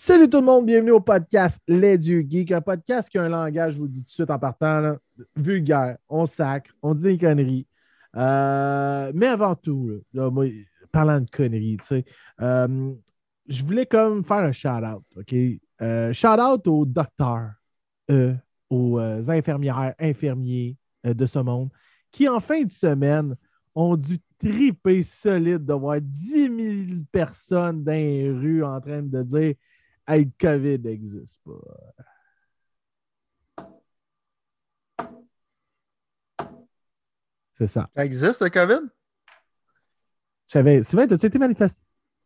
Salut tout le monde, bienvenue au podcast Les Dieux Geeks, un podcast qui a un langage, je vous le dis tout de suite en partant, là, vulgaire, on sacre, on dit des conneries. Mais avant tout, moi, parlant de conneries, tu sais, je voulais comme faire un shout-out, OK? Shout-out aux docteurs, euh, aux infirmières, infirmiers de ce monde, qui en fin de semaine ont dû triper solide de voir 10 000 personnes dans les rues en train de dire hey, le COVID n'existe pas. C'est ça. Ça existe, le COVID? Sylvain, as-tu été manifesté?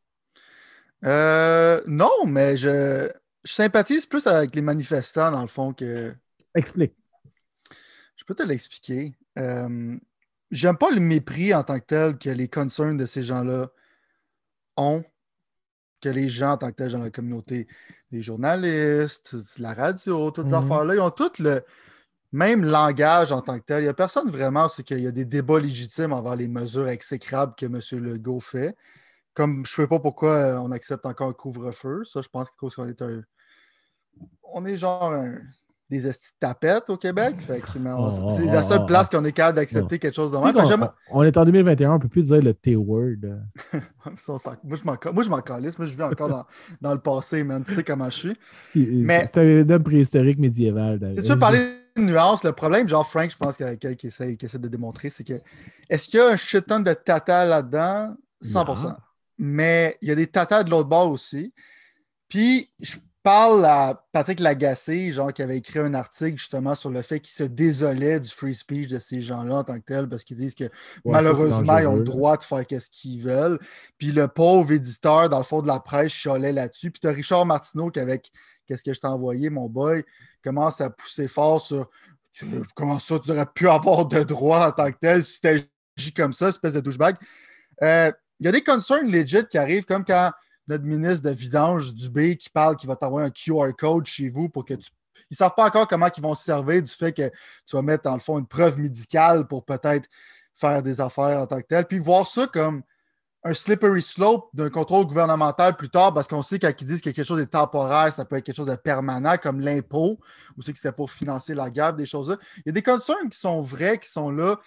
Non, mais je sympathise plus avec les manifestants, dans le fond, que Explique. je peux te l'expliquer. J'aime pas le mépris en tant que tel que les concerns de ces gens-là ont, que les gens en tant que tel dans la communauté, les journalistes, la radio, toutes ces Mhm. affaires-là, ils ont tous le même langage en tant que tel. Il n'y a personne vraiment, c'est qu'il y a des débats légitimes envers les mesures exécrables que M. Legault fait. Comme je ne sais pas pourquoi on accepte encore un couvre-feu. Ça, je pense qu'on est on est genre des estis de tapettes au Québec. Fait que, Oh, c'est oh, la seule oh, oh, place qu'on est capable oh. Oh. d'accepter quelque chose de Tu sais même. qu'on est en 2021, on ne peut plus dire le T-word. Moi, je m'en calisse. Moi, je vis encore dans le passé, man. Tu sais comment je suis. Mais C'est un homme préhistorique médiéval. si tu veux parler de nuances, le problème, genre Frank, je pense qu'il essaie de démontrer, c'est que est-ce qu'il y a un shit ton de tata là-dedans? Yeah. 100%. Mais il y a des tatas de l'autre bord aussi. Puis, je parle à Patrick Lagacé, genre, qui avait écrit un article justement sur le fait qu'il se désolait du free speech de ces gens-là en tant que tel, parce qu'ils disent que Ouais, ça, c'est malheureusement, ils ont dangereux, le là. droit de faire ce qu'ils veulent. Puis le pauvre éditeur, dans le fond de la presse, chialait là-dessus. Puis tu as Richard Martineau qui, avec qu'est-ce que je t'ai envoyé, mon boy, commence à pousser fort sur comment ça, tu aurais pu avoir de droit en tant que tel si tu agis comme ça, espèce de douchebag. Il y a des concerns legit qui arrivent, comme quand notre ministre de Vidange, Dubé, qui parle qu'il va t'envoyer un QR code chez vous pour que tu. Ils ne savent pas encore comment ils vont se servir du fait que tu vas mettre, dans le fond, une preuve médicale pour peut-être faire des affaires en tant que tel. Puis voir ça comme un slippery slope d'un contrôle gouvernemental plus tard, parce qu'on sait quand ils disent que quelque chose est temporaire, ça peut être quelque chose de permanent, comme l'impôt, ou c'est que c'était pour financer la guerre, des choses-là. Il y a des concerns qui sont vrais, qui sont là,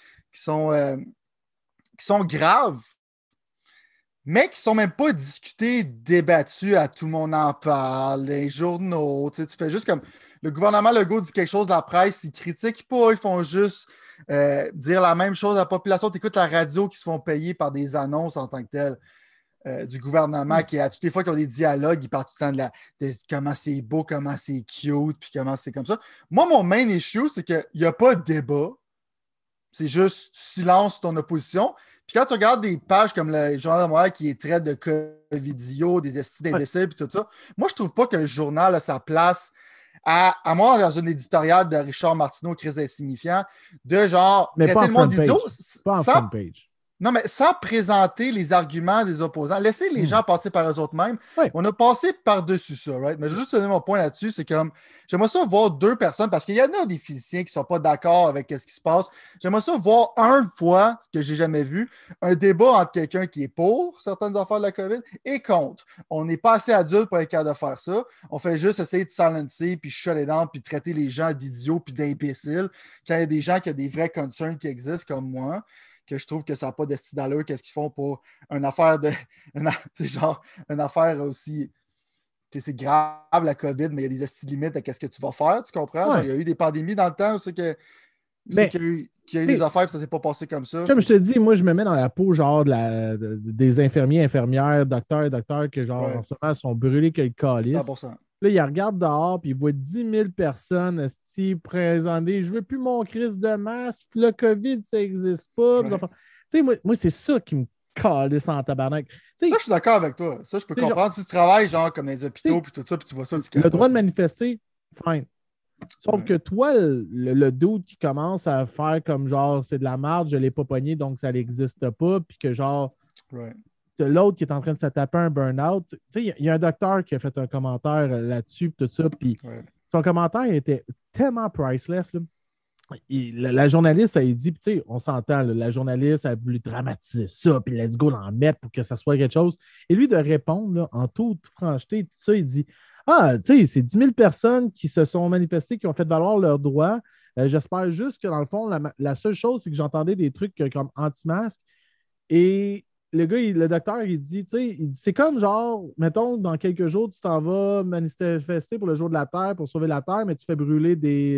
qui sont graves, mais qui ne sont même pas discutés, débattus, à tout le monde en parle, les journaux. Tu fais juste comme le gouvernement Legault dit quelque chose, la presse, ils critiquent pas, ils font juste dire la même chose à la population. Tu écoutes la radio qui se font payer par des annonces en tant que telles du gouvernement qui, à toutes les fois qu'ils ont des dialogues, ils parlent tout le temps de comment c'est beau, comment c'est cute, puis comment c'est comme ça. Moi, mon main issue, c'est qu'il n'y a pas de débat. C'est juste, tu silences ton opposition. Puis quand tu regardes des pages comme le Journal de Montréal qui est traite de Covidio, des estis Ouais. d'imbéciles, puis tout ça, moi, je trouve pas que le journal a sa place à moi, dans une éditoriale de Richard Martineau, Chris Insignifiant, de genre Mais pas traiter en le front monde d'idiot page. Pas en sans front page. non, mais sans présenter les arguments des opposants, laisser les Hmm. gens passer par eux autres mêmes. Ouais. On a passé par-dessus ça, right? Mais je vais juste donner mon point là-dessus, c'est comme, j'aimerais ça voir deux personnes, parce qu'il y en a des physiciens qui ne sont pas d'accord avec ce qui se passe. J'aimerais ça voir une fois, ce que j'ai jamais vu, un débat entre quelqu'un qui est pour certaines affaires de la COVID et contre. On n'est pas assez adulte pour être capable de faire ça. On fait juste essayer de silencer, puis shut les dents, puis traiter les gens d'idiots, puis d'imbéciles, quand il y a des gens qui ont des vrais concerns qui existent comme moi que je trouve que ça n'a pas d'esti d'allure, qu'est-ce qu'ils font pour une affaire de. Genre, une affaire aussi. C'est grave la COVID, mais il y a des esti de limites à qu'est-ce que tu vas faire, tu comprends? Genre, il Ouais. y a eu des pandémies dans le temps où c'est Mais, qu'il y a eu tu des sais, affaires et ça ne s'est pas passé comme ça. comme Fait je te dis, moi, je me mets dans la peau, genre, des infirmiers, infirmières, docteurs, que, genre, en ouais, ce moment, sont brûlés que le calice. 100%. Là, ils regardent dehors, puis ils voient 10 000 personnes, esti, présenter. Je veux plus mon crise de masque, le COVID, ça n'existe pas. Ouais. Tu sais, moi c'est ça qui me calisse en tabarnak. Tu Ça, sais, je suis d'accord avec toi. Ça, je peux genre, comprendre. Si tu travailles, genre, comme dans les tu hôpitaux, sais, puis tout ça, puis tu vois ça, tu le droit capotes, de là. manifester, fine. Sauf Ouais. que toi, le dude qui commence à faire comme genre, c'est de la merde, je l'ai pas pogné, donc ça n'existe pas, puis que genre, Ouais. de l'autre qui est en train de se taper un burn-out. Tu sais, il y a un docteur qui a fait un commentaire là-dessus, tout ça, puis Ouais. son commentaire était tellement priceless. Là. La journaliste, elle dit, tu sais, on s'entend, là, la journaliste a voulu dramatiser ça, puis let's go l'en mettre pour que ça soit quelque chose. Et lui, de répondre là, en toute francheté, tout ça, il dit Ah, tu sais, c'est 10 000 personnes qui se sont manifestées, qui ont fait valoir leurs droits. J'espère juste que, dans le fond, la seule chose, c'est que j'entendais des trucs comme anti-masque. Et le gars, le docteur, il dit, tu sais, c'est comme genre, mettons, dans quelques jours, tu t'en vas manifester pour le jour de la Terre, pour sauver la Terre, mais tu fais brûler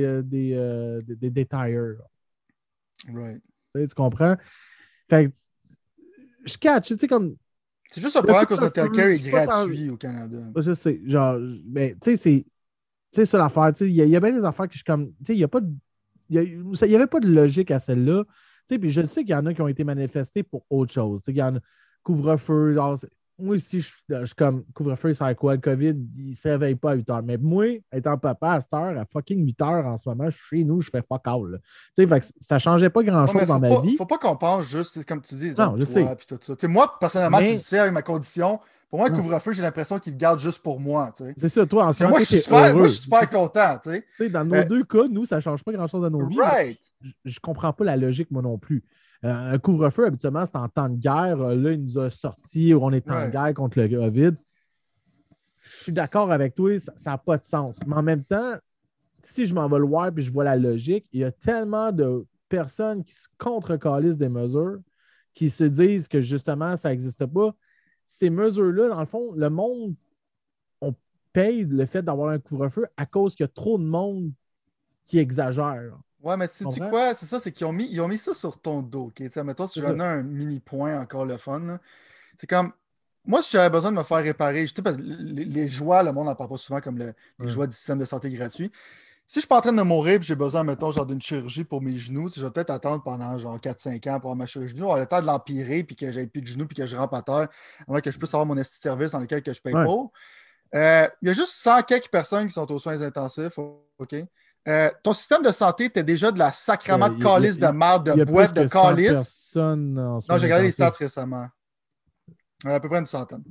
des tires. Right. Tu comprends? Fait que je catch, tu sais, comme C'est juste un le problème que notre couvre-feu, healthcare je est suis pas tant. gratuit au Canada. Je sais, genre, mais tu sais, c'est ça l'affaire. Tu sais, il y a bien des affaires que je suis comme, tu sais, il n'y a pas de. Il y avait pas de logique à celle-là. Tu sais, puis je sais qu'il y en a qui ont été manifestés pour autre chose. Tu sais, il y en a couvre-feu. Genre, moi aussi, je suis comme couvre-feu, c'est quoi? Le COVID, il ne se réveille pas à 8 heures. Mais moi, étant papa à cette heure, à fucking 8 heures en ce moment, chez nous, je fais fuck all. Là. Tu sais, fait que ça ne changeait pas Ouais, mais grand-chose dans ma vie. faut pas qu'on pense juste, c'est comme tu dis, genre Non, je sais. toi, puis tout ça. Tu sais, moi, personnellement, tu le Mais sais, avec ma condition, pour moi, le non, couvre-feu, j'ai l'impression qu'il le garde juste pour moi, tu sais. c'est ça, toi, en Parce ce que moment, moi, toi, tu es moi, je heureux. suis super content, tu sais. Tu sais, dans nos Euh, deux cas, nous, ça ne change pas grand-chose dans nos vies, mais right. je ne comprends pas la logique, moi non plus. Un couvre-feu, habituellement, c'est en temps de guerre. Là, il nous a sortis, on est en Right. guerre contre le COVID. Je suis d'accord avec toi, ça n'a pas de sens. Mais en même temps, si je m'en vais le voir et je vois la logique, il y a tellement de personnes qui se contre-calissent des mesures, qui se disent que justement, ça n'existe pas. Ces mesures-là, dans le fond, le monde, on paye le fait d'avoir un couvre-feu à cause qu'il y a trop de monde qui exagère. Ouais, mais Tu sais-tu comprends? quoi? C'est ça, c'est ils ont mis ça sur ton dos, OK? Tu sais, mettons, si C'est je ça. donne un mini point, encore le fun, là. C'est comme, moi, si j'avais besoin de me faire réparer, je sais pas, les joies, le monde n'en parle pas souvent comme les Ouais. joies du système de santé gratuit. Si je suis pas en train de mourir et j'ai besoin, mettons, genre d'une chirurgie pour mes genoux, tu sais, je vais peut-être attendre pendant genre 4-5 ans pour avoir ma chirurgie de genoux, avoir le temps de l'empirer puis que j'ai plus de genoux puis que je rampe à terre avant que je puisse avoir mon esti de service dans lequel que je paye Ouais. pour. Il y a juste 100 quelques personnes qui sont aux soins intensifs, OK? Ton système de santé était déjà de la sacrament de calice de merde, de Il y a plus boîte de que 100 calice. personnes en Non, soins j'ai regardé les stats intensifs. récemment. À peu près une centaine.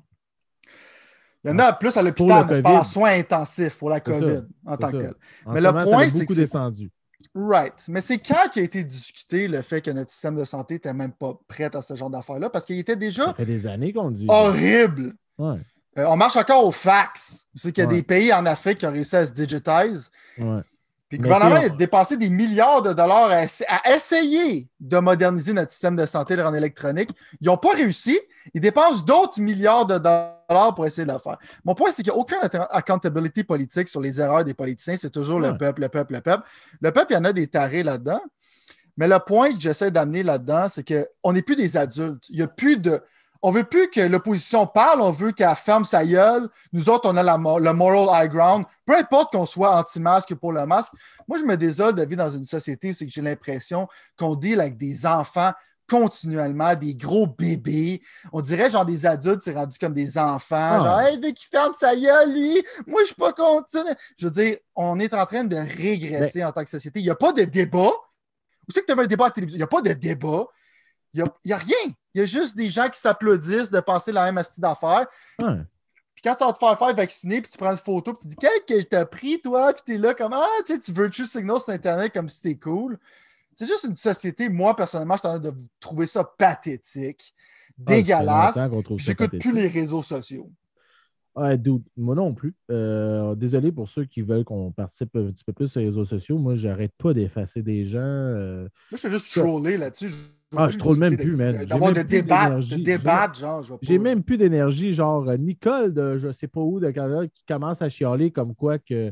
Il y en En- a plus à Pour le l'hôpital, mais je parle en COVID, soins intensifs pour la c'est ça. COVID en C'est tant que ça. tel. En Mais ce le moment, ça a point, c'est que beaucoup c'est descendu. right. Mais c'est quand qui a été discuté le fait que notre système de santé n'était même pas prêt à ce genre d'affaires-là? Parce qu'il était Ça déjà fait des années qu'on le dit, ça. horrible. Ouais. On marche encore au fax. C'est qu'il y a Ouais. des pays en Afrique qui ont réussi à se digitiser. Ouais. Puis le Mais tu sais, gouvernement a dépensé des milliards de dollars à essayer de moderniser notre système de santé en électronique. Ils n'ont pas réussi. Ils dépensent d'autres milliards de dollars pour essayer de le faire. Mon point, c'est qu'il n'y a aucune accountability politique sur les erreurs des politiciens. C'est toujours le ouais. peuple, le peuple, le peuple. Le peuple, il y en a des tarés là-dedans. Mais le point que j'essaie d'amener là-dedans, c'est qu'on n'est plus des adultes. Il n'y a plus de. On ne veut plus que l'opposition parle, on veut qu'elle ferme sa gueule. Nous autres, on a le moral high ground. Peu importe qu'on soit anti-masque ou pour le masque. Moi, je me désole de vivre dans une société où c'est que j'ai l'impression qu'on deal avec des enfants continuellement, des gros bébés. On dirait genre des adultes, c'est rendu comme des enfants. Genre, Ah, hey, il veut qu'il ferme sa gueule, lui. Moi, je ne suis pas content. Je veux dire, on est en train de ben, régresser en tant que société. Il n'y a pas de débat. Où c'est que tu avais un débat à la télévision? Il n'y a pas de débat. Il n'y a rien. Il y a juste des gens qui s'applaudissent de passer la même astuce d'affaires. ouais. Puis quand ça va te faire vacciner, puis tu prends une photo, puis tu dis qu'est-ce que t'as pris, toi, puis t'es là comme tu sais, tu virtue signal sur Internet comme si c'était cool. C'est juste une société, moi, personnellement, je suis en train de trouver ça pathétique, Ah, ça fait dégueulasse, longtemps qu'on trouve puis ça j'écoute plus pathétique. les réseaux sociaux. Ouais, dude, moi non plus. Désolé pour ceux qui veulent qu'on participe un petit peu plus sur les réseaux sociaux. Moi, j'arrête pas d'effacer des gens. Moi, je fais juste Ça- troller là-dessus. Je veux Ah, plus je troll l'utilité même plus, man. J'ai d'avoir même de plus débattre, de d'énergie. débattre, genre, je vais J'ai pas. même plus d'énergie. Genre, Nicole de je sais pas où, de Canada, qui commence à chialer comme quoi que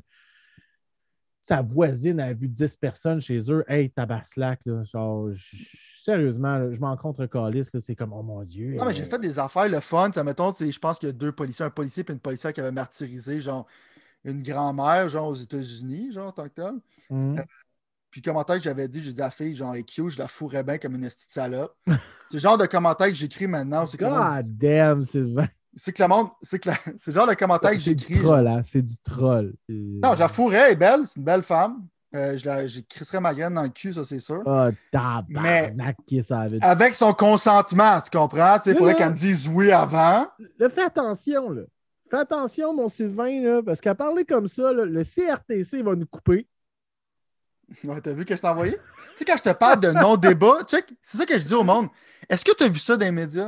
sa voisine a vu 10 personnes chez eux. Hey, tabaslac, là. Genre, sérieusement, là, je m'en contre-calisse, là. C'est comme, oh mon Dieu. Non, mais j'ai fait des affaires, le fun. Ça, mettons, je pense qu'il y a deux policiers, un policier et une policière qui avaient martyrisé, genre, une grand-mère, genre, aux États-Unis, genre, en tant que tel. Hum. Puis, commentaire que j'avais dit, j'ai dit à la fille, genre, elle est cute, je la fourrais bien comme une esti de salope. C'est le genre de commentaire que j'écris maintenant, c'est que le monde dit. God damn, Sylvain. C'est que le monde. C'est le genre de commentaire que C'est du j'écris. troll, Genre. hein? C'est du troll. Non, je la fourrais, elle est belle, c'est une belle femme. Je crisserais ma graine dans le cul, ça, c'est sûr. Ah, Mais tabarnak, qui ça avait. avec son consentement, tu comprends? Il faudrait qu'elle me dise oui avant. Là, fais attention, là. Fais attention, mon Sylvain, là, parce qu'à parler comme ça, là, le CRTC va nous couper. Ouais, t'as vu que je t'ai envoyé? Tu sais, quand je te parle de non-débat, check, c'est ça que je dis au monde. Est-ce que tu as vu ça dans les médias?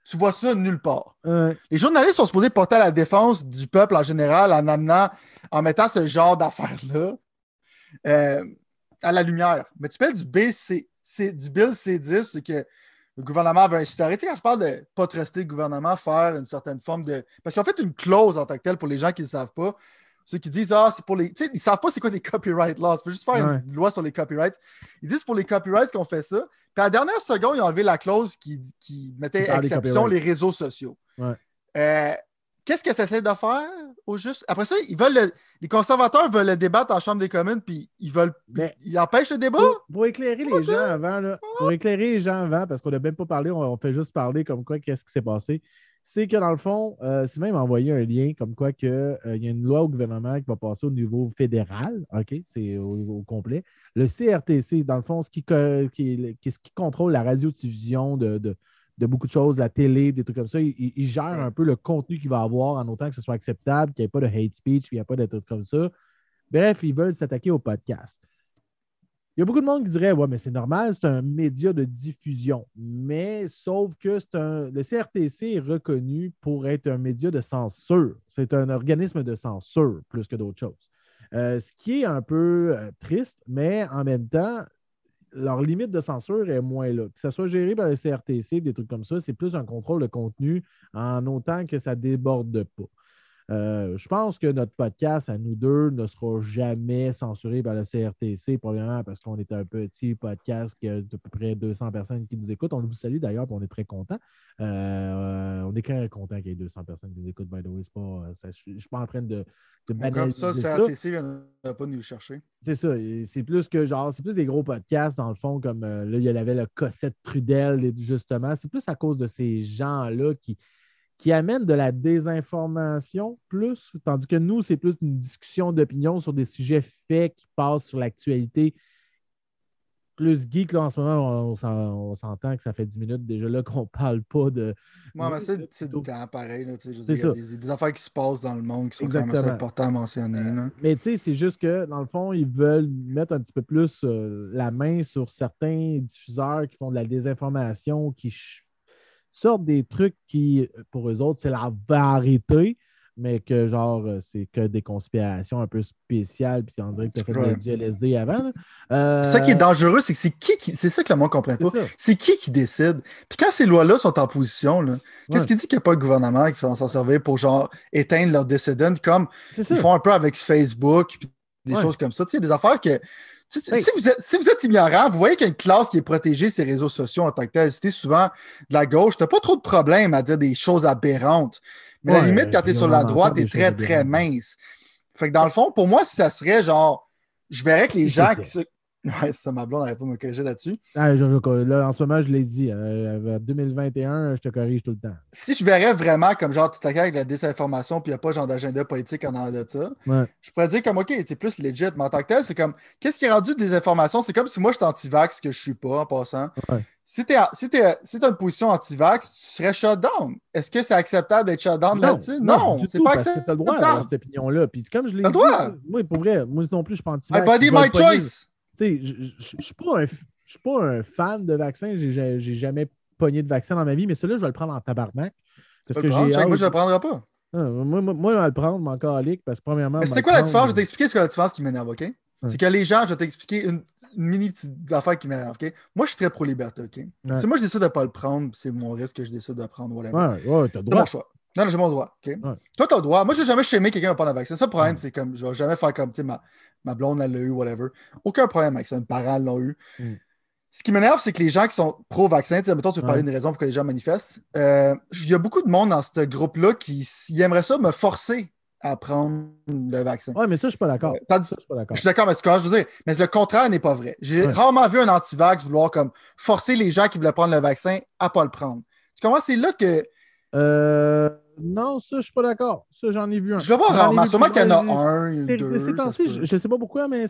Tu vois ça nulle part. Ouais. Les journalistes sont supposés porter à la défense du peuple en général en mettant ce genre d'affaires-là euh, à la lumière. Mais tu parles du du Bill C10, c'est que le gouvernement avait instauré. Tu sais, quand je parle de ne pas truster le gouvernement, faire une certaine forme de. Parce qu'en fait, une clause en tant que telle pour les gens qui ne le savent pas. Ceux qui disent, ah, c'est pour les. Tu sais, ils ne savent pas c'est quoi des copyright laws. Tu peux juste faire une loi sur les copyrights. Ils disent pour les copyrights qu'on fait ça. Puis à la dernière seconde, ils ont enlevé la clause qui mettait exception les réseaux sociaux. Ouais. Qu'est-ce que ça essaie de faire au juste? Après ça, les conservateurs veulent le débattre en Chambre des communes, puis ils empêchent le débat? Pour éclairer les gens avant, pour éclairer les gens avant, parce qu'on n'a même pas parlé, on fait juste parler comme quoi, qu'est-ce qui s'est passé. C'est que dans le fond, Sylvain m'a envoyé un lien comme quoi il y a une loi au gouvernement qui va passer au niveau fédéral, OK, c'est au complet. Le CRTC, dans le fond, ce qui contrôle la radiodiffusion de beaucoup de choses, la télé, des trucs comme ça, il gère un peu le contenu qu'il va avoir en autant que ce soit acceptable, qu'il n'y ait pas de hate speech, qu'il n'y ait pas de trucs comme ça. Bref, ils veulent s'attaquer au podcast. Il y a beaucoup de monde qui dirait, ouais, mais c'est normal, c'est un média de diffusion. Mais sauf que le CRTC est reconnu pour être un média de censure. C'est un organisme de censure plus que d'autres choses. Ce qui est un peu triste, mais en même temps, leur limite de censure est moins là. Que ça soit géré par le CRTC, des trucs comme ça, c'est plus un contrôle de contenu en autant que ça ne déborde pas. Je pense que notre podcast à nous deux ne sera jamais censuré par le CRTC, probablement parce qu'on est un petit podcast qui a d'à peu près 200 personnes qui nous écoutent. On vous salue d'ailleurs, et on est très contents. On est très contents qu'il y ait 200 personnes qui nous écoutent, by the way. Je ne suis pas en train de banaliser comme ça, le CRTC n'a pas nous chercher. C'est ça. C'est plus que c'est plus des gros podcasts, dans le fond, comme là, il y avait le Cossette Trudel, justement. C'est plus à cause de ces gens-là qui amène de la désinformation plus, tandis que nous, c'est plus une discussion d'opinion sur des sujets faits qui passent sur l'actualité. Plus geek, là, en ce moment, on s'entend que ça fait 10 minutes déjà là qu'on parle pas de... Ouais, mais c'est le temps pareil. Là, il y a des affaires qui se passent dans le monde qui sont quand même assez importantes à mentionner. Mais tu sais, c'est juste que, dans le fond, ils veulent mettre un petit peu plus la main sur certains diffuseurs qui font de la désinformation, qui sortent des trucs qui, pour eux autres, c'est la vérité, mais que c'est que des conspirations un peu spéciales, puis on dirait que tu as fait du LSD avant. Ça qui est dangereux, c'est que c'est ça que le monde ne comprend pas. C'est qui décide? Puis quand ces lois-là sont en position, qu'est-ce qui dit qu'il n'y a pas le gouvernement qui va s'en servir pour éteindre leurs décédants, comme ils font un peu avec Facebook, puis des choses comme ça. Tu sais, des affaires que. Si vous êtes ignorant, vous voyez qu'il y a une classe qui est protégée ces réseaux sociaux en tant que tel. Si t'es souvent de la gauche, t'as pas trop de problème à dire des choses aberrantes. Mais la limite, quand t'es sur la droite, t'es très, très mince. Fait que dans le fond, pour moi, si ça serait je verrais que les gens qui se... Ouais, ça, ma blonde n'arrête pas de me corriger là-dessus. Ah, là, en ce moment, je l'ai dit. 2021, je te corrige tout le temps. Si je verrais vraiment comme tu t'attaques avec la désinformation puis il n'y a pas d'agenda politique en arrière de ça, je pourrais dire comme OK, c'est plus legit, mais en tant que tel, c'est comme qu'est-ce qui est rendu de désinformation? C'est comme si moi je suis anti-vax, que je suis pas en passant. Ouais. Si tu as une position anti-vax, tu serais shut down. Est-ce que c'est acceptable d'être shut down là-dessus? Non, c'est pas acceptable. Tu as le droit d'avoir cette opinion-là. Puis comme je l'ai dit, moi, pour vrai, moi non plus, je suis pas anti-vax. My body, my choice! Je suis pas un fan de vaccin. J'ai jamais pogné de vaccin dans ma vie, mais celui-là, je vais le prendre en tabarnak. Parce que moi, je ne le prendrai pas. Moi, je vais le prendre, mon calique, parce que premièrement. Mais c'est quoi la différence? Je vais t'expliquer ce que la différence qui m'énerve, OK? C'est que les gens, je vais t'expliquer une mini petite affaire qui m'énerve, OK? Moi, je suis très pro-liberté, OK? Si moi, je décide de ne pas le prendre, c'est mon risque que je décide de prendre, whatever. Ouais, t'as le droit. C'est mon choix. Non, j'ai mon droit, OK? Toi, t'as le droit. Moi, je n'ai jamais chémé quelqu'un qui va prendre le vaccin. Ça, le problème, c'est comme, je ne vais jamais faire comme, tu sais, ma blonde, elle l'a eu, whatever. Aucun problème avec ça. Mes parents l'ont eu. Ce qui m'énerve, c'est que les gens qui sont pro-vaccin, mettons, tu veux parler d'une raison pour que les gens manifestent. Il y a beaucoup de monde dans ce groupe-là qui aimerait ça me forcer à prendre le vaccin. Oui, mais ça, je ne suis pas d'accord. Je suis d'accord, mais ce que je veux dire, mais le contraire n'est pas vrai. J'ai rarement vu un anti-vax vouloir comme forcer les gens qui voulaient prendre le vaccin à ne pas le prendre. Tu comprends? C'est là que. Non, ça, je ne suis pas d'accord. Ça, j'en ai vu un. Je le vois rarement. Sûrement qu'il y en a un, deux. Je ne sais pas pourquoi, mais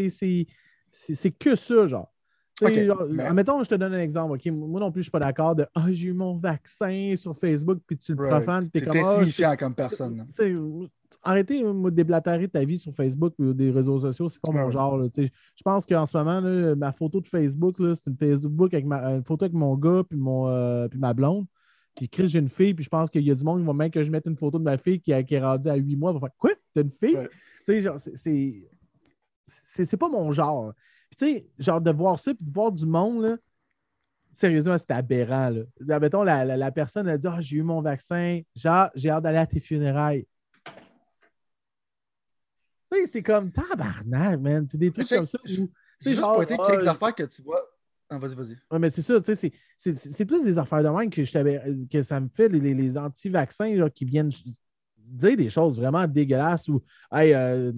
c'est que ça, genre. Okay, Mettons, je te donne un exemple. Okay? Moi non plus, je ne suis pas d'accord de j'ai eu mon vaccin sur Facebook, puis tu le profanes. T'es insignifiant comme personne. Arrêtez de déblatérer ta vie sur Facebook ou des réseaux sociaux, c'est pas mon genre. Là, je pense qu'en ce moment, là, ma photo de Facebook, là, c'est une Facebook avec une photo avec mon gars puis ma blonde. Puis Chris, j'ai une fille, puis je pense qu'il y a du monde qui va même que je mette une photo de ma fille qui est rendue à 8 mois. Va faire quoi? T'as une fille? Ouais. Tu sais, genre, c'est pas mon genre. Puis tu sais, genre de voir ça, puis de voir du monde, là, sérieusement, c'était aberrant. Là. Mettons, la personne a dit ah, j'ai eu mon vaccin, genre, j'ai hâte d'aller à tes funérailles. Tu sais, c'est comme tabarnak, man. C'est des trucs comme ça où. J'ai juste genre, pointé quelques affaires que tu vois. Ah, vas-y. Ouais, mais c'est ça, tu sais, c'est plus des affaires de même que ça me fait, les anti-vaccins là, qui viennent dire des choses vraiment dégueulasses ou hey,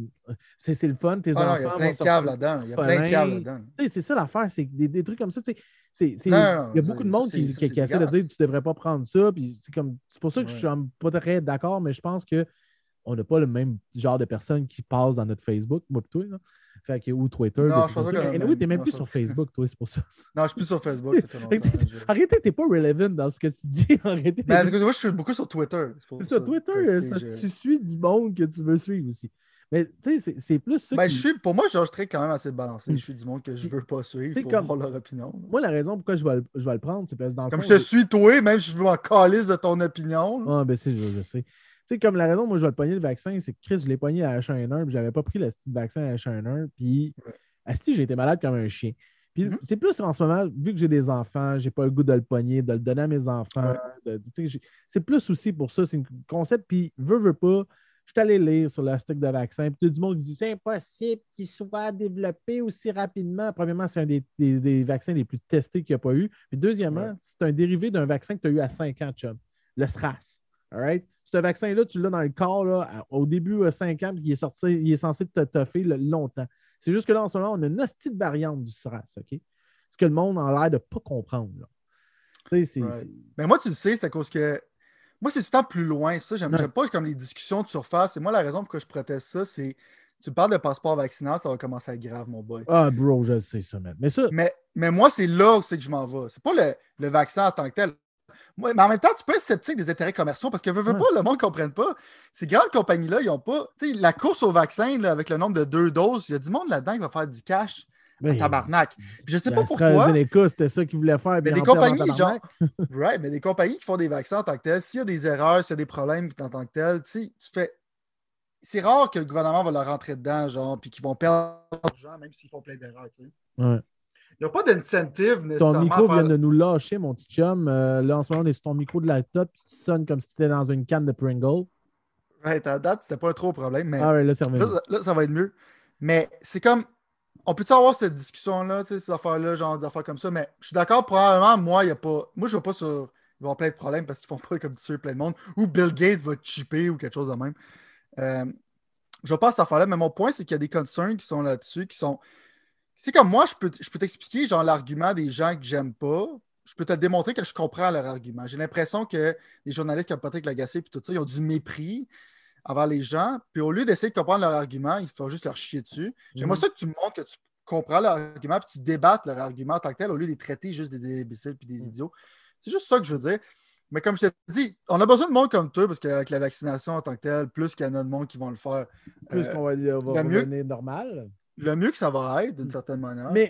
c'est le fun, tes Ah non, il y a enfants plein vont de sortir caves là-dedans. Il y a plein de caves là-dedans. Tu sais, c'est ça l'affaire, c'est des trucs comme ça, tu sais. Non, Il y a beaucoup de monde qui essaie de dire dégueulasse. tu devrais pas prendre ça, puis c'est pour ça que je Ouais. suis pas très d'accord, mais je pense qu'on n'a pas le même genre de personnes qui passent dans notre Facebook, moi et toi, là. Fait que, ou Twitter, des Non, trucs je comme pense ça. pas qu'on a Mais le oui, même. t'es même Non, plus sur Facebook, toi, c'est pour ça. non, je suis plus sur Facebook, ça fait longtemps. Arrêtez, t'es pas relevant dans ce que tu dis. Arrêtez. Mais en tout cas, moi, je suis beaucoup sur Twitter. C'est C'est pour ça, ça. Twitter, Fait que, c'est parce que tu suis du monde que tu veux suivre aussi. Mais tu sais, c'est plus ça ben, qui. pour moi, je suis quand même assez balancé. Je Hmm. suis du monde que je Puis, veux pas suivre tu sais, pour comme. voir leur opinion. Moi, la raison pourquoi je vais le prendre, c'est parce que dans le Comme fond. je te suis, toi, même si je veux m'en calisse de ton opinion. Ah, ben, je sais. Tu sais, comme la raison, moi, je vais le pogner le vaccin, c'est que Chris, je l'ai pogné à H1N1, puis j'avais pas pris le style vaccin à H1N1, puis Ouais. asti, j'ai été malade comme un chien. Puis Mhm. c'est plus en ce moment, vu que j'ai des enfants, j'ai pas le goût de le pogner, de le donner à mes enfants. Ouais. Tu sais, c'est plus aussi pour ça, c'est un concept, puis veux pas. Je suis allé lire sur la stick de vaccin, puis tout le monde dit c'est impossible qu'il soit développé aussi rapidement. Premièrement, c'est un des vaccins les plus testés qu'il n'y a pas eu. Puis Ouais. deuxièmement, c'est un dérivé d'un vaccin que tu as eu à 5 ans, chum. Le SRAS. All right? Ce vaccin-là, tu l'as dans le corps là, au début à 5 ans, puis il est censé te toffer longtemps. C'est juste que là, en ce moment, on a une hostie de variante du SRAS, OK? Ce que le monde a l'air de ne pas comprendre. Là. Tu sais, Ouais. Mais moi, tu le sais, c'est à cause que. Moi, c'est tout le temps plus loin. C'est ça, j'aime Ouais. pas comme les discussions de surface. Et moi, la raison pour laquelle je proteste ça, c'est. Tu parles de passeport vaccinal, ça va commencer à être grave, mon boy. Ah, bro, je sais ça, man. Mais ça. Mais moi, c'est là où c'est que je m'en vais. C'est pas le vaccin en tant que tel. Moi, mais en même temps, tu peux être sceptique des intérêts commerciaux parce que veux Ouais. pas, le monde ne comprenne pas. Ces grandes compagnies-là, ils n'ont pas. Tu sais, la course au vaccin, là, avec le nombre de 2 doses, il y a du monde là-dedans qui va faire du cash à Mais tabarnak. Puis je sais pas pour toi, AstraZeneca, c'était ça qu'ils voulaient faire, mais bien des remplir en compagnies, genre. tabarnak. Right, mais des compagnies qui font des vaccins en tant que tel, s'il y a des erreurs, s'il y a des problèmes en tant que tel, tu sais, tu fais. C'est rare que le gouvernement va leur rentrer dedans, genre, puis qu'ils vont perdre de l'argent, même s'ils font plein d'erreurs, tu sais. Ouais. Il n'y a pas d'incentive Ton nécessairement à micro vient faire. de nous lâcher, mon petit chum. Là, en ce moment, on est sur ton micro de laptop, puis tu sonnes comme si tu étais dans une canne de Pringle. Right, à date, c'était pas trop un problème, mais Ah ouais, là, c'est revenu. là, ça va être mieux. Mais c'est comme. On peut-tu avoir cette discussion-là, tu sais, ces affaires-là, genre des affaires comme ça, mais je suis d'accord, probablement, moi, il y a pas. Moi, je ne vais pas sur. Il va y avoir plein de problèmes parce qu'ils font pas comme tuer plein de monde. Ou Bill Gates va chipper ou quelque chose de même. Euh, je vais pas à cette affaire-là, mais mon point, c'est qu'il y a des concerns qui sont là-dessus, qui sont. C'est comme moi, je peux t'expliquer genre l'argument des gens que j'aime pas. Je peux te démontrer que je comprends leur argument. J'ai l'impression que les journalistes comme Patrick Lagacé et tout ça, ils ont du mépris envers les gens. Puis au lieu d'essayer de comprendre leur argument, il faut juste leur chier dessus. J'aimerais ça que tu me montres que tu comprends leur argument puis tu débattes leur argument en tant que tel au lieu de les traiter juste des imbéciles puis des idiots. C'est juste ça que je veux dire. Mais comme je t'ai dit, on a besoin de monde comme toi parce qu'avec la vaccination en tant que telle, plus qu'il y en a de monde qui vont le faire, Plus qu'on va le mieux, revenir normal. le mieux que ça va être d'une certaine manière. Mais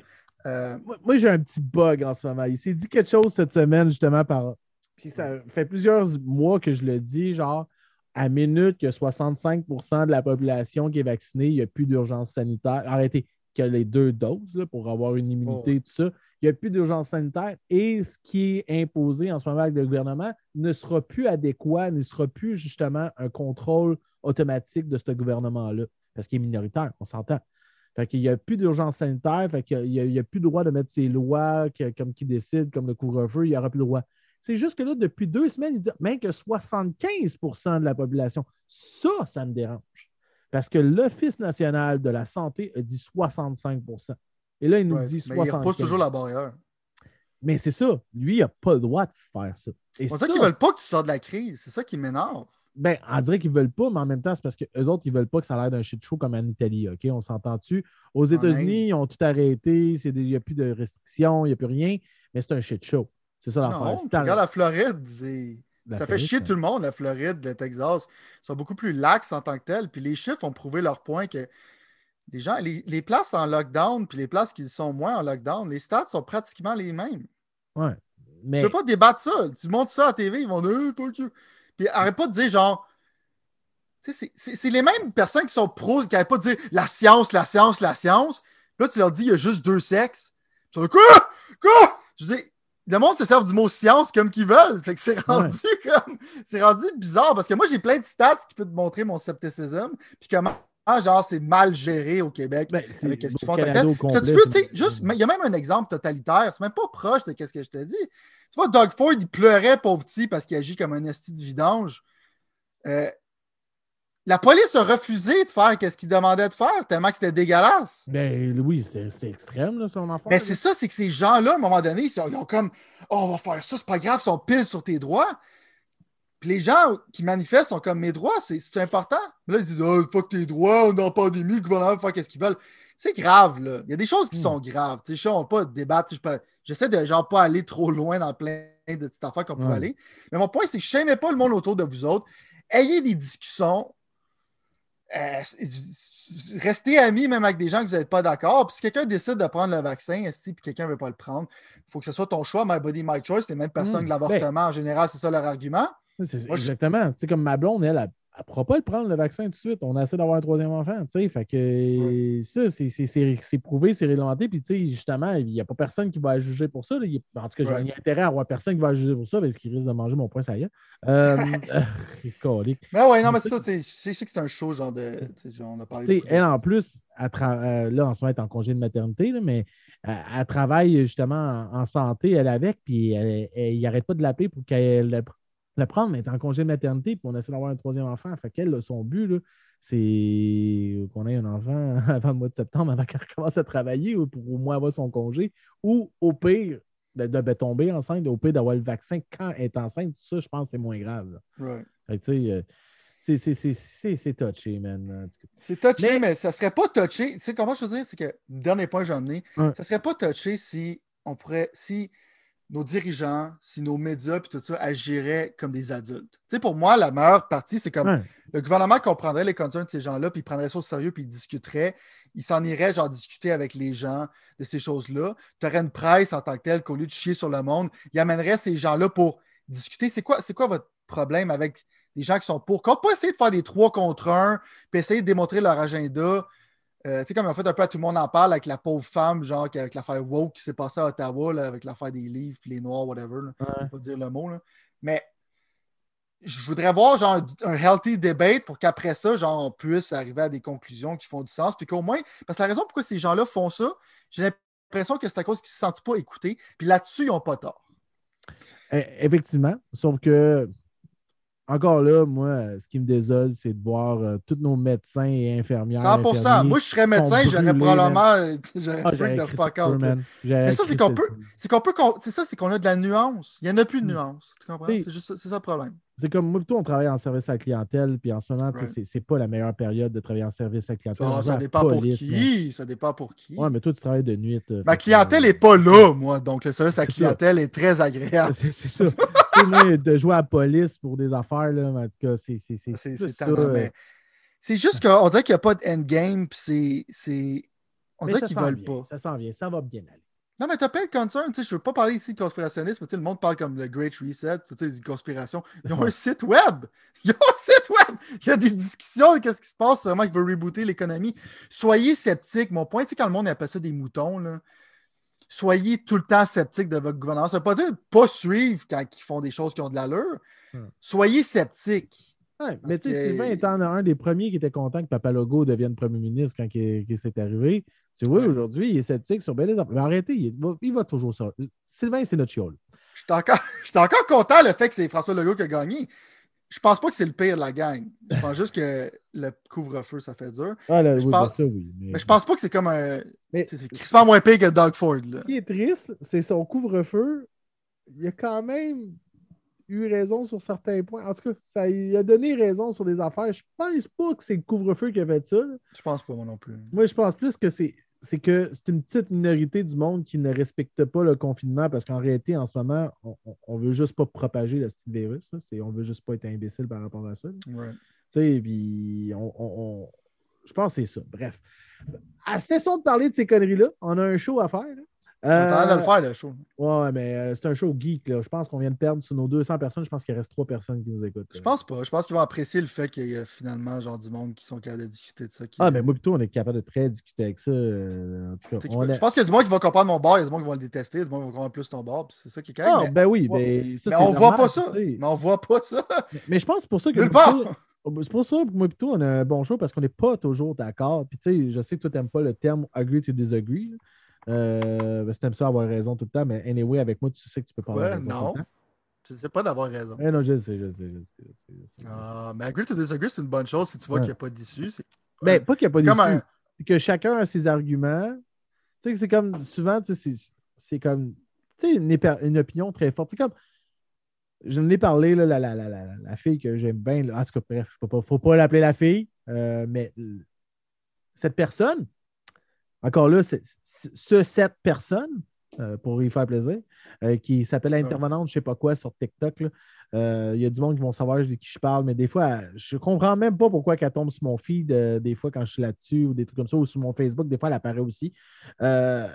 moi, j'ai un petit bug en ce moment. Il s'est dit quelque chose cette semaine, justement, Puis ça fait plusieurs mois que je le dis, genre, à minute que 65% de la population qui est vaccinée, il n'y a plus d'urgence sanitaire. Arrêtez, qu'il y a les 2 doses là, pour avoir une immunité, tout ça. Il n'y a plus d'urgence sanitaire et ce qui est imposé en ce moment avec le gouvernement ne sera plus adéquat, ne sera plus justement un contrôle automatique de ce gouvernement-là, parce qu'il est minoritaire, on s'entend. Fait qu'il n'y a plus d'urgence sanitaire, fait qu'il n'y a plus le droit de mettre ses lois comme qui décident, comme le couvre-feu, il n'y aura plus le droit. C'est juste que là, depuis 2 semaines, il dit même que 75% de la population, ça me dérange. Parce que l'Office national de la santé a dit 65%. Et là, il nous dit mais il repousse 75%. toujours la barrière. Mais c'est ça. Lui, il n'a pas le droit de faire ça. Et On dirait qu'ils ne veulent pas que tu sors de la crise. C'est ça qui m'énerve. Ben, on dirait qu'ils ne veulent pas, mais en même temps, c'est parce qu'eux autres, ils ne veulent pas que ça a l'air d'un shit show comme en Italie. OK? On s'entend-tu? Aux États-Unis, ils ont tout arrêté. Il n'y a plus de restrictions, il n'y a plus rien. Mais c'est un shit show. C'est ça l'affaire. Non, tu regardes la Floride, ça fait chier tout le monde, la Floride, le Texas. Ils sont beaucoup plus lax en tant que tel. Puis les chiffres ont prouvé leur point que les gens, les places en lockdown, puis les places qui sont moins en lockdown, les stats sont pratiquement les mêmes. Ouais. Mais... Tu veux pas débattre ça. Tu montres ça à la TV, ils vont dire fuck you. Puis arrête pas de dire genre. Tu sais, c'est les mêmes personnes qui sont pros, qui n'arrêtent pas de dire la science, la science, la science. Là, tu leur dis il y a juste 2 sexes. Ils sont là, quoi? Quoi? Je dis, le monde se sert du mot science comme qu'ils veulent. Fait que c'est rendu comme. C'est rendu bizarre parce que moi, j'ai plein de stats qui peuvent te montrer mon scepticisme. Puis comment, genre, c'est mal géré au Québec avec ce qu'ils font. Tu veux, tu sais, juste, il y a même un exemple totalitaire. C'est même pas proche de ce que je te dis. Tu vois, Doug Ford, il pleurait, pauvre petit, parce qu'il agit comme un esti de vidange. La police a refusé de faire ce qu'il demandait de faire, tellement que c'était dégueulasse. Ben oui, c'est extrême, là, son affaire. Mais c'est ça, c'est que ces gens-là, à un moment donné, ils ont comme oh, on va faire ça, c'est pas grave, ils sont pile sur tes droits. Puis les gens qui manifestent sont comme mes droits, c'est important. Mais là, ils disent oh, fuck tes droits, on est en pandémie, le gouvernement va faire ce qu'ils veulent. C'est grave, là. Il y a des choses qui sont graves. Tu sais, on ne va pas débattre. J'essaie de genre pas aller trop loin dans plein de petites affaires qu'on peut aller. Mais mon point, c'est que je n'aimais pas le monde autour de vous autres. Ayez des discussions. Restez amis même avec des gens que vous n'êtes pas d'accord. Puis si quelqu'un décide de prendre le vaccin, puis quelqu'un ne veut pas le prendre, il faut que ce soit ton choix. My body, my choice. Les mêmes personnes que l'avortement, en général, c'est ça leur argument. Exactement. Tu sais, comme ma blonde, elle ne pourra pas le prendre, le vaccin, tout de suite. On essaie d'avoir un troisième enfant. Tu sais, fait que ça, c'est prouvé, c'est réglementé. Puis, tu sais, justement, il n'y a pas personne qui va la juger pour ça. En tout cas, j'ai intérêt à avoir personne qui va la juger pour ça parce qu'il risque de manger mon poing, ça y est. Mais ouais, non, mais ça, c'est sûr que c'est un show, genre de. On a parlé. Elle, en plus, là, en ce moment, elle est en congé de maternité, là, mais elle travaille justement en santé, elle avec, puis il n'arrête pas de l'appeler pour qu'elle le prendre, mais elle est en congé de maternité, puis on essaie d'avoir un troisième enfant. Fait qu'elle, son but, là, c'est qu'on ait un enfant avant le mois de septembre, avant qu'elle recommence à travailler, ou pour au moins avoir son congé, ou au pire, de tomber enceinte, au pire d'avoir le vaccin quand elle est enceinte. Ça, je pense que c'est moins grave. Fait que, tu sais, c'est touché, man. C'est touché, mais ça serait pas touché. Tu sais, comment je veux dire, c'est que, le dernier point que j'ai emmené, ça serait pas touché si nos dirigeants, si nos médias puis tout ça agiraient comme des adultes. Tu sais, pour moi, la meilleure partie, c'est comme le gouvernement comprendrait les concerns de ces gens-là, puis il prendrait ça au sérieux, puis il discuterait. Il s'en irait, genre, discuter avec les gens de ces choses-là. Tu aurais une presse en tant que telle qu'au lieu de chier sur le monde, il amènerait ces gens-là pour discuter. C'est quoi votre problème avec les gens qui sont pour? Quand pas essayer de faire des 3 contre 1, puis essayer de démontrer leur agenda. Tu sais, comme en fait, un peu à tout le monde en parle avec la pauvre femme, genre avec l'affaire woke qui s'est passée à Ottawa, là, avec l'affaire des livres, puis les noirs, whatever. Je ne vais pas dire le mot. Là. Mais je voudrais voir genre un healthy debate pour qu'après ça, genre, on puisse arriver à des conclusions qui font du sens. Puis qu'au moins, parce que la raison pourquoi ces gens-là font ça, j'ai l'impression que c'est à cause qu'ils ne se sentent pas écoutés. Puis là-dessus, ils n'ont pas tort. Effectivement. Sauf que encore là, moi, ce qui me désole, c'est de voir tous nos médecins et infirmières. 100%. Moi, je serais médecin, j'aurais probablement. J'aurais de fuck out. Mais ça, c'est qu'on a de la nuance. Il n'y en a plus de nuance. Tu comprends? C'est ça le problème. C'est comme moi, plutôt, on travaille en service à la clientèle, puis en ce moment, c'est pas la meilleure période de travailler en service à la clientèle. Ça dépend pour qui. Ça dépend pour qui. Ouais, mais toi, tu travailles de nuit. Ma clientèle n'est pas là, moi. Donc, le service à la clientèle est très agréable. C'est ça. Moi, de jouer à la police pour des affaires, là, en tout cas, c'est ça. Mais c'est juste qu'on dirait qu'il n'y a pas de endgame, puis on dirait qu'ils veulent pas. Ça s'en vient, ça va bien aller. Non, mais t'as plein de concerns. Je ne veux pas parler ici de conspirationnisme, mais le monde parle comme le Great Reset, une conspiration. Ils ont un site web. Il y a des discussions de ce qui se passe, vraiment, qu'ils veulent rebooter l'économie. Soyez sceptiques. Mon point, c'est quand le monde appelle ça des moutons, là. Soyez tout le temps sceptiques de votre gouvernement. Ça ne veut pas dire de ne pas suivre quand ils font des choses qui ont de l'allure. Soyez sceptiques. Ouais, mais tu sais, Sylvain étant un des premiers qui était content que Papa Legault devienne premier ministre quand c'est arrivé, tu vois, aujourd'hui, il est sceptique sur bien des affaires. Mais arrêtez, il va toujours ça. Sylvain, c'est notre chiole. Je suis encore content le fait que c'est François Legault qui a gagné. Je pense pas que c'est le pire de la gang. Je pense juste que le couvre-feu, ça fait dur. Mais je pense pas que c'est comme un. C'est crispement moins pire que Doug Ford. Là. Ce qui est triste, c'est son couvre-feu. Il a quand même eu raison sur certains points. En tout cas, il a donné raison sur des affaires. Je pense pas que c'est le couvre-feu qui a fait ça. Je pense pas, moi non plus. Moi, je pense plus que c'est une petite minorité du monde qui ne respecte pas le confinement parce qu'en réalité, en ce moment, on veut juste pas propager le style virus. On veut juste pas être imbécile par rapport à ça. Puis je pense que c'est ça. Bref. Cessons de parler de ces conneries-là. On a un show à faire. On est en train de le Euh, faire, le show. ouais, mais c'est un show geek. Là. Je pense qu'on vient de perdre sur nos 200 personnes. Je pense qu'il reste 3 personnes qui nous écoutent. Je pense pas. Je pense qu'ils vont apprécier le fait qu'il y a finalement genre du monde qui sont capables de discuter de ça. Ah, mais moi, plutôt, on est capable de très discuter avec ça. En tout cas, Je pense qu'il y a du monde qui va comprendre mon bar, il y a du monde qui va le détester, il y a du monde qui va comprendre plus ton bar, puis c'est ça qui est correct. Ah, ben oui, Ouais. ben, ça, Mais c'est on voit pas normal. ça. Tu sais. Mais on voit pas ça. Mais je pense que c'est pour ça que Nulle moi, plutôt, part. c'est pour ça que moi, plutôt, on a un bon show parce qu'on n'est pas toujours d'accord. Puis, tu sais, je sais que toi, tu n'aimes pas le terme agree to disagree. Parce que tu aimes ça avoir raison tout le temps, mais anyway, avec moi, tu sais que tu peux pas avoir Ouais, raison tout le non. temps. Je sais pas d'avoir raison. Non, je sais. Mais agree to disagree, c'est une bonne chose si tu vois Ouais. qu'il n'y a pas d'issue. Ben, pas qu'il n'y a pas C'est comme un. d'issue. C'est que chacun a ses arguments. Tu sais, c'est comme souvent, tu sais, c'est comme tu sais, une opinion très forte. C'est comme je l'ai parlé, là, la fille que j'aime bien. Là. En tout cas, bref, faut pas l'appeler la fille, mais cette personne, encore là, cette personne, pour y faire plaisir, qui s'appelle intervenante, je sais pas quoi, sur TikTok. Là. Il y a du monde qui vont savoir de qui je parle, mais des fois, je comprends même pas pourquoi elle tombe sur mon feed, des fois quand je suis là-dessus, ou des trucs comme ça, ou sur mon Facebook, des fois elle apparaît aussi. Euh,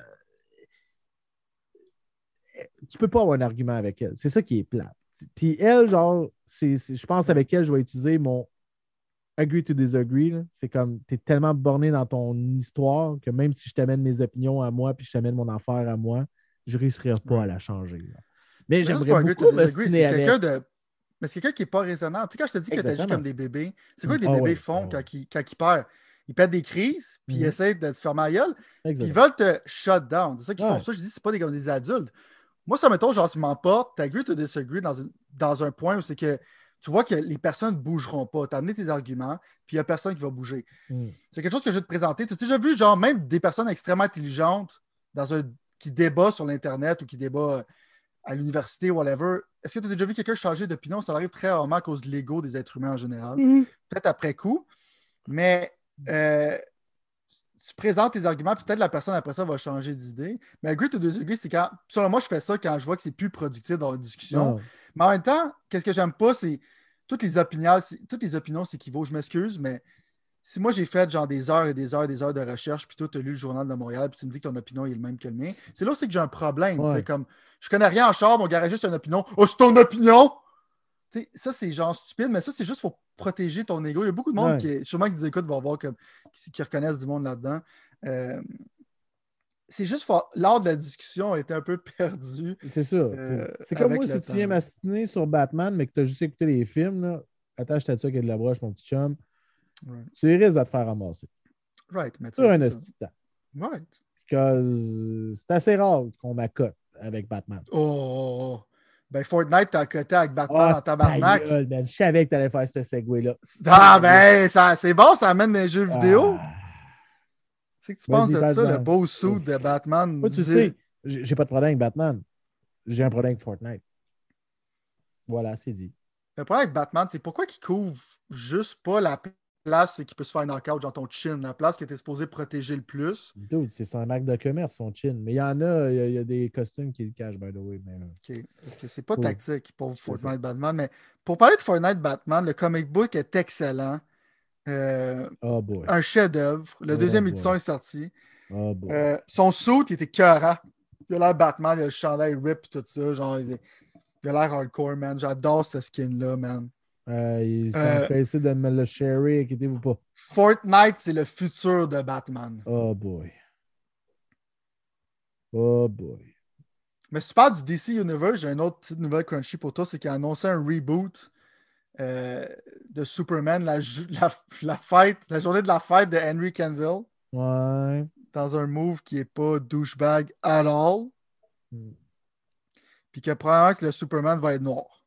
tu peux pas avoir un argument avec elle. C'est ça qui est plat. Puis elle, genre, je pense avec elle, je vais utiliser mon agree to disagree. Là. C'est comme, tu es tellement borné dans ton histoire que même si je t'amène mes opinions à moi puis je t'amène mon affaire à moi, je ne réussirai pas Ouais. à la changer. Là. Mais Mais ça, c'est j'aimerais pas agree to beaucoup disagree, m'ostiner c'est avec. quelqu'un de. Mais c'est quelqu'un qui n'est pas raisonnable. Tu sais, quand je te dis que tu agis Exactement. comme des bébés, c'est quoi que des Ah bébés ouais. font quand ils perdent? Ils pètent des crises, puis ils essaient de te fermer la gueule, puis ils Exactement. veulent te shut down. C'est ça qu'ils font. Ouais. Ça, je dis, c'est pas comme des adultes. Moi, ça, mettons, genre, tu m'emportes, tu agree to disagree dans un point où c'est que tu vois que les personnes ne bougeront pas. Tu as amené tes arguments, puis il n'y a personne qui va bouger. Mm. C'est quelque chose que je vais te présenter. Tu as déjà vu, genre, même des personnes extrêmement intelligentes qui débattent sur l'Internet ou qui débattent à l'université, whatever. Est-ce que tu as déjà vu quelqu'un changer d'opinion? Ça arrive très rarement à cause de l'ego des êtres humains en général. Mhm. Peut-être après coup, mais tu présentes tes arguments, puis peut-être la personne après ça va changer d'idée. Mais agree to disagree, c'est quand, selon moi, je fais ça quand je vois que c'est plus productif dans la discussion. Non. Mais en même temps, qu'est-ce que j'aime pas, c'est toutes les opinions s'équivaut. Je m'excuse, mais si moi j'ai fait genre des heures et des heures et des heures de recherche, puis toi, tu as lu le journal de Montréal, puis tu me dis que ton opinion est le même que le mien, c'est là aussi que j'ai un problème. Ouais. Comme je connais rien en char, mon garagiste a une opinion. Oh, c'est ton opinion! T'sais, ça, c'est genre stupide, mais ça, c'est juste pour protéger ton ego. Il y a beaucoup de monde Ouais. sûrement qui nous écoutent, vont voir qui reconnaissent du monde là-dedans. Euh, c'est juste l'art de la discussion a été un peu perdu C'est ça. C'est comme avec moi, le si tu viens temps. m'astiner sur Batman, mais que tu as juste écouté les films, là, attache-toi à ça qu'il y a de la broche, mon petit chum. Right. Tu risques de te faire ramasser. Right, mais Sur un c'est ça. esti de temps. Right. Because c'est assez rare qu'on m'accote avec Batman. Oh, ben Fortnite, t'as coté avec Batman Ah, en ta tabarnak. gueule, man. Je savais que t'allais faire ce segway-là. Ah, ben, c'est bon, ça amène les jeux vidéo. Ah. C'est que tu penses Vas-y, de ça, le Batman. beau suit de Batman. Moi, tu sais, j'ai pas de problème avec Batman. J'ai un problème avec Fortnite. Voilà, c'est dit. Le problème avec Batman, c'est pourquoi il couvre juste pas la place c'est qu'il peut se faire un knockout dans ton chin, la place qui était supposée protéger le plus. Dude, c'est son acte de commerce, son chin. Mais il y en a, il y a des costumes qui le cachent, by the way. Mais, OK. Parce que c'est pas oh, tactique pour Fortnite Batman. Mais pour parler de Fortnite Batman, le comic book est excellent. oh boy. Un chef-d'œuvre. Le Oh deuxième édition boy. est sorti. Oh boy. Son suit, il était écœurant. Il a l'air Batman, il a le chandail rip et tout ça. Genre, il a l'air hardcore, man. J'adore ce skin-là, man. Ils sont pressés de me le sharer, inquiétez-vous pas. Fortnite, c'est le futur de Batman. Oh boy. Oh boy. Mais si tu parles du DC Universe, j'ai une autre petite nouvelle crunchy pour toi, c'est qu'il a annoncé un reboot de Superman, la journée de la fête de Henry Cavill, Ouais. dans un move qui n'est pas douchebag at all. Hmm. Puis que probablement que le Superman va être noir.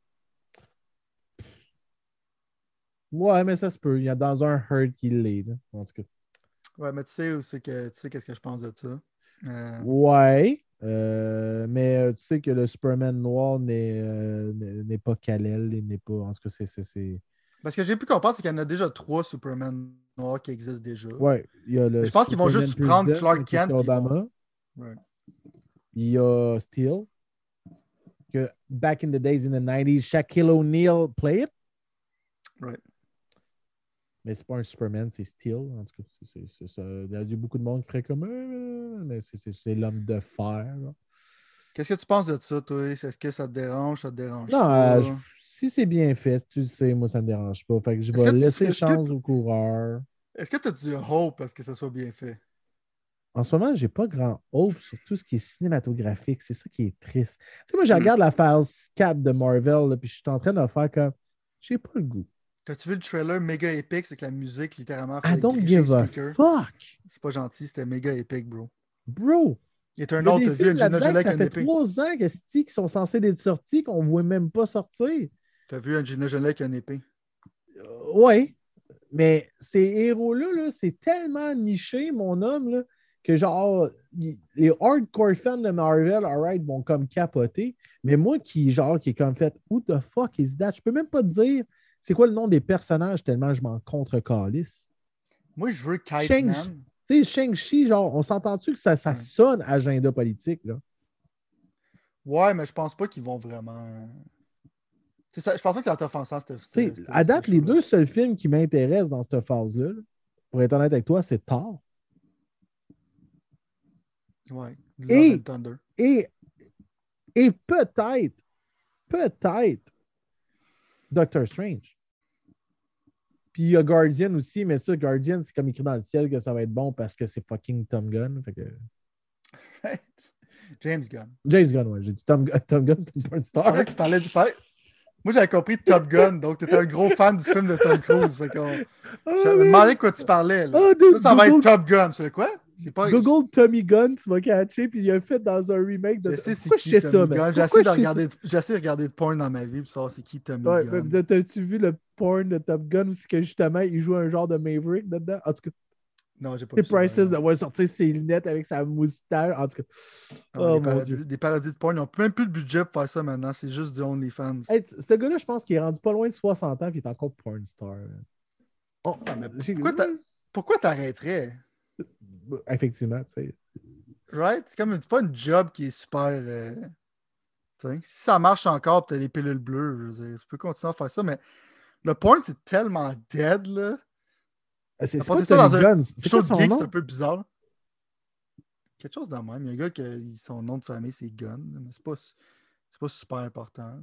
Ouais, mais ça se peut. Il y a dans un hurt qu'il l'est, là, en tout cas. Ouais, mais tu sais qu'est-ce que je pense de ça. Ouais. Mais tu sais que le Superman noir n'est pas Kal-El, il n'est pas. En tout cas, c'est. Parce que j'ai pu comprendre, c'est qu'il y en a déjà 3 Superman noirs qui existent déjà. Ouais, il y a le Mais je pense qu'ils vont Superman juste prendre président, Clark qui est Kent. Obama. Ouais. Il y a Steel. Que back in the days in the 90s, Shaquille O'Neal played. Right. Mais c'est pas un Superman, c'est Steel. En tout cas, c'est ça. Il y a beaucoup de monde qui ferait comme mais c'est l'homme de fer. Là. Qu'est-ce que tu penses de ça, toi? Est-ce que ça te dérange Non, pas? si c'est bien fait, tu le sais, moi, ça me dérange pas. Fait que je Est-ce vais que laisser est-ce que chance au coureur. est-ce que tu as du hope parce que ça soit bien fait? En ce moment, j'ai pas grand hope sur tout ce qui est cinématographique. C'est ça qui est triste. Tu sais, moi, je Hmm. regarde la phase 4 de Marvel, là, puis je suis en train de faire comme. J'ai pas le goût. T'as-tu vu le trailer méga épique? C'est que la musique littéralement I fait don't gricher les give a speakers. fuck, C'est pas gentil, c'était méga épique, bro. bro. Il y a un Il y a autre, des t'as vu films Angelina là-dedans Jolie que avec ça une fait épée. 3 ans qui sont censés être sortis, qu'on ne voit même pas sortir. T'as vu Angelina Jolie avec une épée. Ouais, mais ces héros-là, là, c'est tellement niché, mon homme, là, que genre, les hardcore fans de Marvel, alright, vont comme capoter. Mais moi qui est comme fait, who the fuck is that? Je peux même pas te dire c'est quoi le nom des personnages tellement je m'en contre-calisse. Moi, je veux Kite Shang, Man. tu sais, Shang-Chi, genre, on s'entend-tu que ça Ouais. sonne agenda politique, là? Ouais, mais je pense pas qu'ils vont vraiment. C'est ça, je pense pas que ça va t'offensant, Tu sais, à ce date, les show-là. 2 seuls films qui m'intéressent dans cette phase-là, là, pour être honnête avec toi, c'est Thor Ouais. Love and et, Thunder. et, et peut-être Doctor Strange. Puis il y a Guardian aussi, mais ça, Guardian, c'est comme écrit dans le ciel que ça va être bon parce que c'est fucking Tom Gunn. Fait que... Right? James Gunn. James Gunn, ouais. J'ai dit Tom, Tom Gunn, c'est une porn Je star. pensais que tu parlais du père. Moi, j'avais compris Top Gun, donc tu étais un gros fan du film de Tom Cruise. Fait qu'on... Je Oh, me demandais de man. quoi tu parlais, là. Oh, dude, Ça va être Top Gun. Je sais quoi? J'ai pas... Google Tommy Gunn, tu vas catcher, puis il a fait dans un remake de. Je sais c'est Pourquoi je qui sais ça, Tommy man? Gunn. Pourquoi je sais ça? J'ai essayé de regarder de porn dans ma vie pour savoir c'est qui Tommy Ouais, Gunn. mais t'as-tu vu le porn de Top Gun où c'est que justement il joue un genre de Maverick dedans? En tout cas, Non, j'ai pas c'est vu ça, par Prices exemple. de voir sortir ses lunettes avec sa moustache. En tout cas, Ah, oh mon Dieu. des parodies de porn, ils n'ont même plus le budget pour faire ça maintenant. C'est juste du OnlyFans. Hey, ce gars-là, je pense qu'il est rendu pas loin de 60 ans et il est encore porn star. Oh, Ah, mais j'ai- pourquoi t'arrêterais? Effectivement, tu sais. Right? C'est pas une job qui est super. Tu sais, si ça marche encore, tu as les pilules bleues, je veux dire, tu peux continuer à faire ça, mais le porn, c'est tellement dead, là. C'est quoi Apporter ça Tommy dans un Gunn? C'est quoi show de son geek, c'est un nom? peu bizarre. Quelque chose de même. Il y a un gars qui son nom de famille, c'est Gunn, mais c'est pas super important, là.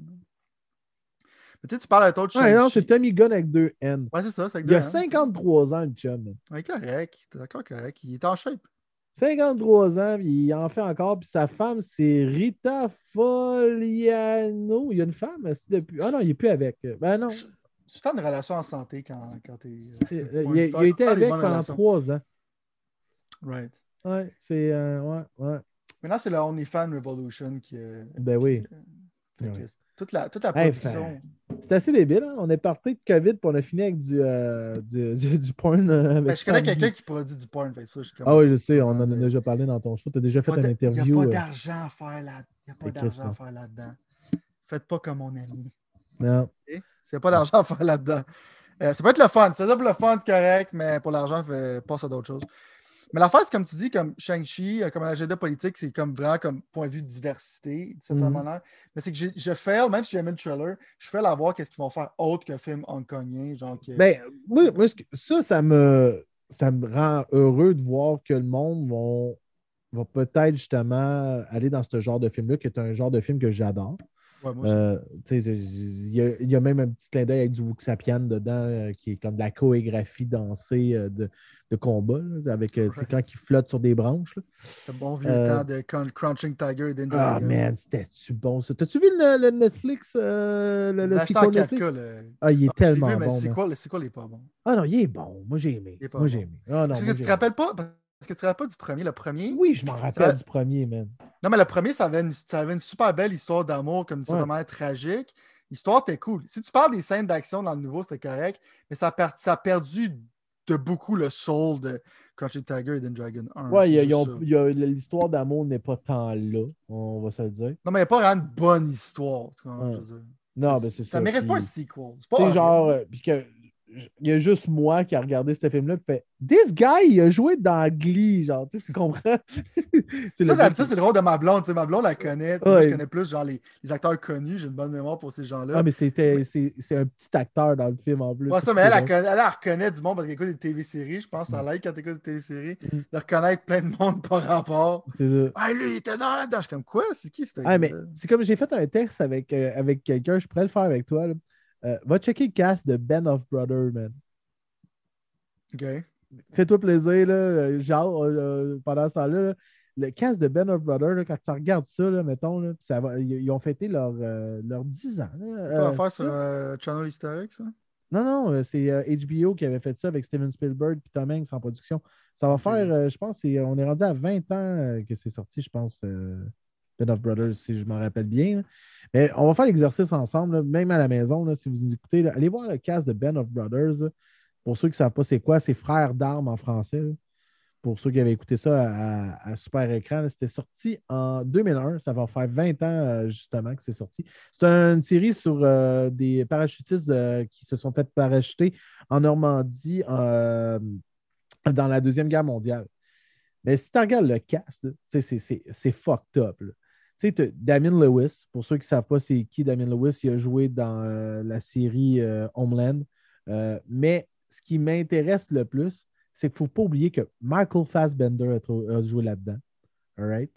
Mais tu sais, tu parles à toi de Ouais, non, c'est Shang-Chi. Tommy Gunn avec 2 N. Ouais, c'est ça, c'est avec Il deux a N, ça. 53 ans, le chum. Man. Ouais, correct. T'es d'accord, correct. Il est en shape. 53 ans, puis il en fait encore. Puis sa femme, c'est Rita Foliano. Il y a une femme, c'est depuis. Ah non, il n'est plus avec. Ben non. Tu as une relation en santé quand t'es Il porn a star. été T'as des avec bonnes pendant relations. 3 ans. Right. Ouais, c'est. Ouais, ouais. Maintenant, c'est la OnlyFans Revolution Ben oui. fait Ouais. que toute la Hey, production. c'est assez débile, hein? On est parti de COVID, puis on a fini avec du porn Ben, avec je connais Sandy. quelqu'un qui produit du porn, fait que c'est pour ça que je suis Ah comme oui, je sais, on en vraiment a déjà parlé dans ton show. Tu as déjà fait une il n'y a interview. pas d'argent à faire là. Il n'y a pas Avec Chris, d'argent à non. faire là-dedans. Faites pas comme mon ami. Non. OK? S'il n'y a pas d'argent à faire là-dedans. Ça peut être le fun. Si c'est ça pour le fun, c'est correct, mais pour l'argent, passe à d'autres choses. Mais l'affaire, c'est comme tu dis, comme Shang-Chi, comme l'agenda politique, c'est comme vraiment comme point de vue de diversité, d'une certaine Mhm. manière. Mais c'est que je fais, même si j'aime le trailer, je fais la voir qu'est-ce qu'ils vont faire autre qu'un film hongkongien, genre que. Ben, moi, ça me rend heureux de voir que le monde va peut-être justement aller dans ce genre de film-là, qui est un genre de film que j'adore. Ouais, moi aussi. Tu sais, il y a même un petit clin d'œil avec du Wuxapian dedans, qui est comme de la chorégraphie dansée de combat, là, avec tu sais, Right. quand il flotte sur des branches. Là. Le bon vieux Euh, temps de Crouching Tiger et Dan ah, Dragon. man, c'était-tu bon, ça? T'as-tu vu le Netflix, Je le l'ai acheté en sequel 4K. Netflix? Ah, il est Je l'ai vu, tellement mais bon, man. le sequel n'est pas bon. Ah non, il est bon. Moi, j'ai aimé. Il n'est pas Moi, j'ai bon. aimé. Ah non, moi, Tu j'ai te aimé. rappelles pas? Parce que tu te rappelles pas du premier. Le premier, Oui, je m'en rappelle ça- du premier, man. non, mais le premier, ça avait une super belle histoire d'amour, comme Ouais. certainement tragique. L'histoire était cool. Si tu parles des scènes d'action dans le nouveau, c'était correct, mais ça a perdu de beaucoup le soul de Crouching Tiger et Dan Dragon 1. Ouais, C'est juste ça. l'histoire d'amour n'est pas tant là, on va se le dire. Non, mais il n'y a pas vraiment une bonne histoire. Tu comprends, Ouais. je veux dire. Non, ben c'est Ça ça. mérite pas un Puis, sequel. C'est tu pas sais, genre, horrible. puis que il y a juste moi qui a regardé ce film-là et fait This guy, il a joué dans Glee, genre, tu comprends? C'est Ça, le gars d'habitude, c'est le rôle de ma blonde. Tu sais, ma blonde, la connaît. Tu sais, moi, je Ouais. connais plus genre les acteurs connus. J'ai une bonne mémoire pour ces Ah, gens-là. mais Mais- c'est un petit acteur dans le film en plus. Ouais, C'est ça, ça mais qui est elle, drôle. elle reconnaît du monde parce qu'elle écoute des TV-séries. Je pense que ça l'aide quand tu écoutes des téléséries. Mhm. De reconnaître plein de monde par rapport. C'est ça. Ah, lui, il était dans là-dedans. Je suis comme quoi? C'est qui ce Ah, mais gars-là? c'est comme j'ai fait un texte avec quelqu'un, je pourrais le faire avec toi, là. Va checker le cast de Band of Brothers, man. OK. Fais-toi plaisir, là, genre, pendant ce temps-là, là, le cast de Band of Brothers, là, quand tu regardes ça, là, mettons, là, puis ils ont fêté leur 10 ans. Là, C'est pas l'affaire sur ça. Channel Historique, ça? Non, non, c'est HBO qui avait fait ça avec Steven Spielberg et Tom Hanks en production. Ça va OK. faire, je pense, on est rendu à 20 ans que c'est sorti, je pense, Band of Brothers, si je m'en rappelle bien, là. Mais on va faire l'exercice ensemble, là, même à la maison, là, si vous nous écoutez. Là, allez voir le cast de Band of Brothers. Là. Pour ceux qui ne savent pas c'est quoi, c'est Frères d'armes en français. Là. Pour ceux qui avaient écouté ça à super écran, là, c'était sorti en 2001. Ça va faire 20 ans justement que c'est sorti. C'est une série sur des parachutistes qui se sont fait parachuter en Normandie dans la Deuxième Guerre mondiale. Mais si tu regardes le cast, là, c'est fucked up. Là. Tu sais, Damien Lewis, pour ceux qui ne savent pas c'est qui Damien Lewis, il a joué dans la série Homeland. Mais ce qui m'intéresse le plus, c'est qu'il ne faut pas oublier que Michael Fassbender a joué là-dedans. All right?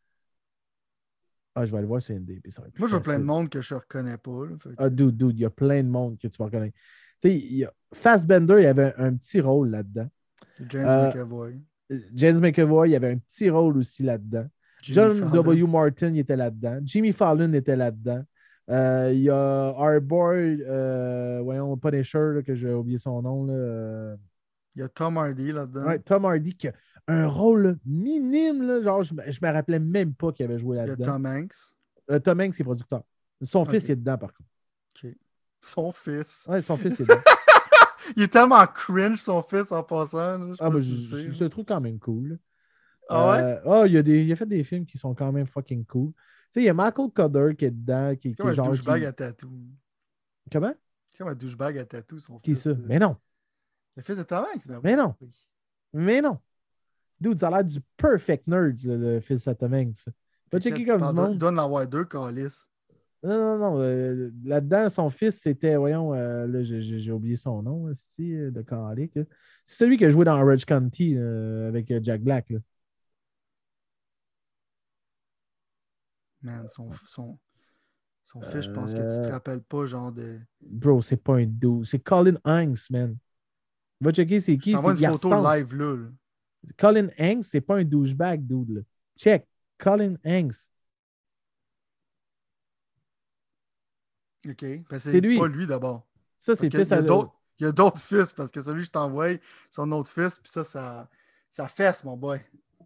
Ah, je vais aller voir sur NDB, ça va être plus Moi, je vois plein de facile. monde que je reconnais pas. Là, fait que- Ah, dude, il y a plein de monde que tu vas reconnaître. Tu sais, Fassbender, il y avait un petit rôle là-dedans. James Euh, McAvoy, James McAvoy, il y avait un petit rôle aussi là-dedans. Jimmy John Fallon. W. Martin il était là-dedans. Jimmy Fallon était là-dedans. Il y a our boy, voyons, Punisher, là, que j'ai oublié son nom. Là, Il y a Tom Hardy là-dedans. ouais, Tom Hardy qui a un rôle là, minime. Là, genre, je me rappelais même pas qu'il avait joué Il y a là-dedans. Tom Hanks. Tom Hanks, c'est producteur. Son OK. fils il est dedans, par contre. OK. Son fils. Ouais, son fils il est dedans. Il est tellement cringe, son fils, en passant. Là, je sais Ah, pas moi, si tu le sais. je le trouve quand même cool. Là. Ah ouais? Il a fait des films qui sont quand même fucking cool. Tu sais, il y a Michael Cudder qui est dedans, C'est qui comme est un genre. douchebag à tatou. Comment? C'est comme un douchebag à tatou, son Qui fils. ça? Mais non. Le fils de Tom Hanks, ben Mais non. oui. Mais non. Dude, ça a l'air du perfect nerd, le fils de Tom Hanks. Va checker comme du monde. Donne l'avoir deux, calice. Non, non, non. Là-dedans, son fils, c'était, voyons, là, j'ai oublié son nom, aussi, de Calic. C'est celui qui a joué dans Orange County avec Jack Black. Là. Man, son fils, je pense que tu te rappelles pas, genre de. Bro, c'est pas un dude. C'est Colin Hanks, man. Va checker c'est Je qui. t'envoie une Il photo ressemble. live là. Colin Hanks, c'est pas un douchebag, dude. Là. Check. Colin Hanks. OK. Ben, C'est c'est lui. pas lui d'abord. Ça, Parce c'est qu'il fils y a à... il y a d'autres fils, parce que celui que je t'envoie, son autre fils, puis ça fesse, mon boy.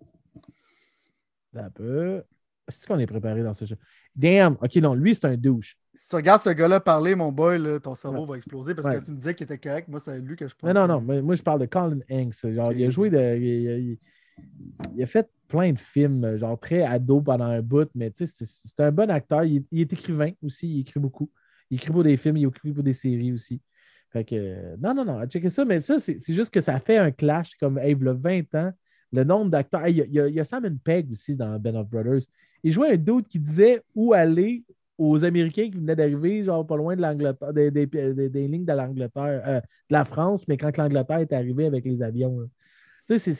Un peu. C'est qu'on est préparé dans ce jeu. Damn. OK, non, lui, c'est un douche. Si tu regardes ce gars-là parler, mon boy, là, ton cerveau Ouais. va exploser parce Ouais. que tu me disais qu'il était correct. Moi, c'est lui que je Non, pensais. non, non. Mais moi, je parle de Colin Hanks. Genre, Ok, il a joué ok. de. Il a fait plein de films, genre très ado pendant un bout, mais tu sais, c'est un bon acteur. Il est écrivain aussi, il écrit beaucoup. Il écrit pour des films, il écrit pour des séries aussi. Fait que, non, non, non, checker ça, mais ça, c'est juste que ça fait un clash comme, hey, il y a 20 ans, le nombre d'acteurs. Hey, il y a Simon Pegg aussi dans Band of Brothers. Il jouait un dude qui disait où aller aux Américains qui venaient d'arriver, genre pas loin de l'Angleterre, des lignes de l'Angleterre, de la France, mais quand l'Angleterre est arrivée avec les avions. Là. Tu sais,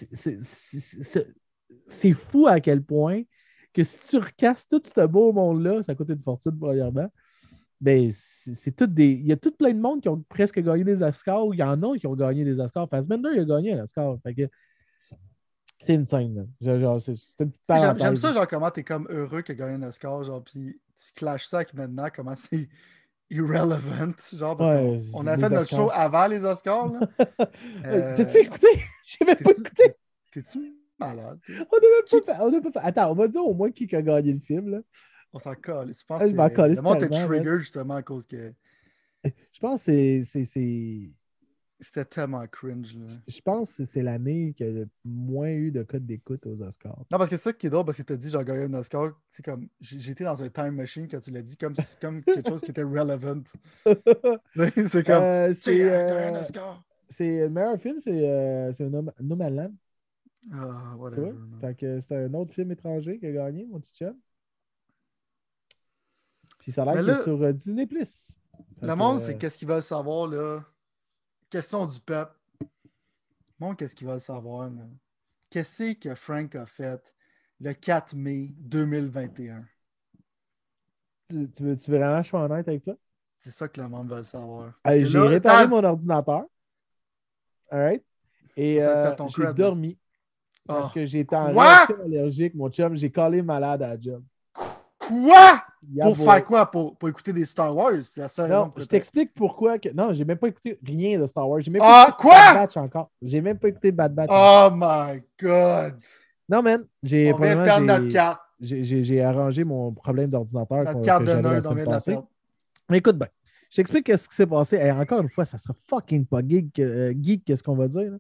c'est fou à quel point que si tu recasses tout ce beau monde-là, ça coûte une fortune, premièrement. Ben, c'est tout des. Il y a tout plein de monde qui ont presque gagné des Oscars, ou il y en a qui ont gagné des Oscars. Fassbender, il a gagné un Oscar. Fait que c'est une scène. Là. Genre, c'est une petite J'aime parenthèse. ça, genre, comment t'es comme heureux qu'il a gagné un Oscar, genre, puis tu clashes ça avec maintenant, comment c'est irrelevant, genre, parce Ouais, qu'on a les fait notre Oscars. show avant les Oscars, là. T'as-tu écouté? J'ai même pas écouté. T'es-tu malade? On n'a même pas fait. On n'a pas fait. Attends, on va dire au moins qui a gagné le film. Là. On s'en colle. Je pense Ah, que je m'en calisse le monde est tellement, man. trigger, justement, à cause que... Je pense que c'est C'était tellement cringe, là. Je pense que c'est l'année qui a le moins eu de codes d'écoute aux Oscars. Non, parce que c'est ça qui est drôle, parce que tu as dit, j'ai gagné un Oscar. C'est comme, j'étais dans un time machine quand tu l'as dit, comme quelque chose qui était relevant. C'est comme, C'est j'ai gagné un Oscar. le meilleur film, c'est Nomadland. Ah, Tu whatever. vois? Man. Fait que c'est un autre film étranger qui a gagné, mon petit chum. Puis ça a l'air Mais qu'il est là, sur Disney+. le monde, c'est qu'est-ce qu'ils veulent savoir, là. Question du peuple. Le monde, qu'est-ce qu'ils veulent savoir, là. Qu'est-ce que Frank a fait le 4 mai 2021? Tu veux vraiment que je sois honnête avec toi? C'est ça que le monde veut savoir. Parce que J'ai là, réparé mon ordinateur. All right? Et t'as ton j'ai cred, là. dormi parce Ah. que j'étais en Quoi? réaction allergique, mon chum. J'ai collé malade à la job. Quoi? Yeah, Pour boy. faire quoi? Pour écouter des Star Wars? C'est la seule raison Non, pour je t'explique pourquoi. Non, j'ai même pas écouté rien de Star Wars. J'ai même pas écouté quoi? Bad Batch encore. J'ai même pas écouté Bad Batch Oh my God! Non, man. On vient de perdre notre carte. J'ai arrangé mon problème d'ordinateur Notre carte que de j'avais la nerd, on semaine vient de la passée. perdre. Mais écoute bien. Je t'explique ce qui s'est passé. Et encore une fois, ça sera fucking pas geek, qu'est-ce qu'on va dire. Là.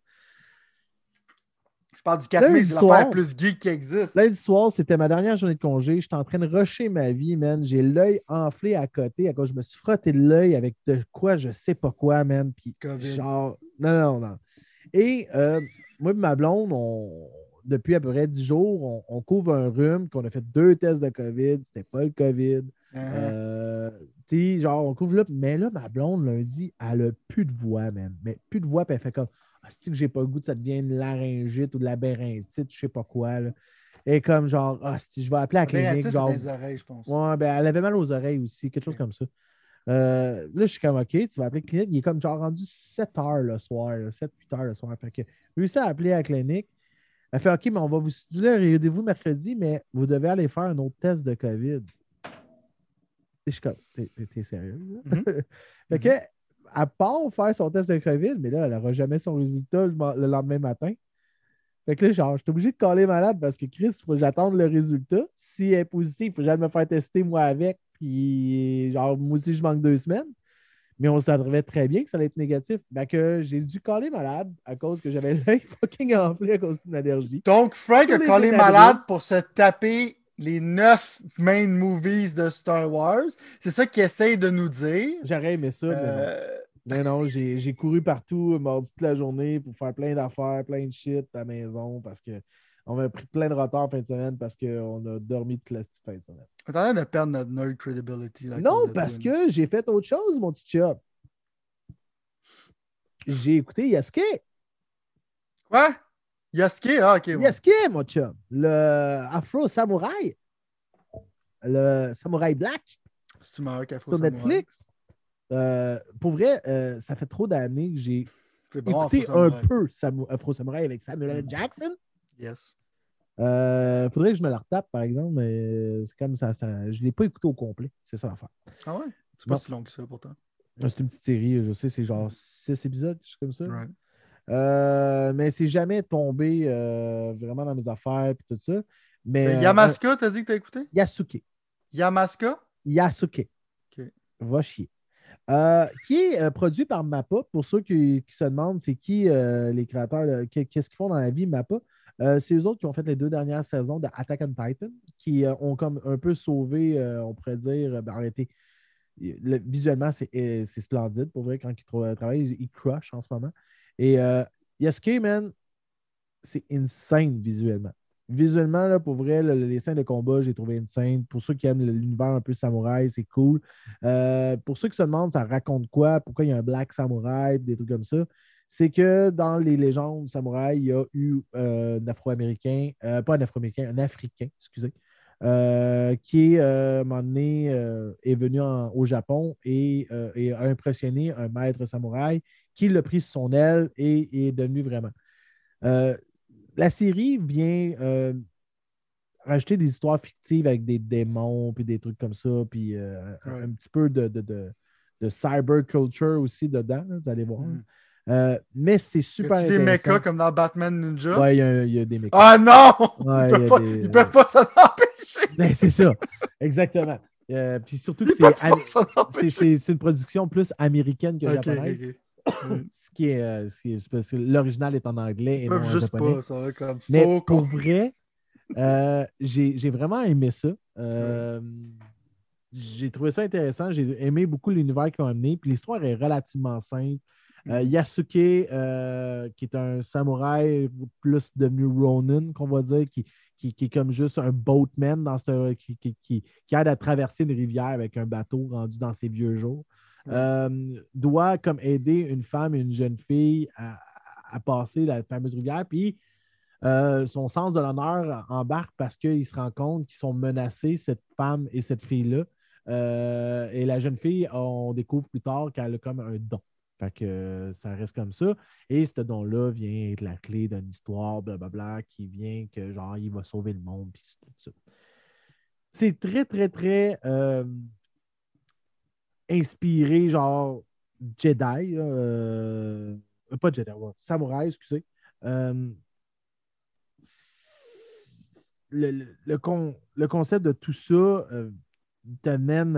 Je parle du 4 mai, Lundi c'est soir. l'affaire plus geek qui existe. Lundi soir, c'était ma dernière journée de congé. J'étais en train de rusher ma vie, man. J'ai l'œil enflé à côté à cause je me suis frotté l'œil avec de quoi, je sais pas quoi, man. Puis COVID. genre, non. Et moi et ma blonde, depuis à peu près 10 jours, on couvre un rhume, qu'on a fait 2 tests de COVID. C'était pas le COVID. Tu sais, genre, on couvre là. Mais là, ma blonde, lundi, elle a plus de voix, man. Mais plus de voix, puis elle fait comme si que j'ai pas le goût que ça devienne une laryngite ou de la labyrinthite, je sais pas quoi. Là. Et comme genre, si je vais appeler à la clinique. Genre, c'est des oreilles, je pense. Ouais, ben, elle avait mal aux oreilles aussi, quelque chose comme ça. Là, je suis comme, OK, tu vas appeler la clinique. Il est comme genre rendu 7 heures le soir, 7-8 heures le soir. Fait que, réussi à appeler à la clinique. Elle fait, OK, mais on va vous stimuler un rendez-vous mercredi, mais vous devez aller faire un autre test de COVID. Je suis comme, t'es sérieux? Fait que, à part faire son test de COVID, mais là, elle n'aura jamais son résultat le lendemain matin. Fait que là, genre, je suis obligé de caler malade parce que Chris, il faut que j'attende le résultat. S'il est positif, il faut que j'aille me faire tester moi avec. Puis, genre, moi aussi, je manque 2 semaines. Mais on savait très bien que ça allait être négatif. Fait que j'ai dû caler malade à cause que j'avais l'œil fucking enflé à cause d'une allergie. Donc, Frank a collé malade pour se taper les 9 main movies de Star Wars. C'est ça qu'il essaye de nous dire. J'aurais aimé ça, mais non. j'ai couru partout mardi toute la journée pour faire plein d'affaires, plein de shit à la maison parce qu'on m'a pris plein de retard en fin de semaine parce qu'on a dormi toute la fin de semaine. On est en train de perdre notre nerd credibility. Là, non, parce que j'ai fait autre chose, mon petit chum. J'ai écouté Yasuke. Quoi? Yasuke? Ah, ok. Yasuke, mon chum. Le Afro Samurai. Le Samurai Black. C'est meilleur qu'Afro sur Samurai. Netflix. Pour vrai, ça fait trop d'années que j'ai écouté un peu Afro Samurai avec Samuel L. Jackson. Yes. Faudrait que je me la retape, par exemple, mais c'est comme ça. Je ne l'ai pas écouté au complet. C'est ça l'affaire. Ah ouais? C'est pas si long que ça, pourtant. C'est une petite série, je sais, c'est genre 6 épisodes, je suis comme ça. Right. Mais c'est jamais tombé vraiment dans mes affaires et tout ça. Mais, Yamaska, t'as dit que t'as écouté? Yasuke. Yasuke. OK. Va chier. Qui est produit par Mappa. Pour ceux qui se demandent c'est qui les créateurs, qu'est-ce qu'ils font dans la vie, Mappa. C'est eux autres qui ont fait les 2 dernières saisons de Attack on Titan, qui ont comme un peu sauvé, on pourrait dire, arrêtez. Visuellement, c'est splendide. Pour vrai, quand ils travaillent, ils crush en ce moment. Et Yasuke, man, c'est insane visuellement. Visuellement, là, pour vrai, les scènes de combat, j'ai trouvé insane. Pour ceux qui aiment l'univers un peu samouraï, c'est cool. Pour ceux qui se demandent, ça raconte quoi? Pourquoi il y a un Black Samurai? Des trucs comme ça. C'est que dans les légendes samouraï, il y a eu un Afro-Américain, pas un Afro-Américain, un Africain, excusez, qui, à un moment donné, est venu au Japon et a impressionné un maître samouraï qui l'a pris sur son aile et est devenu vraiment. La série vient rajouter des histoires fictives avec des démons puis des trucs comme ça, puis un petit peu de cyber culture aussi dedans, là, vous allez voir. Mais c'est super intéressant. Y a-tu des mechas comme dans Batman Ninja? Ouais, il y a des mechas. Ah non! Ouais, ils peuvent pas s'en empêcher! Ben, c'est ça, exactement. Puis surtout que c'est une production plus américaine que japonaise. Okay. c'est parce que l'original est en anglais Ils et non peuvent en juste japonais. pas, ça, là, comme Mais faux. pour vrai, j'ai vraiment aimé ça. Ouais. J'ai trouvé ça intéressant. J'ai aimé beaucoup l'univers qu'ils ont amené. Puis l'histoire est relativement simple. Mhm. Yasuke, qui est un samouraï plus devenu Ronin, qu'on va dire, qui est comme juste un boatman qui aide à traverser une rivière avec un bateau rendu dans ses vieux jours, Ouais. doit comme aider une femme et une jeune fille à passer la fameuse rivière. Puis son sens de l'honneur embarque parce qu'il se rend compte qu'ils sont menacés, cette femme et cette fille-là. Et la jeune fille, on découvre plus tard qu'elle a comme un don. Fait que ça reste comme ça. Et ce don-là vient être la clé d'une histoire, blablabla, qui vient que genre, il va sauver le monde, puis tout ça. C'est très, très, très inspiré, genre Jedi, pas Jedi, ouais, Samouraï, excusez. Euh, le concept de tout ça t'amène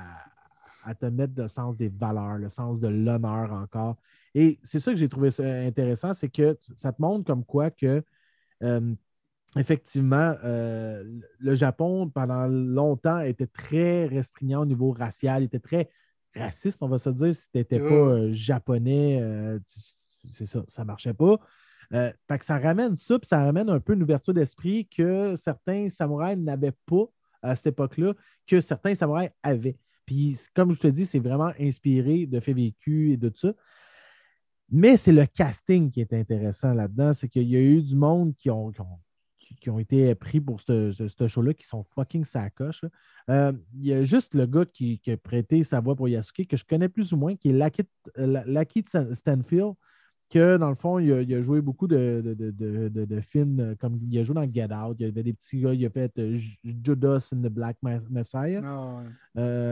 à te mettre le sens des valeurs, le sens de l'honneur encore. Et c'est ça que j'ai trouvé ça intéressant, c'est que ça te montre comme quoi que euh, effectivement, le Japon, pendant longtemps, était très restreignant au niveau racial, était très raciste, on va se dire, si tu n'étais pas Ouais. japonais, c'est ça, ça ne marchait pas. Fait que ça ramène ça, puis ça ramène un peu une ouverture d'esprit que certains samouraïs n'avaient pas à cette époque-là, que certains samouraïs avaient. Puis, comme je te dis, c'est vraiment inspiré de faits vécus et de tout ça. Mais c'est le casting qui est intéressant là-dedans. C'est qu'il y a eu du monde qui ont été pris pour ce show-là, qui sont fucking sacoches. Il y a juste le gars qui a prêté sa voix pour Yasuke, que je connais plus ou moins, qui est Lakeith Stanfield, que dans le fond, il a joué beaucoup de films, comme il a joué dans Get Out, il y avait des petits gars, il a fait Judas and the Black Messiah. Non, ouais.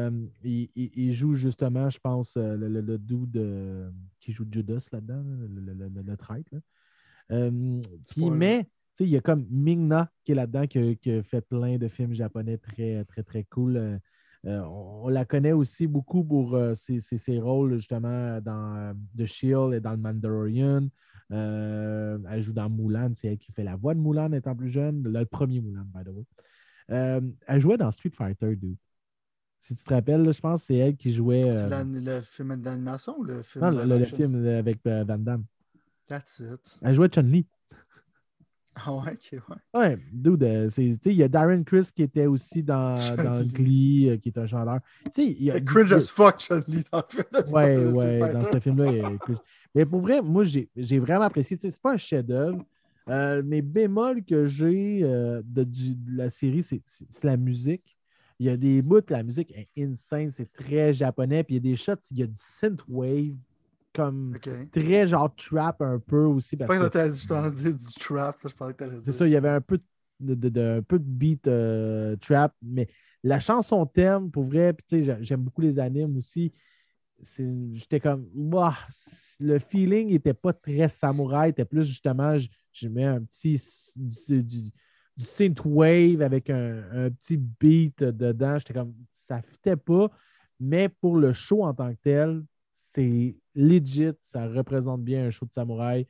Il joue justement, je pense, le dude qui joue Judas là-dedans, le traître. Là. Puis, Spoiler. mais, tu sais, il y a comme Ming-Na qui est là-dedans, qui a fait plein de films japonais très, très, très cool. On la connaît aussi beaucoup pour ses rôles, justement, dans The Shield et dans le Mandalorian. Elle joue dans Mulan, c'est elle qui fait la voix de Mulan étant plus jeune, le premier Mulan, by the way. Elle jouait dans Street Fighter, dude. Si tu te rappelles, là, je pense que c'est elle qui jouait. C'est le film d'animation ou le Non, film live le action? film avec Van Damme. That's it. Elle jouait Chun-Li. Ah ouais, ok, ouais. Ouais, dude, il y a Darren Criss qui était aussi dans Chun-Li. Glee, qui est un chanteur. Tu sais, C'est cringe as fuck, Chun-Li, dans le film ouais, de Street ouais, dans Fighter. ce film-là, mais pour vrai, moi, j'ai vraiment apprécié. Tu sais, c'est pas un chef-d'œuvre. Mes bémols que j'ai de la série, c'est la musique. Il y a des bouts, la musique est insane, c'est très japonais. Puis il y a des shots, il y a du synthwave, comme Ok. Je très genre trap un peu aussi, sais parce pas que que t'as juste entendu du trap, ça, je pensais que t'allais c'est dire, ça, il y avait justement. un peu un peu de beat trap, mais la chanson thème, pour vrai, puis tu sais, j'aime beaucoup les animes aussi. J'étais comme, ouah, le feeling n'était pas très samouraï, était plus justement, je mets un petit du synthwave avec un petit beat dedans. J'étais comme, ça ne fitait pas, mais pour le show en tant que tel, c'est legit, ça représente bien un show de samouraï.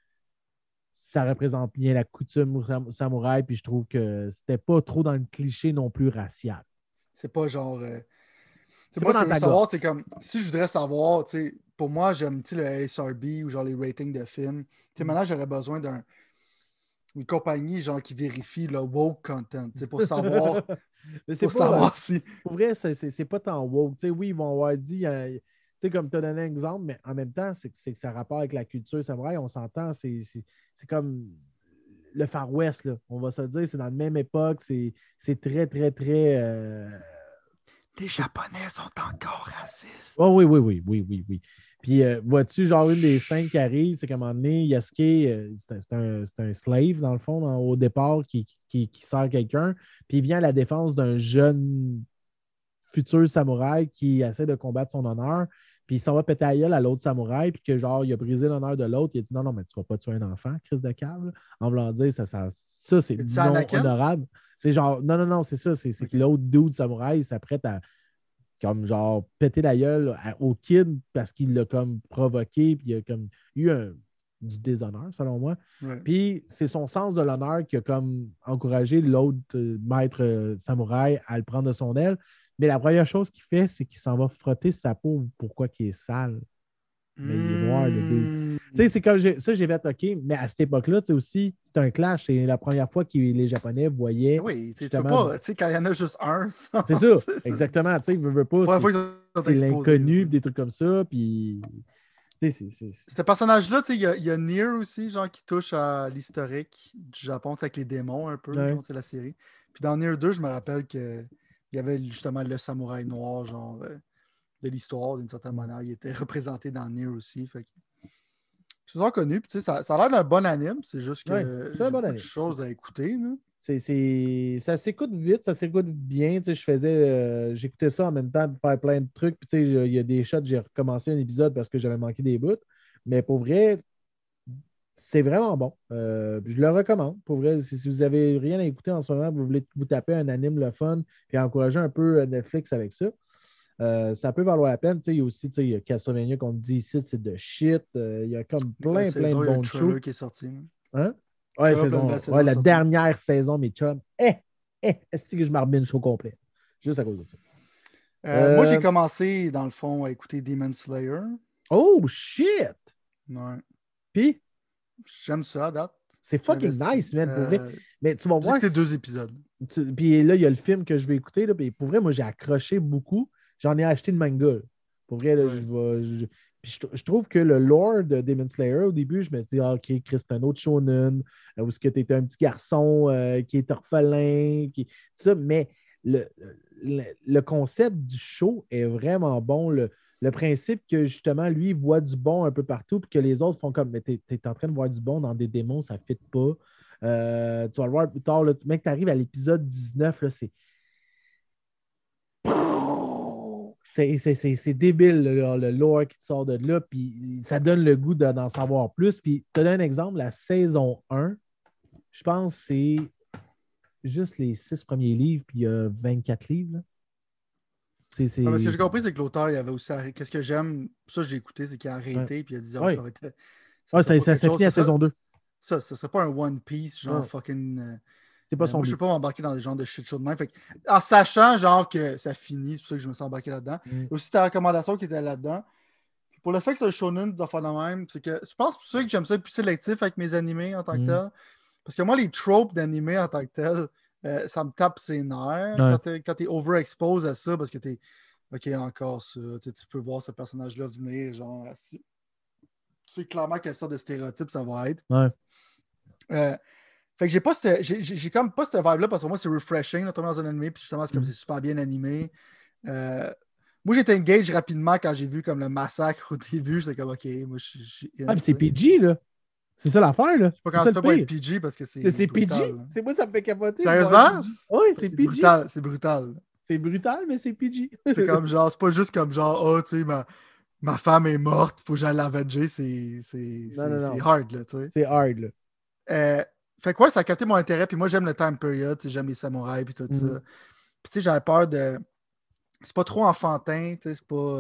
Ça représente bien la coutume samouraï, puis je trouve que c'était pas trop dans le cliché non plus racial. C'est pas genre. C'est pas Moi, ce que dans je veux ta gorge. savoir, c'est comme. Si je voudrais savoir, tu sais, pour moi, j'aime le SRB ou genre les ratings de films. Tu sais, maintenant, j'aurais besoin d'une compagnie genre qui vérifie le woke content, tu sais, Mais c'est pour pas. savoir si. Pour vrai, c'est pas tant woke. Tu sais, oui, ils vont avoir dit. Tu sais, comme tu as donné un exemple, mais en même temps, c'est que ça a rapport avec la culture samouraï. On s'entend, c'est comme le Far West, là. On va se dire, c'est dans la même époque. C'est très, très, très. Les Japonais sont encore racistes. Oh oui, oui, oui, oui, oui, oui. Puis, vois-tu, genre, une des scènes qui arrive, c'est qu'à un moment donné, Yasuke, c'est un slave, dans le fond, au départ, qui sert quelqu'un, puis il vient à la défense d'un jeune futur samouraï qui essaie de combattre son honneur, puis il s'en va péter à gueule à l'autre samouraï, puis que, genre, il a brisé l'honneur de l'autre, il a dit non, non, mais tu vas pas tuer un enfant, crise de câble, en voulant dire, ça c'est Es-tu non Anakin? honorable. C'est genre, non, non, non, c'est ça, c'est que Ok. l'autre dude samouraï il s'apprête comme genre pété la gueule au kid parce qu'il l'a comme provoqué, puis il a comme eu du déshonneur, selon moi. Ouais. Puis c'est son sens de l'honneur qui a comme encouragé l'autre maître samouraï à le prendre de son aile. Mais la première chose qu'il fait, c'est qu'il s'en va frotter sa peau. Pourquoi qu'il est sale? Mais il est noir, le dude. Hmm. Tu sais, c'est comme ça, j'ai fait OK, mais à cette époque-là, tu sais aussi, c'est un clash. C'est la première fois que les Japonais voyaient Oui, tu peux justement. pas, tu sais, quand il y en a juste un, C'est ça, c'est exactement. Tu sais, veut pas, la première fois qu'ils sont c'est exposés. l'inconnu, des trucs comme ça. Puis, tu sais, Ce personnage-là, tu sais, il y a Nier aussi, genre, qui touche à l'historique du Japon, tu sais, avec les démons un peu, Ouais. genre, c'est la série. Puis dans Nier 2, je me rappelle qu'il y avait justement le samouraï noir, genre, de l'histoire, d'une certaine manière. Il était représenté dans Nier aussi. Fait que c'est toujours connu. Puis, tu sais, ça a l'air d'un bon anime. C'est juste Ouais, que c'est un j'ai bon beaucoup de anime. choses à écouter. Là. Ça s'écoute vite, ça s'écoute bien. Tu sais, j'écoutais ça en même temps de faire plein de trucs. Puis, tu sais, il y a des shots, j'ai recommencé un épisode parce que j'avais manqué des bouts. Mais pour vrai, c'est vraiment bon. Je le recommande. Pour vrai, si vous n'avez rien à écouter en ce moment, vous voulez vous taper un anime le fun et encourager un peu Netflix avec ça. Ça peut valoir la peine. Tu sais, il y a aussi, tu sais, il y a Castlevania qu'on dit ici, c'est de shit. Il y a comme Nouvelle plein de saison, il y a un bons shows. trailer qui est sorti. Là. Hein? Ouais, Trailer pour la nouvelle saison est la sorti. dernière saison, mes chums. Est-ce que je m'arbine au complet? Juste à cause de ça. Moi, j'ai Euh, commencé, dans le fond, à écouter Demon Slayer. oh, shit! Ouais. Puis, J'aime ça, à date. c'est J'ai fucking investi. nice, man, pour vrai. Mais tu vas J'ai voir. écouté 2 épisodes. Puis là, il y a le film que je vais écouter. Là, puis pour vrai, moi, j'ai accroché beaucoup. J'en ai acheté le manga. Là. Pour vrai, là, Ouais. Puis je trouve que le lore de Demon Slayer, au début, je me dis, ah, OK, Chris, c'est un autre shonen, où est-ce que tu étais un petit garçon qui est orphelin, ça, mais le concept du show est vraiment bon. Le principe que, justement, lui, il voit du bon un peu partout, puis que les autres font comme, mais t'es en train de voir du bon dans des démons, ça ne fit pas. Tu vas le voir plus tard. Là, mec, tu arrives à l'épisode 19, là, c'est débile, là, le lore qui te sort de là, puis ça donne le goût d'en savoir plus. Puis, tu te donne un exemple, la saison 1, je pense que c'est juste les 6 premiers livres, puis il y a 24 livres. Là. Non, mais ce que j'ai compris, c'est que l'auteur, il avait aussi arrêté. Qu'est-ce que j'aime, ça, j'ai écouté, c'est qu'il a Ouais. arrêté, puis il a dit, oh, Ouais. ça Ouais, serait pas ça quelque chose. finit à saison 2. Ça serait pas un One Piece, genre Non, fucking. c'est pas son Moi, je ne but. peux pas m'embarquer dans des genres de shit show de même. Fait que, en sachant, genre, que ça finit, c'est pour ça que je me suis embarqué là-dedans. Il y a aussi ta recommandation qui était là-dedans. Puis pour le fait que c'est un shonen, des affaires de même, c'est que je pense que c'est pour ça que j'aime ça être plus sélectif avec mes animés en tant que tel. Parce que moi, les tropes d'animés en tant que tel, ça me tape ses nerfs Ouais. quand t'es overexposed à ça, parce que t'es. Ok, encore ça. Tu peux voir ce personnage-là venir, genre. Tu sais clairement quelle sorte de stéréotype ça va être. Ouais. Fait que j'ai comme pas cette vibe-là parce que pour moi, c'est refreshing de tomber dans un anime, puis justement, c'est comme c'est super bien animé. Moi, j'étais engaged rapidement quand j'ai vu comme le massacre au début. J'étais comme, OK, moi, je suis Ah, in, mais tu c'est sais. PG, là. C'est ça l'affaire, là. Je sais pas C'est comment ça ça le fait pour être pire. PG parce que Mais c'est c'est PG. brutal. Hein. C'est moi, ça me fait capoter de voir Sérieusement? PG. Oui, c'est C'est PG. brutal. C'est brutal. C'est brutal, mais c'est PG. C'est comme genre, c'est pas juste comme genre, oh, tu sais, ma femme est morte, faut que j'aille la venger. Non, non, C'est non. hard, là, tu sais. C'est hard, là. Fait que ouais, ça a capté mon intérêt. Puis moi, j'aime le time period, tu sais, j'aime les samouraïs, puis tout ça. Mhm. Puis tu sais, j'avais peur de. C'est pas trop enfantin, tu sais,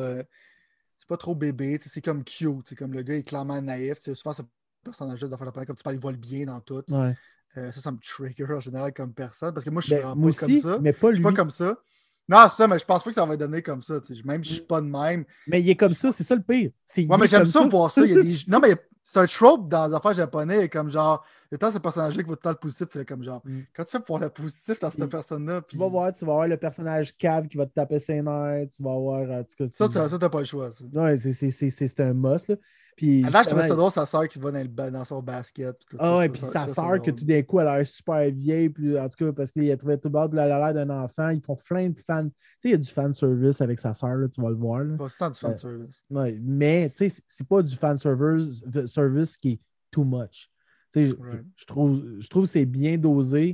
c'est pas trop bébé, tu sais, c'est comme cute, c'est comme le gars est clairement naïf, tu sais, souvent ce personnage-là, comme tu parles, il vole bien dans tout. Ouais. Ça me trigger en général comme personne, parce que moi, je suis Ben, vraiment moi pas comme aussi, ça. mais pas Je suis pas lui. comme ça. Non, c'est ça, mais je pense pas que ça va être donné comme ça. Tu sais. Même si je suis Mhm. pas de même. Mais il est comme ça, c'est ça le pire. Ouais, Il mais est j'aime comme ça ça. voir ça. Il y a des. Non, mais c'est un trope dans les affaires japonais, comme genre, le temps, ce personnage-là qui va tout le temps le positif, c'est comme genre, Mhm. quand tu fais pour le positif dans cette Puis, personne-là, tu vas puis voir, le personnage cave qui va te taper ses nerfs, tu vas voir, en tout cas, ça, t'as pas le choix, ça. ouais, c'est un must, là. Puis Avant, je trouvais justement, ça drôle, sa soeur qui va dans son basket. Puis tout ça, ah ouais, puis je sa trouvais ça sœur, que drôle. tout d'un coup, elle a l'air super vieille, puis en tout cas, parce qu'il a trouvé tout bas, puis elle a l'air d'un enfant. Ils font plein de fans. Tu sais, il y a du fan service avec sa sœur, là, tu vas le voir. Là. Pas autant du Euh, fanservice. ouais, mais, tu sais, c'est pas du fan service qui est too much. Tu sais, Right. je trouve que c'est bien dosé.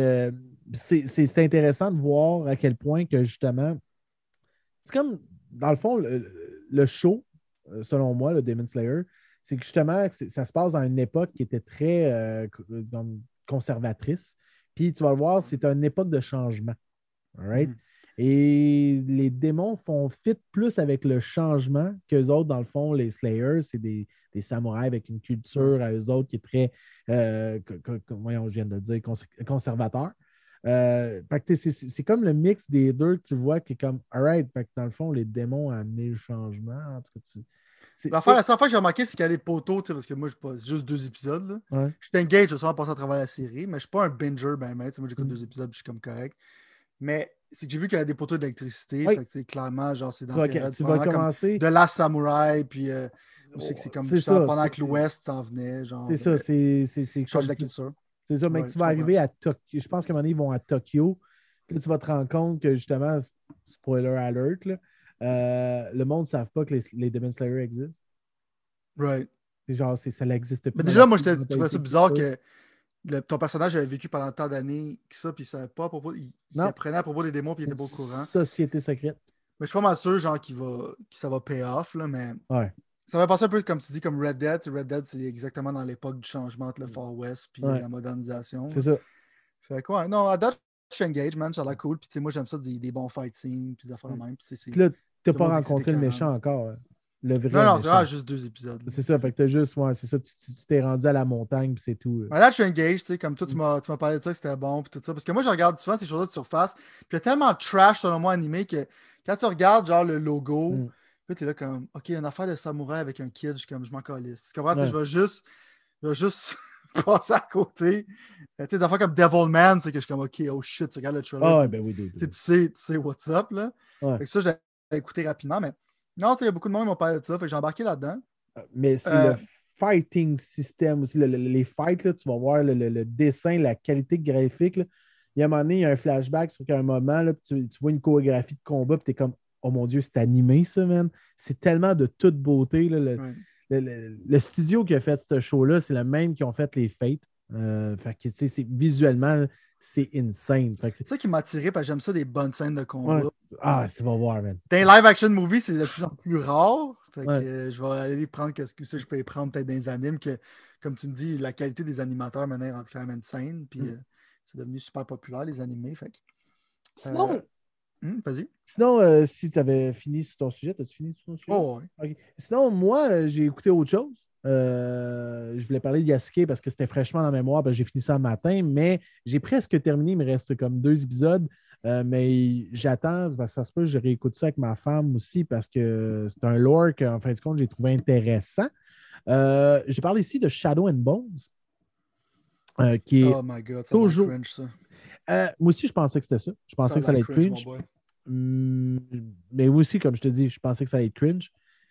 C'est intéressant de voir à quel point que justement, c'est comme, dans le fond, le show, selon moi, le Demon Slayer, c'est que justement, ça se passe dans une époque qui était très conservatrice. Puis tu vas le voir, c'est une époque de changement. All right? Mhm. Et les démons font fit plus avec le changement qu'eux autres, dans le fond, les Slayers, c'est des samouraïs avec une culture à eux autres qui est très, voyons, je viens de le dire, conservateur. Fait que c'est comme le mix des deux que tu vois qui est comme, alright, fait que dans le fond, les démons ont amené le changement. En tout cas, La seule fois que j'ai remarqué, c'est qu'il y a des poteaux, parce que moi, c'est juste 2 épisodes. Là. ouais. Je suis engaged, je vais sûrement passer à travers la série, mais je suis pas un binger, moi, j'écoute Mm. 2 épisodes, puis je suis comme correct. Mais c'est que j'ai vu qu'il y a des poteaux d'électricité, Oui, fait que clairement, genre, c'est dans tu la vas, période, tu vas probablement comme commencer. de la samouraï, puis aussi que c'est comme C'est justement ça. pendant que l'Ouest s'en venait, C'est genre, ça. C'est changer comme la plus. culture. C'est ça, mais que Ouais, tu je vas comprends. arriver à Tokyo. Je pense qu'à un moment donné, ils vont à Tokyo. Puis là, tu vas te rendre compte que justement, spoiler alert, là, le monde ne savent pas que les Demon Slayer existent. Right. C'est genre, ça n'existe Mais plus dans déjà, leur moi, je trouvais mentalité ça bizarre culture. que ton personnage avait vécu pendant tant d'années que ça, puis il savait pas à propos. Il Non, apprenait à propos des démons, puis il c'est était une pas au courant. société secrète. Mais je suis pas mal sûr, genre, que ça va pay off, là, mais Ouais. ça va passer un peu comme tu dis, comme Red Dead. Red Dead, c'est exactement dans l'époque du changement entre le Far West puis Ouais. la modernisation. C'est Là. ça. Fait quoi, non, à date, je suis engaged, man, ça a l'air cool. Puis, tu sais, moi, j'aime ça, des bons fight scenes, puis des affaires de même. Puis, Puis là, tu n'as le pas monde dit que c'était rencontré le écœurant. méchant encore. Hein. Le Non, vrai non, c'est méchant. vraiment juste 2 épisodes. Là. C'est ça. Fait que t'as juste, ouais, c'est ça. Tu t'es rendu à la montagne, puis c'est tout. Mais là, je suis engaged, tu sais, comme toi, Mm. tu m'as parlé de ça, que c'était bon, puis tout ça. Parce que moi, je regarde souvent ces choses-là de surface, puis il y a tellement de trash, selon moi, animé, que quand tu regardes, genre, le logo, Mm. puis tu es là comme, OK, une affaire de samouraï avec un kid, je m'en calisse. Tu comprends? Tu sais, Ouais. je vais juste passer à côté. Tu sais, des affaires comme Devilman, c'est que je suis comme, OK, oh shit, tu regardes le trailer, Ah, ouais, puis ben oui, dude. tu sais what's up, là. Ouais. Fait que ça, je l'ai écouté rapidement, mais non, tu sais, il y a beaucoup de monde qui m'ont parlé de ça, fait que j'ai embarqué là-dedans. Mais c'est Euh, le fighting system aussi. Les fights, là, tu vas voir le dessin, la qualité graphique. Là. Il y a un moment donné, il y a un flashback sur un moment, là, puis tu vois une chorégraphie de combat, puis tu es comme, oh mon Dieu, c'est animé, ça, man. C'est tellement de toute beauté. Là, ouais. le studio qui a fait ce show-là, c'est le même qui ont fait les Fates. Fait que, tu sais, visuellement, c'est insane. Fait que, C'est ça qui m'a attiré, parce que j'aime ça, des bonnes scènes de ouais. combat. Ah, tu vas voir, man. Dans les live-action movies, c'est de plus en plus rare. Fait que Ouais. je vais aller prendre qu'est-ce que ça, je peux les prendre peut-être dans les animes que, comme tu me dis, la qualité des animateurs maintenant est rendue quand même insane. Puis Mm. c'est devenu super populaire, les animés. Fait que, euh, Sinon, vas-y. Sinon, si tu avais fini sur ton sujet, as-tu fini sur ton sujet? Oh, ouais. Ok. Sinon, moi, j'ai écouté autre chose. Je voulais parler de Yasuke parce que c'était fraîchement dans la mémoire. J'ai fini ça le matin, mais j'ai presque terminé. Il me reste comme 2 épisodes. Mais j'attends, parce que ça se peut, je réécoute ça avec ma femme aussi parce que c'est un lore qu'en fin de compte, j'ai trouvé intéressant. J'ai parlé ici de Shadow and Bones, qui est Oh my god, ça a l'air toujours. cringe, ça. Moi aussi, je pensais que c'était ça. Je Ça pensais a que ça l'air allait être cringe, mon cringe. boy. Hum, mais aussi, comme je te dis, je pensais que ça allait être cringe.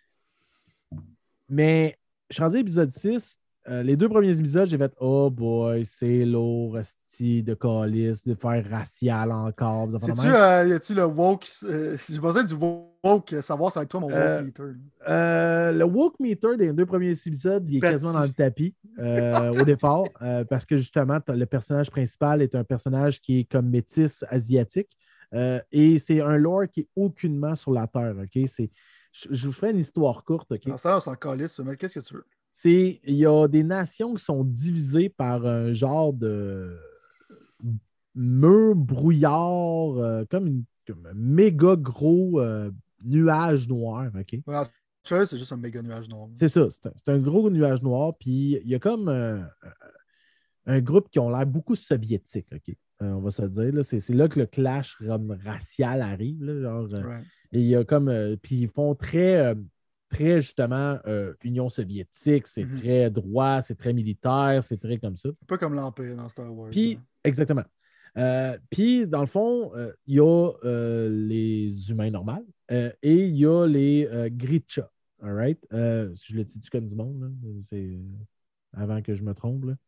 Mais je suis rendu à l'épisode 6. Les 2 premiers épisodes, j'ai fait oh boy, c'est lourd, esti de calice, de faire racial encore. De faire de Sais-tu, même. y a-tu le woke? J'ai besoin du woke, savoir ça va être toi, mon woke Euh, meter. Là. le woke meter des 2 premiers épisodes, il est quasiment dans Battu. le tapis au départ, parce que justement, le personnage principal est un personnage qui est comme métis asiatique. Et c'est un lore qui est aucunement sur la Terre. OK? Je vous fais une histoire courte. OK? Dans ça, on s'en calisse, mais qu'est-ce que tu veux? Il y a des nations qui sont divisées par un genre de mur brouillard, comme un méga gros nuage noir. OK? Ouais, en trailer, c'est juste un méga nuage noir. C'est ça, c'est un gros nuage noir. Puis il y a comme un groupe qui ont l'air beaucoup soviétique. OK? On va se le dire. Là. C'est là que le clash racial arrive. Là, genre, Right. et il y a comme. Puis ils font très justement Union soviétique, c'est Mhm. très droit, c'est très militaire, c'est très comme ça. Un peu comme l'Empire dans Star Wars. Puis, Là. exactement. Puis, dans le fond, il y a les humains normaux et il y a les Gritcha. All right? Je le dis comme du monde, là. C'est avant que je me trompe. Là.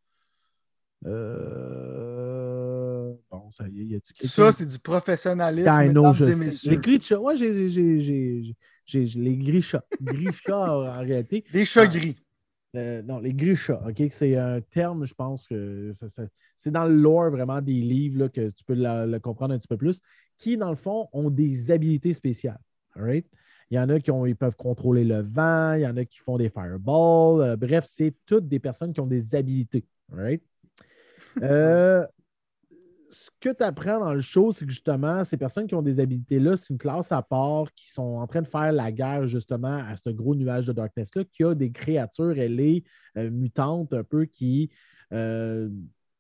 Bon, ça y est, y a-tu quelqu'un? Ça, c'est du professionnalisme, I know, mesdames je et sais. Les messieurs. Gritcha, ouais, j'ai les Grisha. Grisha, en réalité. Des chats gris. Non, les Grisha, OK? C'est un terme, je pense que c'est dans le lore vraiment des livres là, que tu peux le comprendre un petit peu plus, qui, dans le fond, ont des habilités spéciales. All right? Il y en a ils peuvent contrôler le vent, il y en a qui font des fireballs. Bref, c'est toutes des personnes qui ont des habilités. All right? Right. Euh, ce que tu apprends dans le show, c'est que justement, ces personnes qui ont des habilités-là, c'est une classe à part qui sont en train de faire la guerre justement à ce gros nuage de darkness-là, qui a des créatures, elle est mutantes un peu qui euh,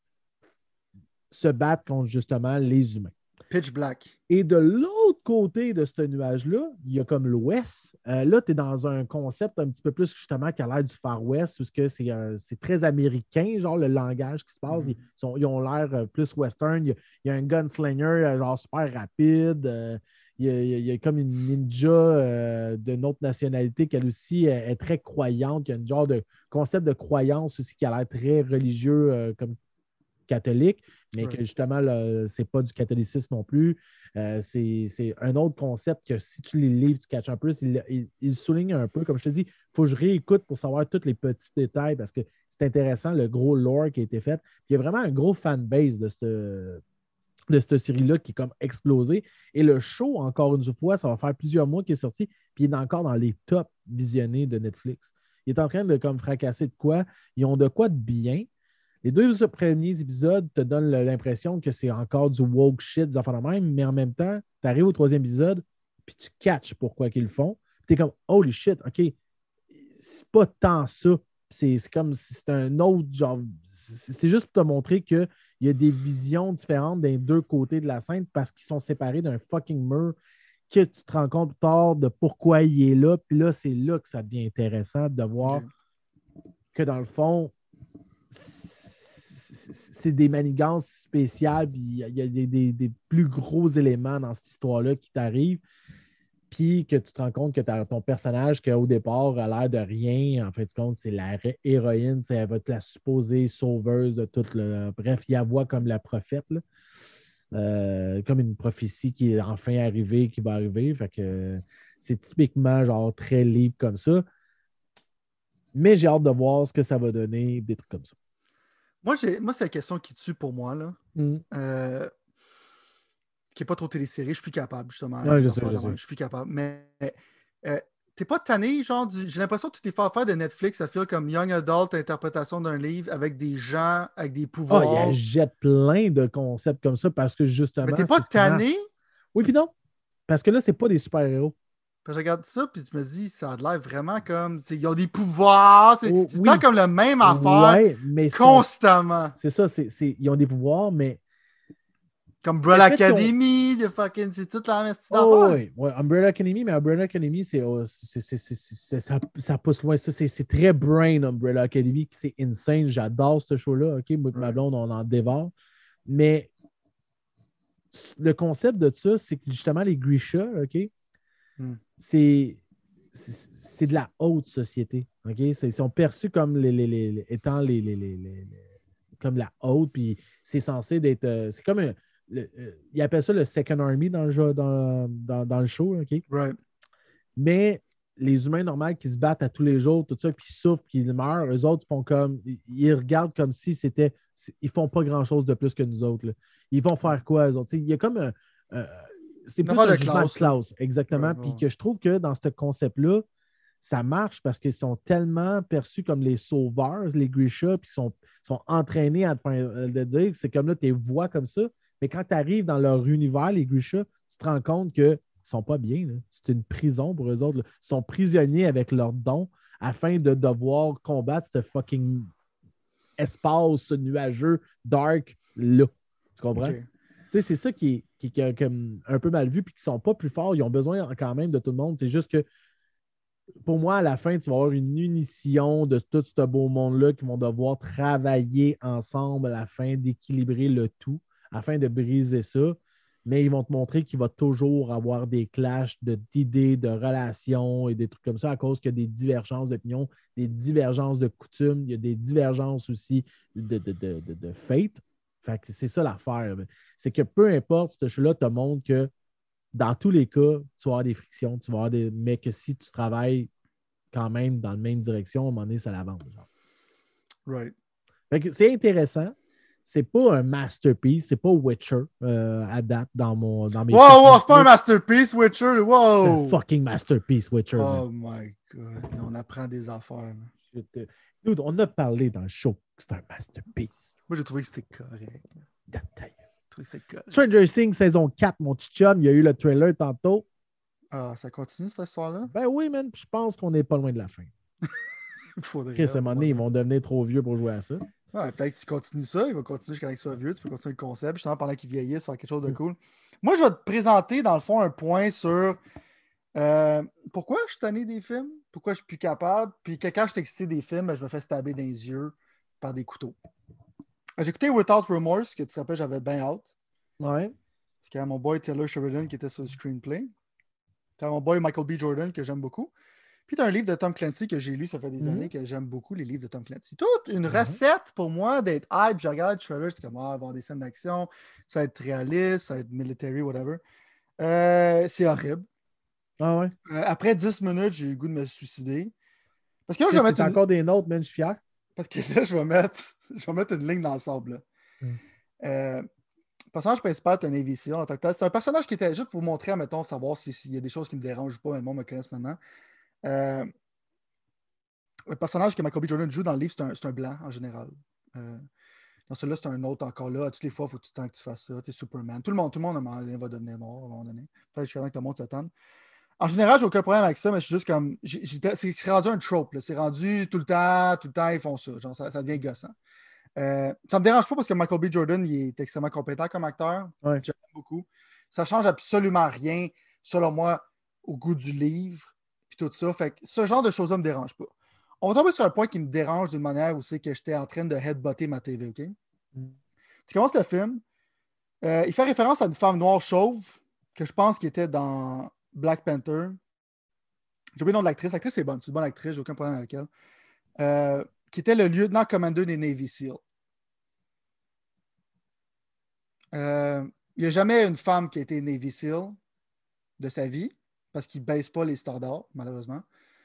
se battent contre justement les humains. Pitch Black. Et de l'autre côté de ce nuage-là, il y a comme l'Ouest. Là, tu es dans un concept un petit peu plus justement qui a l'air du Far West, où c'est très américain, genre le langage qui se passe. Ils ont l'air plus western. Il y a un gunslinger genre super rapide. Il y a comme une ninja d'une autre nationalité qui, elle aussi, est très croyante. Il y a un genre de concept de croyance aussi qui a l'air très religieux comme catholique, mais que justement, c'est pas du catholicisme non plus. C'est un autre concept que si tu les livres, tu catches un peu. Il souligne un peu. Comme je te dis, il faut que je réécoute pour savoir tous les petits détails parce que c'est intéressant, le gros lore qui a été fait. Puis il y a vraiment un gros fanbase de cette série-là qui est comme explosé. Et le show, encore une fois, ça va faire plusieurs mois qu'il est sorti, puis il est encore dans les tops visionnés de Netflix. Il est en train de comme fracasser de quoi. Ils ont de quoi de bien. Les 2 premiers épisodes te donnent l'impression que c'est encore du woke shit, des affaires de même, mais en même temps, tu arrives au 3e épisode, puis tu catches pourquoi ils le font. Tu es comme, holy shit, OK, c'est pas tant ça. C'est comme si c'était un autre genre. C'est juste pour te montrer qu'il y a des visions différentes des 2 côtés de la scène parce qu'ils sont séparés d'un fucking mur que tu te rends compte plus tard de pourquoi il est là. Puis là, c'est là que ça devient intéressant de voir que dans le fond, c'est des manigances spéciales, puis il y a des plus gros éléments dans cette histoire-là qui t'arrivent, puis que tu te rends compte que ton personnage, qui au départ a l'air de rien, en fait, du compte, c'est la héroïne, elle va être la supposée sauveuse de tout. Bref, il la voit comme la prophète, là. Comme une prophétie qui est enfin arrivée, qui va arriver. Fait que c'est typiquement genre très libre comme ça. Mais j'ai hâte de voir ce que ça va donner, des trucs comme ça. Moi, c'est la question qui tue pour moi, là. Qui n'est pas trop télésérie, je suis plus capable, justement. Ouais, je sais. Je suis plus capable. Mais t'es pas tanné, genre, j'ai l'impression que toutes les affaires de Netflix, ça fait comme Young Adult interprétation d'un livre avec des gens, avec des pouvoirs. Il jette plein de concepts comme ça parce que justement. Mais t'es pas tanné? Oui, puis non. Parce que là, c'est pas des super-héros. Je regarde ça, puis tu me dis, ça a l'air vraiment comme. Ils ont des pouvoirs. C'est pas comme le même affaire mais constamment. C'est ça, ils ont des pouvoirs, mais. Comme Umbrella Academy, c'est toute la même petite affaire. Oui, Umbrella Academy, mais Umbrella Academy, ça pousse loin. C'est très brain, Umbrella Academy. C'est insane. J'adore ce show-là. OK? Moi et ma blonde, on en dévore. Mais le concept de ça, c'est que justement, les Grisha, OK? C'est de la haute société. OK? Ils sont perçus comme étant comme la haute, puis c'est censé d'être. C'est comme ils appellent ça le Second Army dans le jeu, dans le show. OK? Right. Mais les humains normaux qui se battent à tous les jours, tout ça, puis qui souffrent, qui meurent, eux autres font comme. Ils regardent comme si c'était. Ils font pas grand-chose de plus que nous autres. Là. Ils vont faire quoi, eux autres? Il y a comme c'est plus un jugement de classe, exactement. Puis que je trouve que dans ce concept-là, ça marche parce qu'ils sont tellement perçus comme les sauveurs, les Grisha, puis sont entraînés à te dire. C'est comme là, tes voix comme ça. Mais quand tu arrives dans leur univers, les Grisha, tu te rends compte qu'ils ne sont pas bien. Là. C'est une prison pour eux autres. Là. Ils sont prisonniers avec leurs dons afin de devoir combattre ce fucking espace nuageux, dark, là. Tu comprends? Okay. C'est ça qui est comme un peu mal vu puis qui ne sont pas plus forts. Ils ont besoin quand même de tout le monde. C'est juste que pour moi, à la fin, tu vas avoir une unition de tout ce beau monde-là qui vont devoir travailler ensemble à la fin d'équilibrer le tout afin de briser ça. Mais ils vont te montrer qu'il va toujours avoir des clashs d'idées, de relations et des trucs comme ça à cause qu'il y a des divergences d'opinion, des divergences de coutumes, il y a des divergences aussi de fate. Fait que c'est ça l'affaire. C'est que peu importe, ce show-là te montre que dans tous les cas, tu vas avoir des frictions, mais que si tu travailles quand même dans la même direction, à un moment donné, ça l'avance. Right. Fait que c'est intéressant. C'est pas un masterpiece, c'est pas Witcher à date dans mes. Wow, c'est pas un masterpiece, Witcher. Wow! C'est un fucking masterpiece, Witcher. Oh my God. On apprend des affaires. Dude, on a parlé dans le show que c'est un masterpiece. Moi, j'ai trouvé que c'était correct. trouvé que c'était cool. Stranger Things saison 4, mon petit chum, il y a eu le trailer tantôt. Ah, ça continue cette histoire-là? Ben oui, man, je pense qu'on n'est pas loin de la fin. Il faudrait. Chris, à un moment donné, ils vont devenir trop vieux pour jouer à ça. Ouais, peut-être que si tu continues ça, il va continuer jusqu'à ce qu'il soit vieux, tu peux continuer le concept, justement pendant qu'il vieillit, ça va quelque chose de cool. Moi, je vais te présenter, dans le fond, un point sur pourquoi je suis tanné des films, pourquoi je suis plus capable, puis que quand je suis excité des films, ben, je me fais stabber dans les yeux par des couteaux. J'ai écouté Without Remorse, que tu te rappelles, j'avais bien hâte. Ouais. Parce qu'il y a mon boy Taylor Sheridan qui était sur le screenplay. Tu as mon boy Michael B. Jordan que j'aime beaucoup. Puis tu as un livre de Tom Clancy que j'ai lu, ça fait des années que j'aime beaucoup, les livres de Tom Clancy. Toute une recette pour moi d'être hype. Je regarde, je fais là, j'étais comme, avoir des scènes d'action, ça va être réaliste, ça va être military, whatever. C'est horrible. Ah ouais. Après 10 minutes, j'ai eu le goût de me suicider. Parce que là, je vais mettre encore des notes, man, je suis fier. Parce que là, je vais mettre une ligne dans le sable. Le personnage principal est un Navy Seal. C'est un personnage qui était, juste pour vous montrer, mettons, savoir s'il y a des choses qui me dérangent ou pas, mais le monde me connaisse maintenant. Le personnage que Michael B. Jordan joue dans le livre, c'est un blanc en général. Dans celui-là, c'est un autre encore là. À toutes les fois, il faut tout le temps que tu fasses ça. Tu sais, Superman. Tout le monde va devenir noir à un moment donné. Peut-être jusqu'à temps que le monde s'attende. En général, j'ai aucun problème avec ça, mais je suis juste comme. C'est rendu un trope. C'est rendu tout le temps, ils font ça. Genre, ça devient gossant. Ça me dérange pas parce que Michael B. Jordan, il est extrêmement compétent comme acteur. Ouais. J'aime beaucoup. Ça change absolument rien, selon moi, au goût du livre. Puis tout ça. Fait que ce genre de choses-là ne me dérange pas. On va tomber sur un point qui me dérange d'une manière où c'est que j'étais en train de headbutter ma TV, OK? Tu commences le film. Il fait référence à une femme noire chauve que je pense qui était dans Black Panther. J'ai oublié le nom de l'actrice. L'actrice est bonne. C'est une bonne actrice. J'ai aucun problème avec elle. Qui était le lieutenant-commander des Navy SEAL. Il n'y a jamais une femme qui a été Navy SEAL de sa vie parce qu'ils ne baissent pas les standards, malheureusement.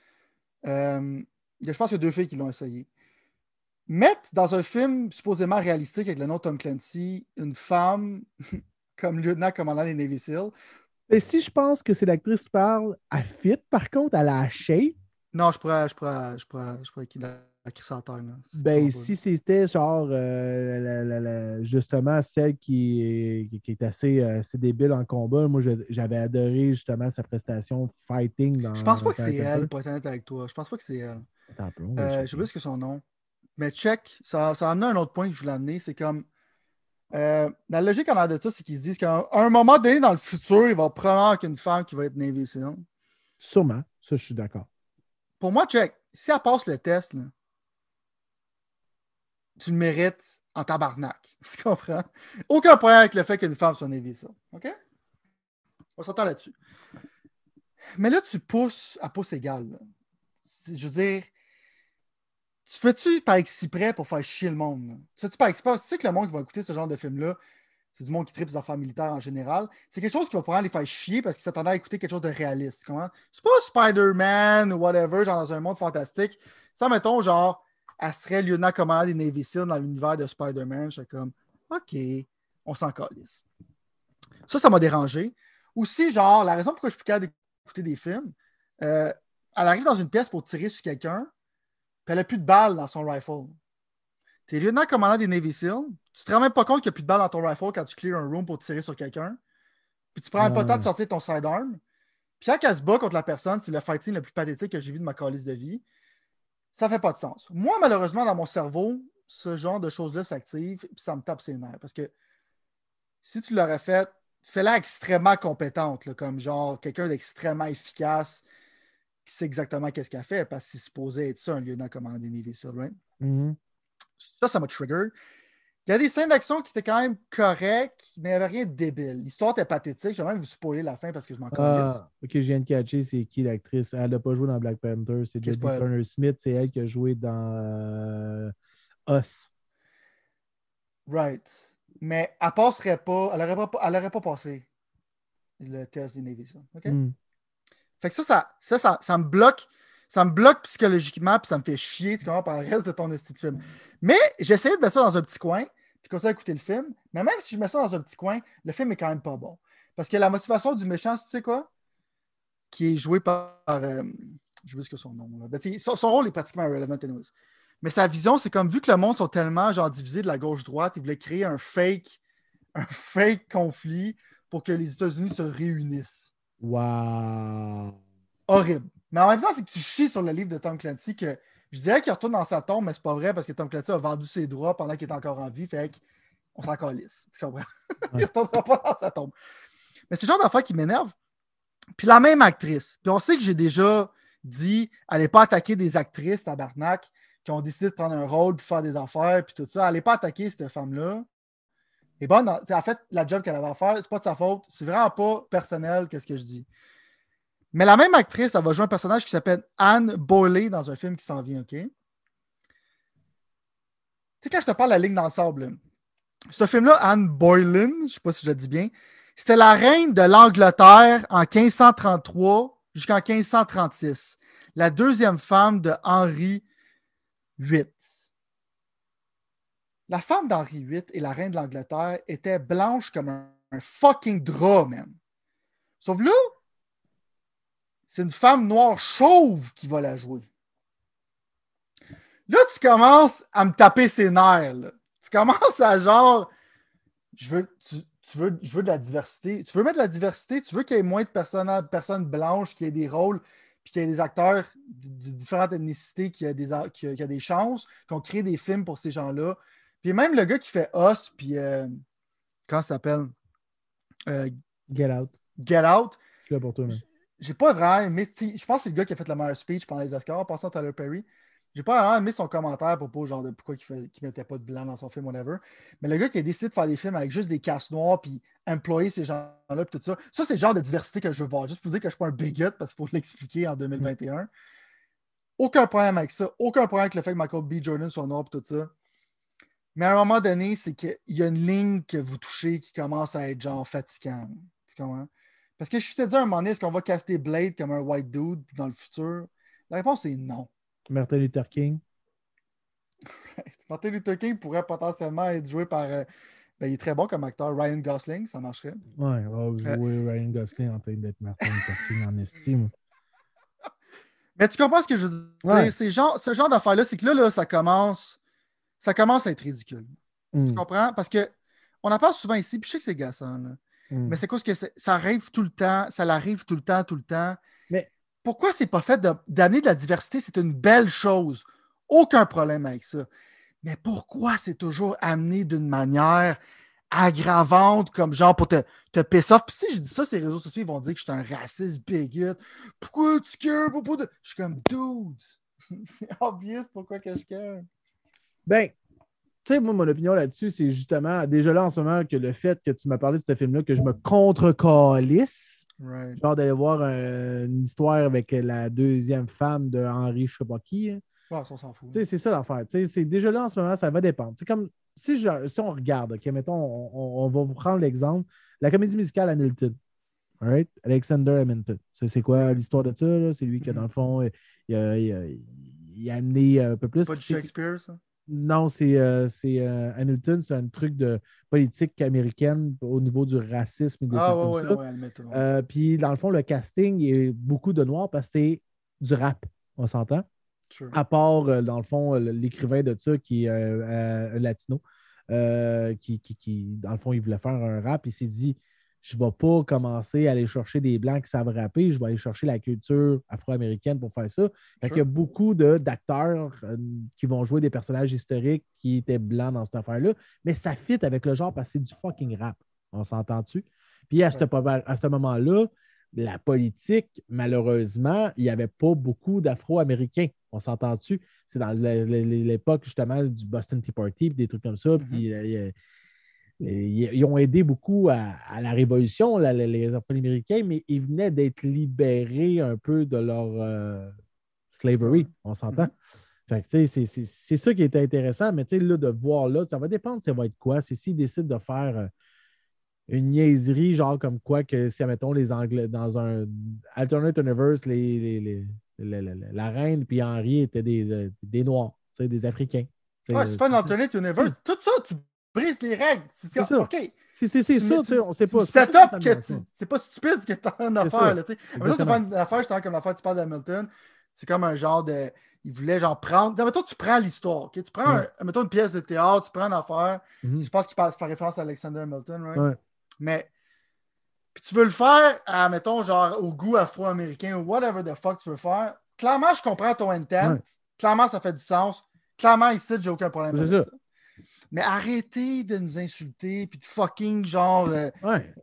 Je pense qu'il y a 2 filles qui l'ont essayé. Mettre dans un film supposément réalistique avec le nom de Tom Clancy une femme comme lieutenant-commandant des Navy SEAL. Et si je pense que c'est l'actrice qui parle, elle fit, par contre, elle a la shape. Non, je pourrais qu'il a écrit ça en terre. Ben, si c'était genre justement celle qui est assez débile en combat, moi j'avais adoré justement sa prestation fighting dans. Je pense pas que c'est elle, pour être honnête avec toi. Je pense pas que c'est elle. Attends un peu. Je sais pas ce que son nom. Mais check, ça a amené un autre point que je voulais amener. C'est comme. La logique en arrière de ça, c'est qu'ils se disent qu'à un moment donné dans le futur, il va probablement qu'une femme qui va être Navy SEAL. Sûrement, ça je suis d'accord. Pour moi, check, si elle passe le test, là, tu le mérites en tabarnak. Tu comprends? Aucun problème avec le fait qu'une femme soit Navy SEAL. OK? On s'entend là-dessus. Mais là, tu pousses à pouce égal. Là. Je veux dire, tu fais-tu par exprès pour faire chier le monde? Là? Tu fais-tu par exprès? Tu sais que le monde qui va écouter ce genre de film-là, c'est du monde qui tripe les affaires militaires en général. C'est quelque chose qui va probablement les faire chier parce qu'ils s'attendaient à écouter quelque chose de réaliste. Comment? C'est pas Spider-Man ou whatever, genre dans un monde fantastique. Ça, mettons, genre, elle serait lieutenant-commandant des Navy SEAL dans l'univers de Spider-Man. Je suis comme, OK, on s'en calisse. Ça m'a dérangé. Aussi, genre, la raison pourquoi je suis plus capable d'écouter des films, elle arrive dans une pièce pour tirer sur quelqu'un, puis elle n'a plus de balles dans son rifle. T'es lieutenant-commandant des Navy SEAL, tu te rends même pas compte qu'il n'y a plus de balles dans ton rifle quand tu clears un room pour tirer sur quelqu'un, puis tu prends même pas le temps de sortir ton sidearm. Puis quand elle se bat contre la personne, c'est le fighting le plus pathétique que j'ai vu de ma calice de vie. Ça fait pas de sens. Moi, malheureusement, dans mon cerveau, ce genre de choses-là s'active, puis ça me tape ses nerfs. Parce que si tu l'aurais fait, fais-la extrêmement compétente, là, comme genre quelqu'un d'extrêmement efficace qui sait exactement qu'est-ce qu'elle fait, parce que c'est supposé être ça, un lieutenant-commandant des Navy SEAL, right? Mm-hmm. Ça m'a trigger. Il y a des scènes d'action qui étaient quand même correctes, mais il n'y avait rien de débile. L'histoire était pathétique. Je vais même vous spoiler la fin parce que je m'en calisse. Ok, je viens de catcher, c'est qui l'actrice? Elle n'a pas joué dans Black Panther, c'est Jodie Turner-Smith, c'est elle qui a joué dans Us. Right. Mais elle passerait pas, elle n'aurait pas passé le test des Navy SEAL. OK? Fait que ça me bloque. Ça me bloque psychologiquement, puis ça me fait chier, tu comprends, par le reste de ton esti de film. Mais j'essayais de mettre ça dans un petit coin, puis continuer à écouter le film. Mais même si je mets ça dans un petit coin, le film est quand même pas bon. Parce que la motivation du méchant, tu sais quoi? Qui est joué par. Je sais ce que son nom. Ben, son rôle est pratiquement irrelevant. Mais sa vision, c'est comme vu que le monde sont tellement genre divisés de la gauche-droite, il voulait créer un fake un fake conflit pour que les États-Unis se réunissent. Wow. Horrible. Mais en même temps, c'est que tu chies sur le livre de Tom Clancy que je dirais qu'il retourne dans sa tombe, mais c'est pas vrai parce que Tom Clancy a vendu ses droits pendant qu'il est encore en vie. Fait qu'on s'en calisse. Tu comprends? Il ne retournera pas dans sa tombe. Mais c'est le genre d'affaire qui m'énerve. Puis la même actrice. Puis on sait que j'ai déjà dit, allez pas attaquer des actrices, tabarnak, qui ont décidé de prendre un rôle, puis faire des affaires, puis tout ça. Allez pas attaquer cette femme-là. Et bonne, en fait, la job qu'elle avait à faire, c'est pas de sa faute. C'est vraiment pas personnel, qu'est-ce que je dis. Mais la même actrice, elle va jouer un personnage qui s'appelle Anne Boyle dans un film qui s'en vient, OK? Tu sais, quand je te parle de la ligne dans le sable, là, ce film-là, Anne Boleyn, je ne sais pas si je le dis bien, c'était la reine de l'Angleterre en 1533 jusqu'en 1536. La deuxième femme de Henri VIII. La femme d'Henri VIII et la reine de l'Angleterre était blanche comme un fucking drap, man. Sauf là, c'est une femme noire chauve qui va la jouer. Là, tu commences à me taper ses nerfs. Là. Tu commences à genre, je veux de la diversité. Tu veux mettre de la diversité, tu veux qu'il y ait moins de personnes blanches, qu'il y ait des rôles, puis qu'il y ait des acteurs de différentes ethnicités, qu'il y a des chances, qu'on crée des films pour ces gens-là. Puis même le gars qui fait Us, puis comment ça s'appelle? Get Out. Get Out. Je suis là pour toi, man. J'ai pas vraiment aimé. Je pense que c'est le gars qui a fait le meilleur speech pendant les Oscars, en passant à Tyler Perry. J'ai pas vraiment aimé son commentaire à propos genre de pourquoi il mettait pas de blanc dans son film, whatever. Mais le gars qui a décidé de faire des films avec juste des casses noires puis employer ces gens-là puis tout ça, ça c'est le genre de diversité que je veux voir. Juste pour vous dire que je suis pas un bigot parce qu'il faut l'expliquer en 2021. Aucun problème avec ça. Aucun problème avec le fait que Michael B. Jordan soit noir et tout ça. Mais à un moment donné, c'est qu'il y a une ligne que vous touchez qui commence à être genre fatigant. Tu comprends? Parce que je te dis à un moment donné, est-ce qu'on va caster Blade comme un white dude dans le futur? La réponse est non. Martin Luther King. Martin Luther King pourrait potentiellement être joué par. Il est très bon comme acteur. Ryan Gosling, ça marcherait. Ouais, on va jouer Ryan Gosling en train d'être Martin Luther King en estime. Mais tu comprends ce que je veux dire? Ouais. Ce genre d'affaires-là, c'est que là, ça commence à être ridicule. Tu comprends? Parce que on en parle souvent ici, puis je sais que c'est gassant, là. Mais c'est quoi ce que ça arrive tout le temps, ça l'arrive tout le temps. Mais pourquoi c'est pas fait d'amener de la diversité? C'est une belle chose. Aucun problème avec ça. Mais pourquoi c'est toujours amené d'une manière aggravante, comme genre pour te piss off? Puis si je dis ça, ces réseaux sociaux, ils vont dire que je suis un raciste bigot. Pourquoi tu cares? Je suis comme, dude, c'est obvious pourquoi que je care. Ben, tu sais, moi, mon opinion là-dessus, c'est justement, déjà là, en ce moment, que le fait que tu m'as parlé de ce film-là, que je me contre-calisse, right. Genre d'aller voir une histoire avec la deuxième femme de Henri, je sais pas qui. Hein. Ouais, ça, on s'en fout. Tu sais, c'est ça l'affaire. Tu sais, c'est déjà là, en ce moment, ça va dépendre. C'est comme, si on regarde, OK, mettons, on va vous prendre l'exemple, la comédie musicale Hamilton. All right? Alexander Hamilton. C'est quoi l'histoire de ça? Là? C'est lui qui, dans le fond, il a amené un peu plus. Pas de Shakespeare, ça? Non, c'est Hamilton, c'est un truc de politique américaine au niveau du racisme et des trucs comme ça. Admettons. Puis, dans le fond, le casting est beaucoup de noirs parce que c'est du rap, on s'entend. Sure. À part, dans le fond, l'écrivain de ça qui est un latino, qui, dans le fond, il voulait faire un rap. Il s'est dit, je ne vais pas commencer à aller chercher des Blancs qui savent rapper, je vais aller chercher la culture afro-américaine pour faire ça. Fait qu'il y a beaucoup d'acteurs qui vont jouer des personnages historiques qui étaient blancs dans cette affaire-là, mais ça fit avec le genre parce que c'est du fucking rap. On s'entend-tu? Puis à ce moment-là, la politique, malheureusement, il n'y avait pas beaucoup d'Afro-Américains. On s'entend-tu? C'est dans l'époque, justement, du Boston Tea Party, des trucs comme ça. Puis ils ont aidé beaucoup à la révolution, les Afro-Américains, mais ils venaient d'être libérés un peu de leur slavery. On s'entend? Fait que, c'est ça qui est intéressant, mais là, de voir là, ça va dépendre ça va être quoi. C'est s'ils décident de faire une niaiserie, genre comme quoi que si, admettons, les Anglais, dans un alternate universe, la reine puis Henri étaient des Noirs, des Africains. Ouais, c'est pas un alternate universe. Tout ça, tu brises les règles. C'est ça. OK. C'est ça, on sait pas. C'est pas stupide ce que tu es en train de faire. Tu vas faire une affaire, justement, comme l'affaire, tu parles d'Hamilton. C'est comme un genre de. Il voulait genre prendre. Mettons, tu prends l'histoire. Okay? Tu prends mettons une pièce de théâtre, tu prends une affaire. Je pense qu'il fait référence à Alexander Hamilton, right? Ouais. Mais. Puis tu veux le faire à, mettons, genre au goût afro-américain ou whatever the fuck tu veux faire. Clairement, je comprends ton intent. Ouais. Clairement, ça fait du sens. Clairement, ici, j'ai aucun problème C'est avec ça. ça. Mais arrêtez de nous insulter puis de fucking genre Ouais.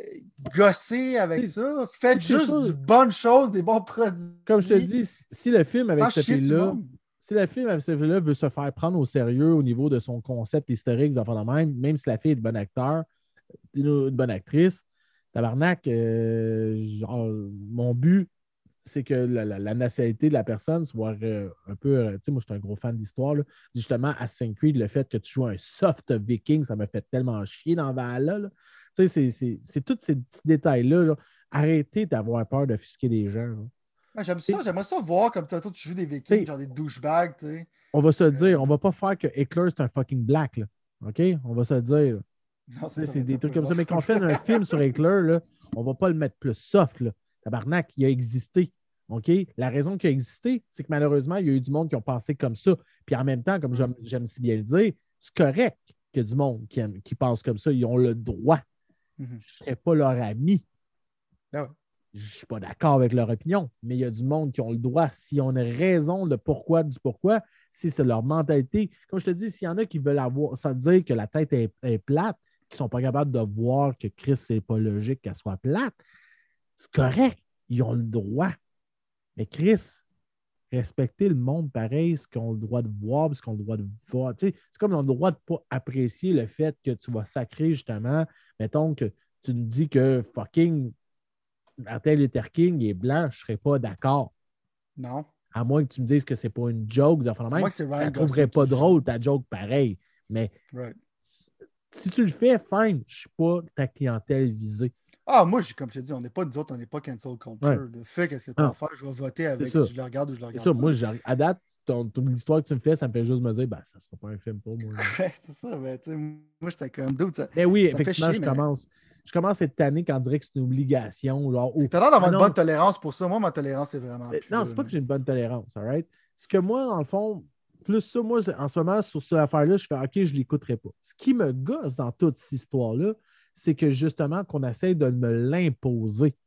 gosser avec ça. Faites C'est juste sûr. du bonnes choses, des bons produits. Comme je te dis, si le film avec Sans cette chier sur le fille-là, monde. si le film avec cette fille-là veut se faire prendre au sérieux au niveau de son concept historique, des enfants de même si la fille est de bon acteur, une bonne actrice, tabarnak, genre, mon but, c'est que la nationalité de la personne soit un peu. Tu sais, moi, je suis un gros fan d'histoire. Là. Justement, Assassin's Creed, le fait que tu joues un soft viking, ça m'a fait tellement chier dans Valhalla. Là. Tu sais, c'est tous ces petits détails-là. Là. Arrêtez d'avoir peur d'offusquer des gens. Là. Ouais, j'aime ça, j'aimerais ça voir comme toi, tu joues des vikings, genre des douchebags, tu sais. On va se le dire, on va pas faire que Hitler, c'est un fucking black. Là. OK? On va se le dire. Non, C'est des trucs comme ça. Mais quand on fait un film sur Hitler, là, on va pas le mettre plus soft. Là. Tabarnak, il a existé. OK? La raison qu'il a existé, c'est que malheureusement, il y a eu du monde qui ont pensé comme ça. Puis en même temps, comme j'aime si bien le dire, c'est correct qu'il y a du monde qui pense comme ça. Ils ont le droit. Je ne serais pas leur ami. Ah ouais. Je ne suis pas d'accord avec leur opinion, mais il y a du monde qui ont le droit. S'ils ont une raison, le pourquoi du pourquoi, si c'est leur mentalité. Comme je te dis, s'il y en a qui veulent avoir, ça veut dire que la tête est plate, qui ne sont pas capables de voir que Chris, c'est pas logique qu'elle soit plate, c'est correct. Ils ont le droit. Mais Chris, respecter le monde pareil, ce qu'on a le droit de voir, ce qu'on a le droit de voir. Tu sais, c'est comme on a le droit de ne pas apprécier le fait que tu vas sacrer justement. Mettons que tu me dis que fucking Martin Luther King est blanc, je ne serais pas d'accord. Non. À moins que tu me dises que c'est pas une joke. Moi, c'est Ryan je ne trouverais Gosling pas qui drôle ta joke pareil. Mais right. si tu le fais, fine, je ne suis pas ta clientèle visée. Ah, moi, comme je t'ai dit, on n'est pas cancel culture. Ouais. Le fait qu'est-ce que tu vas faire, je vais voter avec si je le regarde ou je le regarde C'est ça. pas. Moi, à date, l'histoire que tu me fais, ça me fait juste me dire, ben, ça ne sera pas un film pour moi. C'est ça, mais tu sais, moi, j'étais comme doute. Mais oui, ça effectivement, chier, je commence cette année quand on dirait que c'est une obligation. Tu as l'air d'avoir une bonne tolérance pour ça. Moi, ma tolérance, c'est vraiment. Non, c'est pas que j'ai une bonne tolérance, all right? C'est que moi, dans le fond, plus ça, moi, en ce moment, sur cette affaire-là, je fais OK, je ne l'écouterai pas. Ce qui me gosse dans toute cette histoire-là, c'est que justement, qu'on essaye de me l'imposer.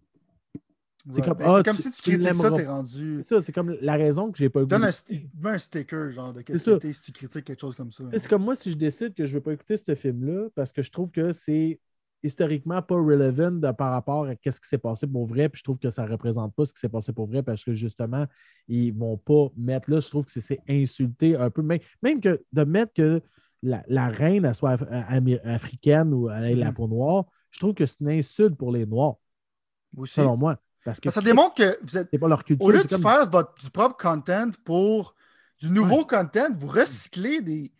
C'est comme si tu critiques ça, t'es rendu. C'est ça, c'est comme la raison que j'ai pas écouté. Donne un sticker, genre, de qu'est-ce que t'es si tu critiques quelque chose comme ça. C'est comme moi, si je décide que je ne veux pas écouter ce film-là, parce que je trouve que c'est historiquement pas relevant par rapport à ce qui s'est passé pour vrai, puis je trouve que ça ne représente pas ce qui s'est passé pour vrai, parce que justement, ils ne vont pas mettre là, je trouve que c'est insulter un peu, même que de mettre que la reine, elle soit africaine ou elle ait la peau noire, je trouve que c'est une insulte pour les Noirs, selon moi. Parce que ça démontre que vous êtes. C'est pas leur culture. Au lieu de faire du propre content pour du nouveau content, vous recyclez des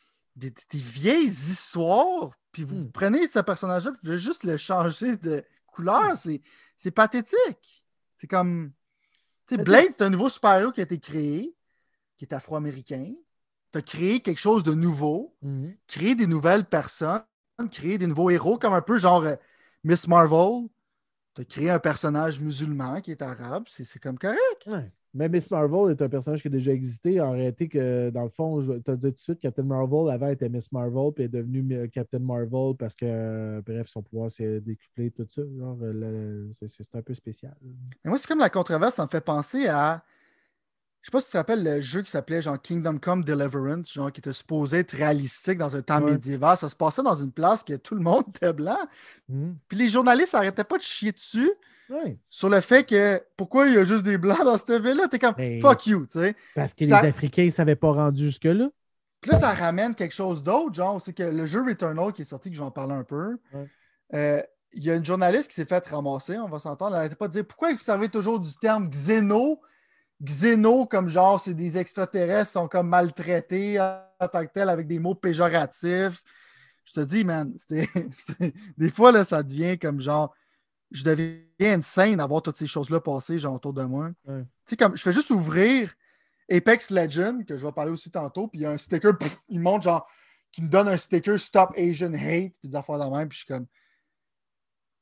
vieilles histoires, puis vous prenez ce personnage-là, puis vous voulez juste le changer de couleur. C'est pathétique. C'est comme. Tu sais, Blade, c'est un nouveau super-héros qui a été créé, qui est afro-américain. Tu as créé quelque chose de nouveau, créé des nouvelles personnes, créé des nouveaux héros, comme un peu genre Miss Marvel. Tu as créé un personnage musulman qui est arabe, c'est comme correct. Ouais. Mais Miss Marvel est un personnage qui a déjà existé. En réalité, que dans le fond, je te dis tout de suite, Captain Marvel avant était Miss Marvel, puis est devenue Captain Marvel parce que, bref, son pouvoir s'est décuplé, tout ça. Genre, c'est un peu spécial. Mais moi, c'est comme la controverse, ça me fait penser à. Je sais pas si tu te rappelles le jeu qui s'appelait genre Kingdom Come Deliverance, genre qui était supposé être réalistique dans un temps médiéval. Ça se passait dans une place que tout le monde était blanc. Puis les journalistes n'arrêtaient pas de chier dessus sur le fait que pourquoi il y a juste des blancs dans cette ville-là. T'es comme fuck you, tu sais. Parce que les Africains ne s'avaient pas rendu jusque-là. Puis là, ça ramène quelque chose d'autre, genre, c'est que le jeu Returnal qui est sorti, que j'en parlais un peu, il y a une journaliste qui s'est fait ramasser, on va s'entendre, elle n'arrêtait pas de dire pourquoi vous servez toujours du terme Xéno, comme genre, c'est des extraterrestres, sont comme maltraités en tant que tel avec des mots péjoratifs. Je te dis, man, des fois, là, ça devient comme genre, je deviens insane d'avoir toutes ces choses-là passées, genre, autour de moi. Tu sais, comme, je fais juste ouvrir Apex Legends, que je vais parler aussi tantôt, puis il y a un sticker, il montre genre, qui me donne un sticker Stop Asian Hate, puis des affaires de même, puis je suis comme,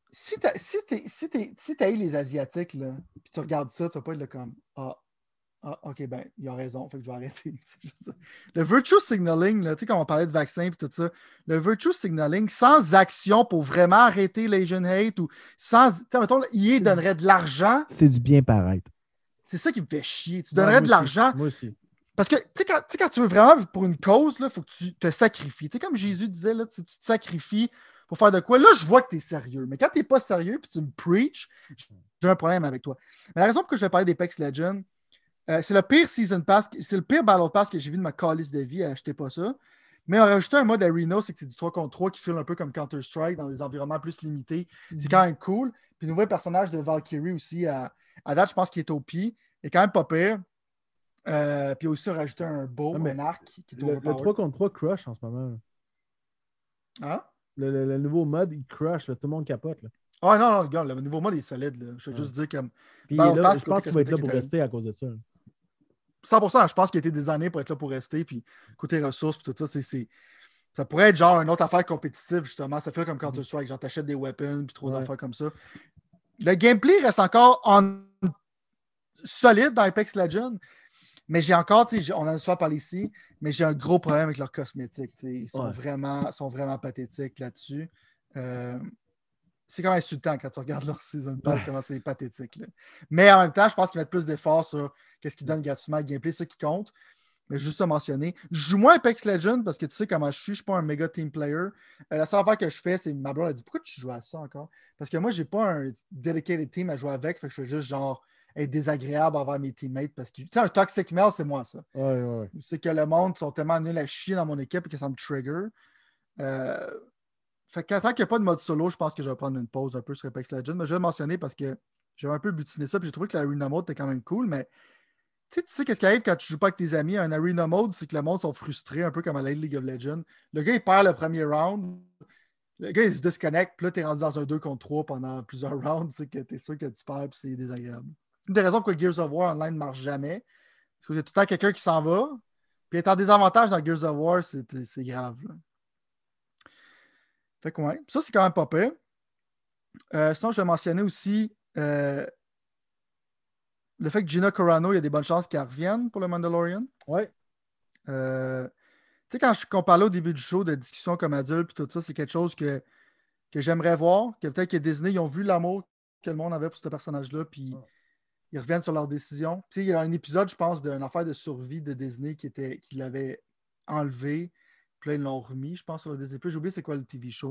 Si t'as les Asiatiques, là, puis tu regardes ça, tu vas pas être là comme OK, ben, il a raison, fait que je vais arrêter. Le virtue signaling, là, tu sais, quand on parlait de vaccins et tout ça, le virtue signaling sans action pour vraiment arrêter l'Asian hate ou sans. Tu sais, mettons, EA donnerait de l'argent. C'est du bien paraître. C'est ça qui me fait chier. Tu donnerais de l'argent. Moi aussi. Parce que, tu sais, quand tu veux vraiment pour une cause, il faut que tu te sacrifies. Tu sais, comme Jésus disait, là, tu te sacrifies pour faire de quoi. Là, je vois que tu es sérieux. Mais quand tu n'es pas sérieux puis tu me preach, j'ai un problème avec toi. Mais la raison pour laquelle je vais parler d'Apex Legends, c'est le pire Season Pass, c'est le pire Battle Pass que j'ai vu de ma calice de vie. Achetez pas ça. Mais on a rajouté un mode Arena, c'est que c'est du 3 contre 3 qui file un peu comme Counter-Strike dans des environnements plus limités. C'est quand même cool. Puis le nouveau personnage de Valkyrie aussi, à date, je pense qu'il est OP. Il est quand même pas pire. Puis aussi, on a rajouté un bow, un arc qui est le 3 contre 3 crush en ce moment. Hein? Le nouveau mode, il crush. Là, tout le monde capote. Là. Ah non, le gars, le nouveau mode est solide. Là. Je veux juste dire comme. Puis là, je pense qu'il va être là pour rester à cause de ça. 100%, je pense qu'il a été des années pour être là pour rester. Puis côté ressources, puis tout ça, ça pourrait être genre une autre affaire compétitive, justement. Ça fait comme Counter-Strike, genre t'achètes des weapons, puis trop d'affaires comme ça. Le gameplay reste encore solide dans Apex Legends. Mais j'ai encore, on en a souvent parlé ici, mais j'ai un gros problème avec leurs cosmétiques. Ils sont vraiment pathétiques là-dessus. C'est quand même insultant quand tu regardes leur Season Pass, comment c'est pathétique. Là. Mais en même temps, je pense qu'ils mettent plus d'efforts sur qu'est-ce qu'ils donnent gratuitement à gameplay, c'est ça qui compte. Mais juste à mentionner. Je joue moins Apex Legends parce que tu sais comment je suis pas un méga team player. La seule affaire que je fais, c'est ma blonde a dit pourquoi tu joues à ça encore? Parce que moi, j'ai pas un dedicated team à jouer avec, fait que je fais juste genre être désagréable envers mes teammates parce que tu sais, un toxic male, c'est moi ça. Ouais. C'est que le monde sont tellement nuls à chier dans mon équipe et que ça me trigger. Fait que tant qu'il n'y a pas de mode solo, je pense que je vais prendre une pause un peu sur Apex Legends. Mais je vais le mentionner parce que j'avais un peu butiné ça. Puis j'ai trouvé que l'Arena Mode était quand même cool. Mais tu sais qu'est-ce qui arrive quand tu joues pas avec tes amis? Un Arena Mode, c'est que le monde sont frustrés, un peu comme à la League of Legends. Le gars, il perd le premier round. Le gars, il se disconnecte. Puis là, tu es rendu dans un 2 contre 3 pendant plusieurs rounds. Tu es sûr que tu perds. Puis c'est désagréable. Une des raisons pourquoi Gears of War Online ne marche jamais. Parce que j'ai tout le temps quelqu'un qui s'en va. Puis être en désavantage dans Gears of War, c'est grave. Là. Fait que ouais, ça c'est quand même pas pire. Sinon, je vais mentionner aussi le fait que Gina Carano, il y a des bonnes chances qu'elle revienne pour le Mandalorian. Ouais. Tu sais, quand on parlait au début du show de discussion comme adulte, puis tout ça, c'est quelque chose que j'aimerais voir. Que peut-être que Disney, ils ont vu l'amour que le monde avait pour ce personnage-là, puis ils reviennent sur leur décision. Tu sais, il y a un épisode, je pense, d'une affaire de survie de Disney qui l'avait enlevé. Puis là, ils l'ont remis, je pense, sur le Disney+. J'ai oublié c'est quoi le TV show.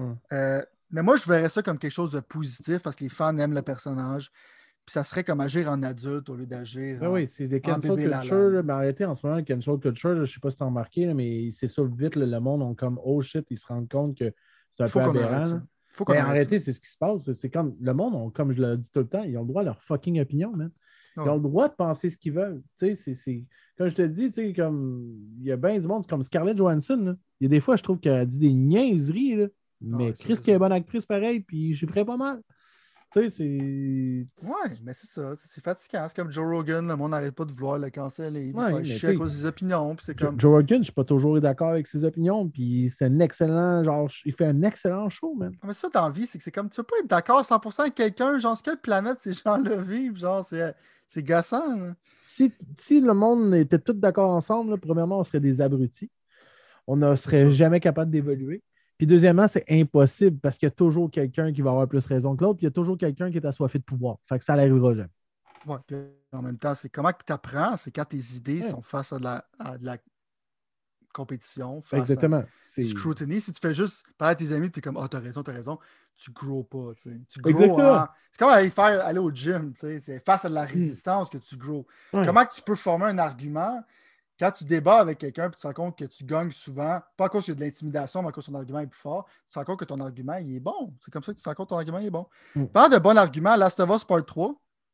Mais moi, je verrais ça comme quelque chose de positif parce que les fans aiment le personnage. Puis ça serait comme agir en adulte au lieu d'agir en oui, c'est des cancel culture. Là. Mais en réalité, en ce moment, cancel culture, je ne sais pas si tu as remarqué, là, mais c'est ça vite. Le monde ont comme oh shit, ils se rendent compte que c'est un peu aberrant. Mais en réalité, c'est ce qui se passe. C'est comme le monde, comme je le dis tout le temps, ils ont le droit à leur fucking opinion, man. Ils ont le droit de penser ce qu'ils veulent. Comme je te dis, comme il y a bien du monde, comme Scarlett Johansson. Là. Il y a des fois, je trouve qu'elle dit des niaiseries, là, mais Chris qui est bonne actrice pareil, puis j'y ferais pas mal. Tu sais, c'est. Ouais, mais c'est ça. C'est fatigant. C'est comme Joe Rogan, le monde n'arrête pas de vouloir le canceller. Il fait chier à cause des opinions. Puis c'est comme... Joe Rogan, je suis pas toujours d'accord avec ses opinions, puis c'est un excellent, genre, il fait un excellent show, man. Mais ça, dans la vie, c'est que c'est comme, tu peux pas être d'accord 100% avec quelqu'un, genre, quelle planète ces gens-là vivent, genre, c'est gossant. Hein. Si le monde était tous d'accord ensemble, là, premièrement, on serait des abrutis. On ne serait jamais capable d'évoluer. Puis deuxièmement, c'est impossible parce qu'il y a toujours quelqu'un qui va avoir plus raison que l'autre, puis il y a toujours quelqu'un qui est assoiffé de pouvoir. Fait que ça n'arrivera jamais. Ouais, puis en même temps, c'est comment que tu apprends, c'est quand tes idées sont face à de la compétition, face Exactement. à du scrutiny. Si tu fais juste parler à tes amis, tu es comme, t'as raison, tu grows pas. Tu grow c'est comme aller au gym, c'est face à de la résistance que tu grow. Ouais. Comment que tu peux former un argument quand tu débats avec quelqu'un et tu te rends compte que tu gagnes souvent, pas à cause qu'il y a de l'intimidation, mais à cause que ton argument est plus fort, tu te rends compte que ton argument il est bon. C'est comme ça que tu te rends compte que ton argument il est bon. Parlant de bon argument, Last of Us Part 3.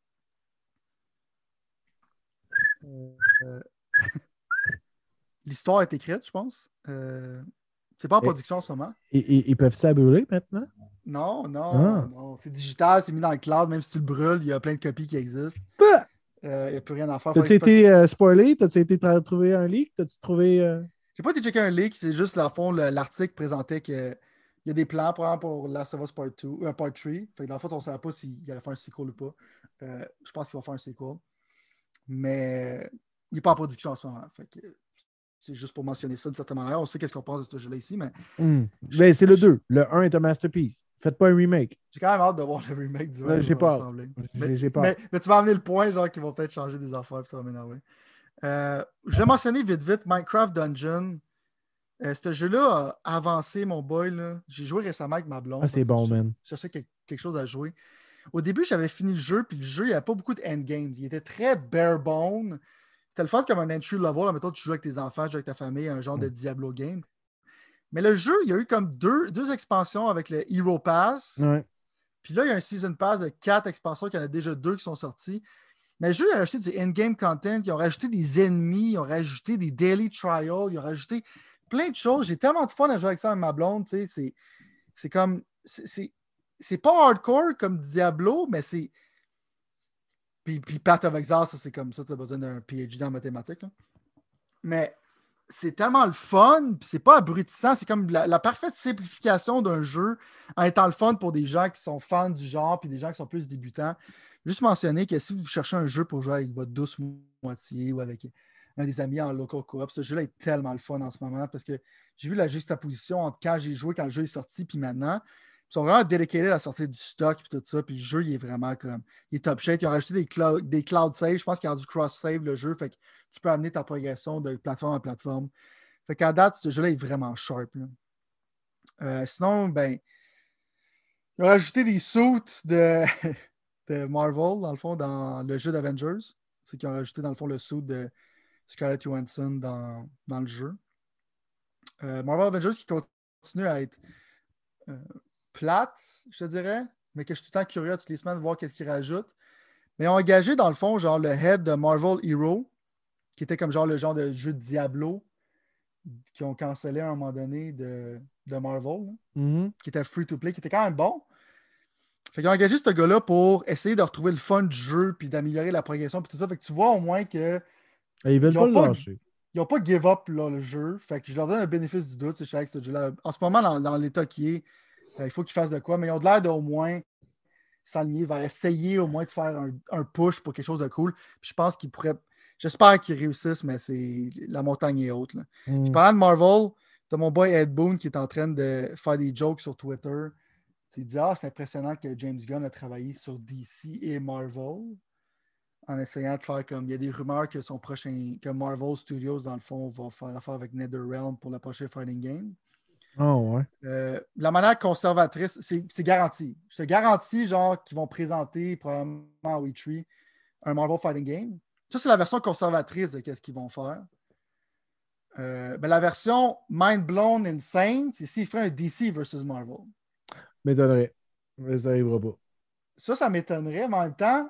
L'histoire est écrite, je pense. C'est pas en production en ce moment. Ils peuvent-tu la brûler maintenant? Non. C'est digital, c'est mis dans le cloud. Même si tu le brûles, il y a plein de copies qui existent. Il n'y a plus rien à faire. T'as-tu été spoilé? T'as-tu été trouver un leak? T'as-tu trouvé... J'ai pas été checker un leak, c'est juste, à fond, l'article présentait que Il y a des plans pour Last of Us Part 2, Part 3. Fait que dans le fond, on ne savait pas s'il allait faire un sequel ou pas. Je pense qu'il va faire un sequel. Mais il n'est pas en production en ce moment. Fait que c'est juste pour mentionner ça d'une certaine manière. On sait qu'est-ce qu'on pense de ce jeu-là ici, mais. Ben, c'est le 2. Le 1 est un masterpiece. Faites pas un remake. J'ai quand même hâte de voir le remake du 1. J'ai pas. J'ai pas. Mais tu vas amener le point, genre, qu'ils vont peut-être changer des affaires, puis ça va m'énerver. Je vais mentionner vite Minecraft Dungeon. Ce jeu-là a avancé, mon boy. Là. J'ai joué récemment avec ma blonde. Ah, c'est bon, man. Je cherchais quelque chose à jouer. Au début, j'avais fini le jeu, puis le jeu, il n'y avait pas beaucoup de endgames. Il était très bare bone. C'était le fun comme un entry level. Là, mettons, tu joues avec tes enfants, tu joues avec ta famille, un genre de Diablo game. Mais le jeu, il y a eu comme deux expansions avec le Hero Pass. Ouais. Puis là, il y a un Season Pass de 4 expansions, qu'il y en a déjà 2 qui sont sortis. Mais le jeu, il a rajouté du in-game content, ils ont rajouté des ennemis, ils ont rajouté des daily trials, ils ont rajouté plein de choses. J'ai tellement de fun à jouer avec ça avec ma blonde. C'est comme. C'est pas hardcore comme Diablo, mais c'est. Puis Path of Exile, ça, c'est comme ça, tu as besoin d'un PhD en mathématiques. Là. Mais c'est tellement le fun, puis c'est pas abrutissant, c'est comme la parfaite simplification d'un jeu en étant le fun pour des gens qui sont fans du genre, puis des gens qui sont plus débutants. Juste mentionner que si vous cherchez un jeu pour jouer avec votre douce moitié ou avec un des amis en local co-op, ce jeu-là est tellement le fun en ce moment parce que j'ai vu la juxtaposition entre quand j'ai joué, quand le jeu est sorti, puis maintenant. Ils sont vraiment dédiés à la sortie du stock et tout ça. Puis le jeu, il est vraiment comme. Il est top shape. Ils ont rajouté des cloud save. Je pense qu'il y a du cross-save le jeu. Fait que tu peux amener ta progression de plateforme à plateforme. Fait qu'à date, ce jeu-là est vraiment sharp. Sinon, ben. Ils ont rajouté des suits de Marvel, dans le fond, dans le jeu d'Avengers. C'est qu'ils ont rajouté, dans le fond, le suit de Scarlett Johansson dans le jeu. Marvel Avengers qui continue à être plate, je te dirais, mais que je suis tout le temps curieux toutes les semaines de voir qu'est-ce qu'ils rajoutent. Mais ils ont engagé, dans le fond, genre le head de Marvel Hero, qui était comme genre le genre de jeu de Diablo, qui ont cancellé à un moment donné de Marvel, qui était free-to-play, qui était quand même bon. Fait qu'ils ont engagé ce gars-là pour essayer de retrouver le fun du jeu puis d'améliorer la progression puis tout ça. Fait que tu vois au moins que ils veulent pas le lâcher. Ils n'ont pas give up là, le jeu. Fait que je leur donne un bénéfice du doute. Je sais que ce jeu-là, en ce moment, dans l'état qui est, il faut qu'ils fassent de quoi, mais ils ont de l'air d'au moins s'aligner vers essayer au moins de faire un push pour quelque chose de cool. Puis je pense qu'ils pourraient. J'espère qu'ils réussissent, mais la montagne est haute. Là. Puis parlant de Marvel, t'as mon boy Ed Boon qui est en train de faire des jokes sur Twitter. Il dit c'est impressionnant que James Gunn a travaillé sur DC et Marvel en essayant de faire comme. Il y a des rumeurs que Marvel Studios, dans le fond, va faire affaire avec NetherRealm pour le prochain Fighting Game. Oh, ouais. La manière conservatrice, c'est garanti. Je te garantis, genre, qu'ils vont présenter probablement à We3 un Marvel Fighting Game. Ça, c'est la version conservatrice de ce qu'ils vont faire. Ben, la version Mind Blown Insane, c'est s'ils feraient un DC versus Marvel. M'étonnerait. Mais ça n'arrivera pas. Ça m'étonnerait, mais en même temps,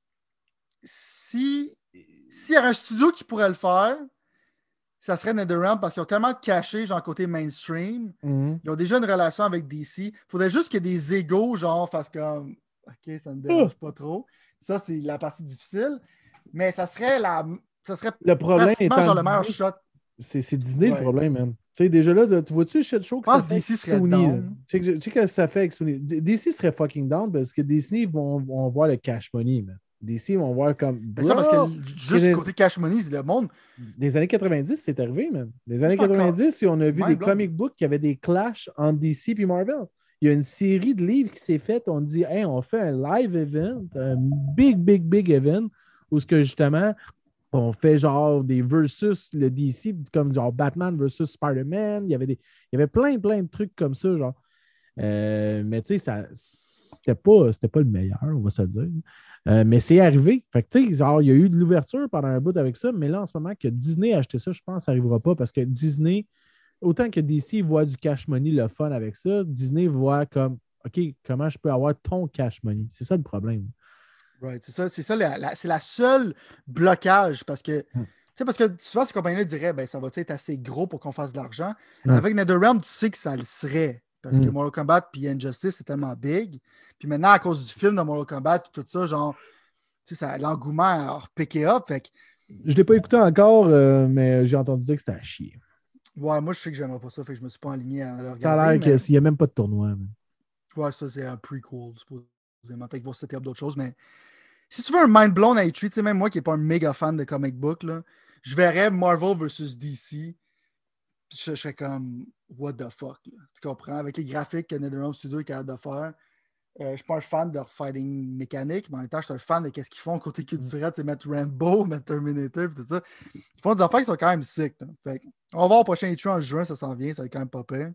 s'il y avait un studio qui pourrait le faire, ça serait NetherRealm parce qu'ils ont tellement de cachets, genre côté mainstream. Ils ont déjà une relation avec DC. Il faudrait juste que des égos, genre, fassent comme OK, ça ne me dérange pas trop. Ça, c'est la partie difficile. Mais ça serait le problème étant genre le meilleur shot. C'est Disney le problème, man. Tu sais, déjà là, tu vois-tu le shit show que je ça pense fait DC serait down. Tu sais que ça fait avec Sony. DC serait fucking down parce que Disney vont voir le cash money, man. DC vont voir comme. Mais ça, parce que juste côté cash money, c'est le monde. Des années 90, c'est arrivé, man. Des années 90, on a vu des comic books qui avaient des clashs entre DC et Marvel. Il y a une série de livres qui s'est faite. On dit, hey, on fait un live event, un big event, où ce que justement, on fait genre des versus le DC, comme genre Batman versus Spider-Man. Il y avait plein de trucs comme ça, genre. Mais tu sais, c'était pas le meilleur, on va se le dire. Mais c'est arrivé. Fait que, tu sais, genre, il y a eu de l'ouverture pendant un bout avec ça, mais là, en ce moment, que Disney a acheté ça, je pense que ça n'arrivera pas parce que Disney, autant que DC voit du cash money, le fun avec ça, Disney voit comme, OK, comment je peux avoir ton cash money? C'est ça le problème. Right, c'est ça c'est la seule blocage parce que, parce que souvent, ces compagnies-là diraient, ben, ça va être assez gros pour qu'on fasse de l'argent. Avec NetherRealm, tu sais que ça le serait. Parce que Mortal Kombat puis Injustice, c'est tellement big. Puis maintenant, à cause du film de Mortal Kombat et tout ça, genre, l'engouement a repiqué up. Fait que... Je ne l'ai pas écouté encore, mais j'ai entendu dire que c'était à chier. Ouais, moi, je sais que j'aimerais pas ça, fait que je me suis pas aligné à le Ça a regarder. l'air Mais qu'il n'y a même pas de tournoi. Man. ouais, ça, c'est un prequel, supposément. Peut-être qu'ils vont setter up d'autres choses, mais si tu veux un mind blown à E3, tu sais, même moi qui n'ai pas un méga fan de comic book, là, je verrais Marvel versus DC. Je serais comme, what the fuck, là. Tu comprends? Avec les graphiques que NetherRealm Studio est capable de faire. Je ne suis pas un fan de leur fighting mécanique, mais en même temps, je suis un fan de ce qu'ils font côté culturel, c'est mettre Rambo, mettre Terminator, tout ça. Ils font des affaires qui sont quand même sick. On va voir au prochain E3 en juin, ça s'en vient, ça va être quand même pas pire.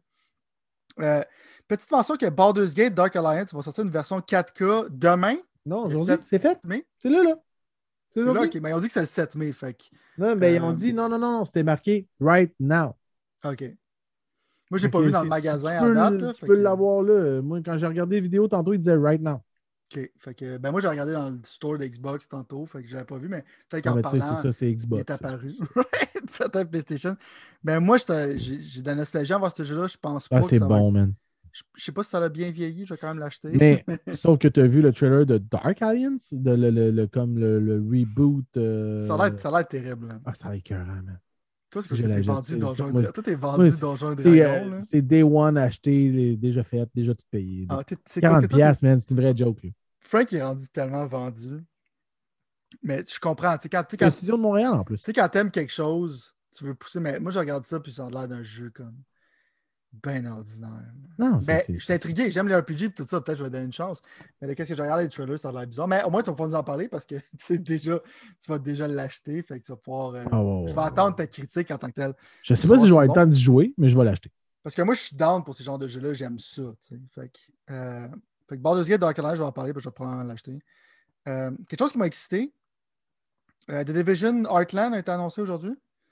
Petite mention que Baldur's Gate Dark Alliance va sortir une version 4K demain, Non, le aujourd'hui, 7 c'est fait. mai. C'est là. C'est C'est là, aujourd'hui. ok. Mais ils ont dit que c'est le 7 mai. Fait que, Non, ben, ils ont dit non, c'était marqué right now. ok. Moi, je l'ai Fait pas que vu dans le magasin à peux date. Là, tu fait peux que, l'avoir là. Moi, quand j'ai regardé les vidéos tantôt, il disait right now. ok. Fait que, ben moi, j'ai regardé dans le store d'Xbox tantôt. Fait que je l'avais pas vu, mais peut-être Non, qu'en mais tu sais, c'est parlant, ça, c'est il est Xbox. apparu. Peut-être PlayStation. Mais moi, j'ai de la nostalgie envers ce jeu-là. Je pense Ah, pas que c'est ça va être. bon, man. Je sais pas si ça a bien vieilli. Je vais quand même l'acheter. Mais, sauf que tu as vu le trailer de Dark Alliance, comme le reboot. Ça a l'air terrible. Là. Ah, ça a l'air écœurant, man. Toi, c'est Si quoi je ça? T'es l'achète, vendu Donjon moi, Dragon. Toi, t'es moi, vendu Donjon c'est Dragon. Là. c'est Day One acheté, déjà fait, déjà tout payé. Ah, c'est quoi? Parce que 40$, toi, t'es. man, c'est une vraie joke. Là. Frank est rendu tellement vendu. Mais je comprends. Tu sais, C'est un studio de Montréal en plus. quand t'aimes quelque chose, tu veux pousser. Mais moi, je regarde ça, puis ça a l'air d'un jeu comme ben ordinaire. Non, Mais je suis intrigué. J'aime les RPG et tout ça. Peut-être que je vais donner une chance. Mais qu'est-ce que j'ai regardé les trailers, ça a l'air bizarre. Mais au moins, tu vas pouvoir nous en parler parce que tu vas déjà l'acheter. Fait que tu vas pouvoir. Ah, ouais, Je vais ouais, attendre ouais. ta critique en tant que telle. Je sais Tu vas pas si voir je si vais c'est avoir le bon. temps d'y jouer, mais je vais l'acheter. Parce que moi, je suis down pour ces genres de jeux-là. J'aime ça. Fait que Baldur's Gate Dark Alliance, je vais en parler, puis je vais probablement l'acheter. Quelque chose qui m'a excité. The Division Heartland a été annoncé aujourd'hui.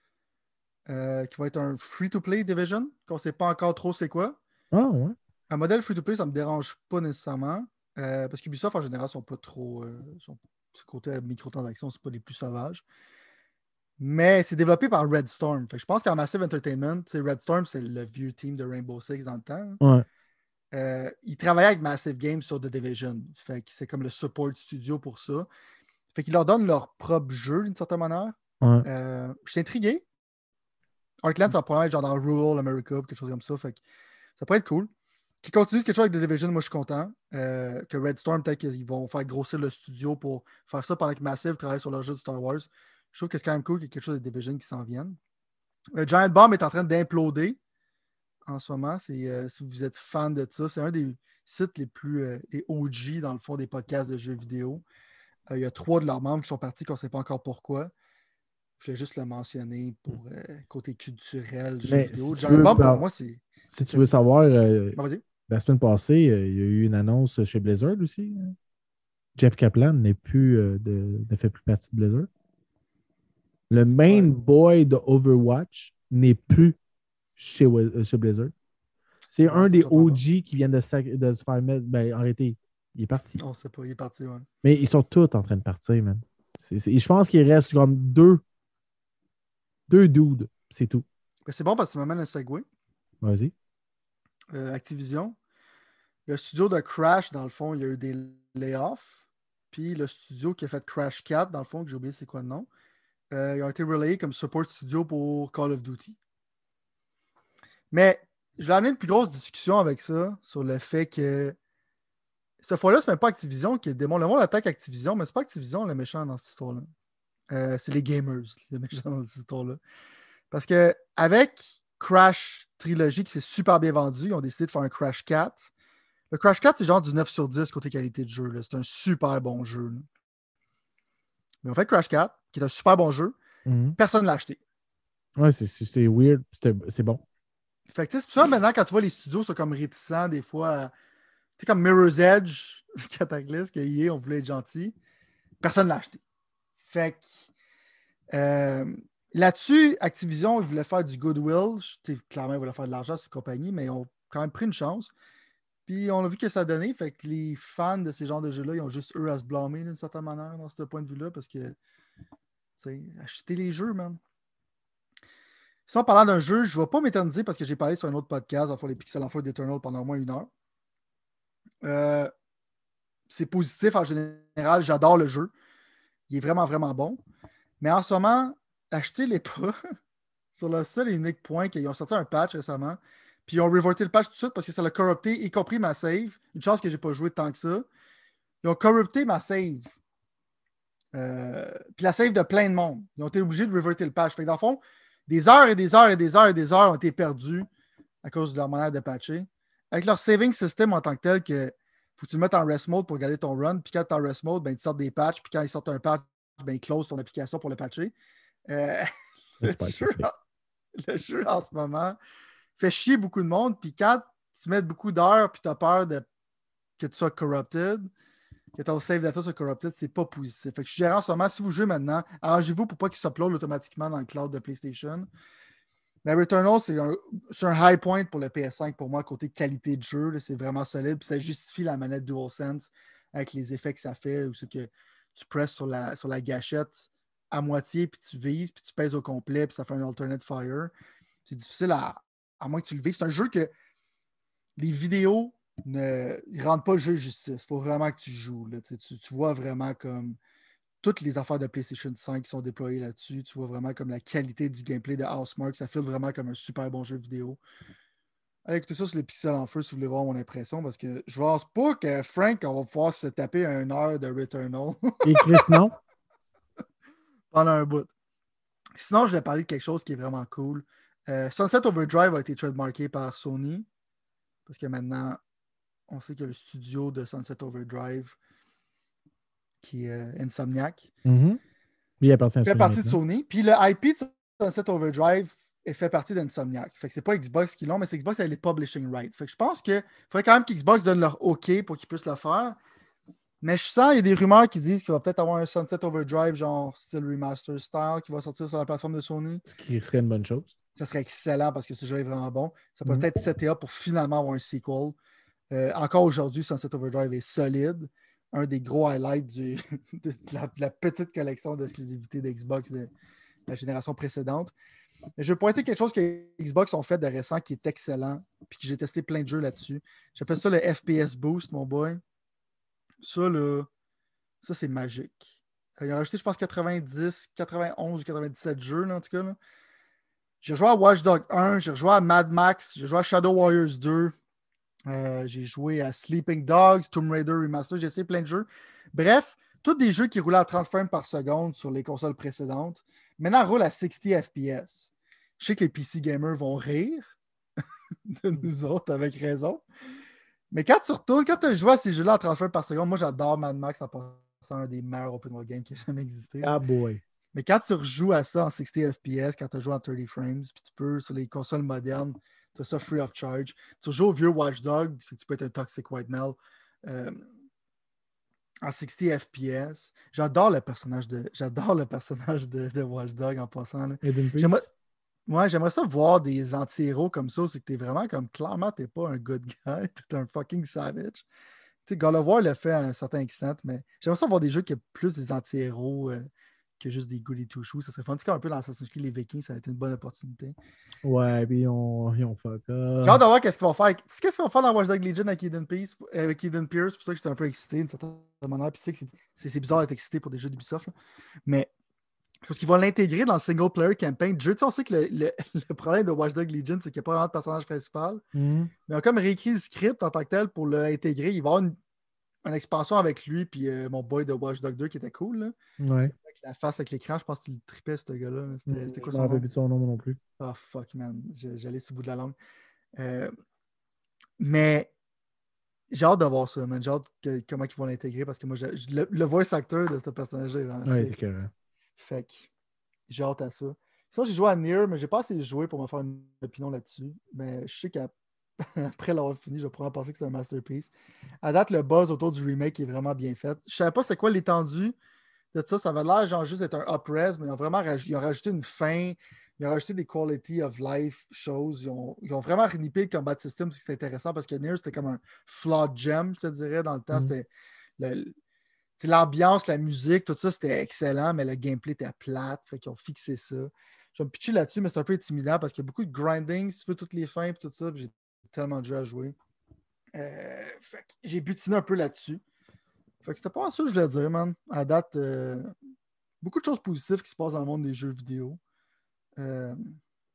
Qui va être un free-to-play Division, qu'on ne sait pas encore trop c'est quoi. Ah, ouais. Un modèle free-to-play, ça ne me dérange pas nécessairement. Parce qu'Ubisoft, en général, sont pas trop. Ce côté microtransactions, c'est pas les plus sauvages. Mais c'est développé par Red Storm. Fait que je pense qu'en Massive Entertainment, Red Storm, c'est le vieux team de Rainbow Six dans le temps. Ouais. Ils travaillaient avec Massive Games sur The Division. Fait que c'est comme le support studio pour ça. Fait qu'ils leur donnent leur propre jeu d'une certaine manière. Ouais. Je suis intrigué. Heartland, ça va probablement être genre dans Rural America ou quelque chose comme ça. Fait que ça pourrait être cool. Qu'ils continuent quelque chose avec The Division, moi je suis content. Que Red Storm, peut-être qu'ils vont faire grossir le studio pour faire ça pendant que Massive travaille sur leur jeu de Star Wars. Je trouve que c'est quand même cool qu'il y ait quelque chose de Division qui s'en vienne. Giant Bomb est en train d'imploder en ce moment. Si vous êtes fan de ça, c'est un des sites les OG dans le fond des podcasts de jeux vidéo. Il y a 3 de leurs membres qui sont partis, qu'on ne sait pas encore pourquoi. Je voulais juste le mentionner pour côté culturel, jeux Mais vidéo. si tu Giant veux, Bomb, pour moi, c'est. si tu veux savoir, Vas-y. la semaine passée, il y a eu une annonce chez Blizzard aussi. Jeff Kaplan ne fait plus partie de Blizzard. Le main boy de Overwatch n'est plus chez Blizzard. C'est un des OG qui vient de se faire mettre. Ben, arrêtez, il est parti. On ne sait pas, il est parti, ouais. Mais ils sont tous en train de partir, man. Je pense qu'il reste comme deux dudes, c'est tout. Ben, c'est bon parce que ça m'amène un segue. Vas-y. Activision. Le studio de Crash, dans le fond, il y a eu des layoffs. Puis le studio qui a fait Crash 4, dans le fond, que j'ai oublié c'est quoi le nom, ils ont été relayés comme support studio pour Call of Duty. Mais j'ai amené une plus grosse discussion avec ça sur le fait que cette fois-là, c'est même pas Activision qui est le démon. Le monde attaque Activision, mais c'est pas Activision le méchant dans cette histoire-là. C'est les gamers, les méchants dans cette histoire-là. Parce que avec Crash Trilogy, qui s'est super bien vendu, ils ont décidé de faire un Crash 4. Le Crash 4, c'est genre du 9 sur 10 côté qualité de jeu. Là. C'est un super bon jeu. Là. Mais on fait Crash 4, qui est un super bon jeu. Personne ne l'a acheté. Ouais, c'est weird. C'est bon. Fait que c'est pour ça maintenant, quand tu vois les studios sont comme réticents des fois, tu sais, comme Mirror's Edge, Cataclysm, que EA, on voulait être gentil. Personne ne l'a acheté. Fait que là-dessus, Activision, ils voulaient faire du goodwill. Clairement, ils voulaient faire de l'argent sur la compagnie, mais ils ont quand même pris une chance. Puis on a vu que ça a donné. Fait que les fans de ces genres de jeux-là, ils ont juste eux à se blâmer d'une certaine manière dans ce point de vue-là, parce que acheter les jeux, man. Si en parlant d'un jeu, je ne vais pas m'éterniser parce que j'ai parlé sur un autre podcast, enfin les Pixel Enfants d'Eternal pendant au moins 1 heure. C'est positif en général, j'adore le jeu. Il est vraiment, vraiment bon. Mais en ce moment, achetez-les pas. sur le seul et unique point qu'ils ont sorti un patch récemment. Puis ils ont reverté le patch tout de suite parce que ça l'a corrupté, y compris ma save. Une chance que j'ai pas joué tant que ça. Ils ont corrupté ma save. Puis la save de plein de monde. Ils ont été obligés de reverter le patch. Fait que dans le fond, des heures et des heures et des heures et des heures ont été perdues à cause de leur manière de patcher. Avec leur saving system en tant que tel, que faut que tu le mettes en rest mode pour garder ton run. Puis quand tu es en rest mode, ben, ils sortent des patchs. Puis quand ils sortent un patch, ben, ils closent ton application pour le patcher. Le, jeu, le jeu en ce moment fait chier beaucoup de monde. Puis quand tu mets beaucoup d'heures puis tu as peur que tu sois corrupted, que ton save data soit corrupted, c'est pas positif. Fait que je suggère en ce moment, si vous jouez maintenant, arrangez-vous pour pas qu'il s'upload automatiquement dans le cloud de PlayStation. Mais Returnal, c'est un high point pour le PS5 pour moi, côté qualité de jeu. Là, c'est vraiment solide. Puis ça justifie la manette DualSense avec les effets que ça fait. Ou c'est que tu presses sur la gâchette à moitié, puis tu vises, puis tu pèses au complet, puis ça fait un alternate fire. C'est difficile à moins que tu le vises. C'est un jeu que les vidéos ne rendent pas le jeu justice. Il faut vraiment que tu joues. Là. Tu vois vraiment comme toutes les affaires de PlayStation 5 qui sont déployées là-dessus. Tu vois vraiment comme la qualité du gameplay de Housemarque. Ça file vraiment comme un super bon jeu vidéo. Allez, écoutez ça sur les pixels en feu si vous voulez voir mon impression, parce que je pense pas que Frank, on va pouvoir se taper 1 heure de Returnal. Et Chris, non? Pendant un bout. Sinon, je vais parler de quelque chose qui est vraiment cool. Sunset Overdrive a été trademarké par Sony, parce que maintenant, on sait que le studio de Sunset Overdrive, qui est Insomniac, Mm-hmm. Il appartient à fait Sony partie de maintenant. Sony. Puis le IP de Sunset Overdrive fait partie d'Insomniac. Fait que c'est pas Xbox qui l'ont, mais c'est Xbox avec les publishing rights. Fait que je pense qu'il faudrait quand même qu'Xbox donne leur OK pour qu'ils puissent le faire. Mais je sens, il y a des rumeurs qui disent qu'il va peut-être avoir un Sunset Overdrive, genre style remaster style, qui va sortir sur la plateforme de Sony. Ce qui serait une bonne chose. Ça serait excellent parce que ce jeu est vraiment bon. Ça peut Mm-hmm. être seté up pour finalement avoir un sequel. Encore aujourd'hui, Sunset Overdrive est solide. Un des gros highlights de la petite collection d'exclusivité d'Xbox de la génération précédente. Je vais pointer quelque chose que Xbox ont fait de récent qui est excellent, puis que j'ai testé plein de jeux là-dessus. J'appelle ça le FPS Boost, mon boy. Ça, là, ça c'est magique. Ils ont rajouté, je pense, 90, 91 ou 97 jeux, là, en tout cas. Là. J'ai joué à Watch Dogs 1, j'ai joué à Mad Max, j'ai joué à Shadow Warriors 2, j'ai joué à Sleeping Dogs, Tomb Raider Remastered, j'ai essayé plein de jeux. Bref, tous des jeux qui roulaient à 30 frames par seconde sur les consoles précédentes, maintenant roulent à 60 FPS. Je sais que les PC gamers vont rire de nous autres avec raison. Mais quand tu retournes, quand tu as joué à ces jeux-là à 30 frames par seconde, moi j'adore Mad Max en passant un des meilleurs open world games qui a jamais existé. Ah boy. Mais quand tu rejoues à ça en 60 FPS, quand tu joues en 30 frames, puis tu peux, sur les consoles modernes, tu as ça free of charge. Tu joues au vieux Watch Dogs, c'est que tu peux être un Toxic White Male. En 60 FPS. J'adore le personnage de Watch Dogs en passant. Là. Hidden Peace? J'aimerais ça voir des anti-héros comme ça, c'est que t'es vraiment comme, clairement, t'es pas un good guy, t'es un fucking savage. Tu sais, God of War le fait à un certain extent, mais j'aimerais ça voir des jeux qui ont plus des anti-héros que juste des goody two-shoes. Ça serait fun. En tout cas, un peu dans Assassin's Creed, les Vikings, ça a été une bonne opportunité. Ouais, puis ils ont fuck J'ai hâte de voir qu'est-ce qu'ils vont faire. Tu sais qu'est-ce qu'ils vont faire dans Watch Dogs Legion avec Eden Pierce? C'est pour ça que j'étais un peu excité d'une certaine manière. Puis c'est bizarre d'être excité pour des jeux d'Ubisoft. Là. Mais parce qu'ils vont l'intégrer dans le single player campaign de jeu. Tu sais, on sait que le problème de Watch Dogs Legion, c'est qu'il n'y a pas vraiment de personnage principal. Mm-hmm. Mais on a comme réécrit le script en tant que tel pour l'intégrer. Il va y avoir une expansion avec lui puis mon boy de Watch Dogs 2 qui était cool. Là. Ouais. Avec la face avec l'écran, je pense qu'il tripait ce gars-là. C'était quoi Je son me rappelle nom? plus de son nom non plus. Oh fuck man, j'allais sur le bout de la langue. Mais j'ai hâte de voir ça, man. J'ai hâte comment ils vont l'intégrer parce que moi, le voice actor de ce personnage-là est vraiment Ouais, sick. c'est que... Fait que j'ai hâte à ça. Sinon, j'ai joué à Nier, mais j'ai pas assez joué pour me faire une opinion là-dessus. Mais je sais qu'après l'avoir fini, je vais pouvoir penser que c'est un masterpiece. À date, le buzz autour du remake est vraiment bien fait. Je savais pas c'est quoi l'étendue de ça. Ça avait l'air genre juste être un up-res, mais ils ont rajouté une fin. Ils ont rajouté des quality of life choses. Ils ont vraiment renippé le combat system, c'est intéressant parce que Nier, c'était comme un flawed gem, je te dirais. Dans le temps, c'était l'ambiance, la musique, tout ça, c'était excellent, mais le gameplay était plate. Fait qu'ils ont fixé ça. Je vais me pitcher là-dessus, mais c'est un peu intimidant parce qu'il y a beaucoup de grinding, si tu veux, toutes les fins et tout ça. J'ai tellement de jeux à jouer. Fait que j'ai butiné un peu là-dessus. Fait que c'était pas ça que je voulais dire, man. À date, beaucoup de choses positives qui se passent dans le monde des jeux vidéo.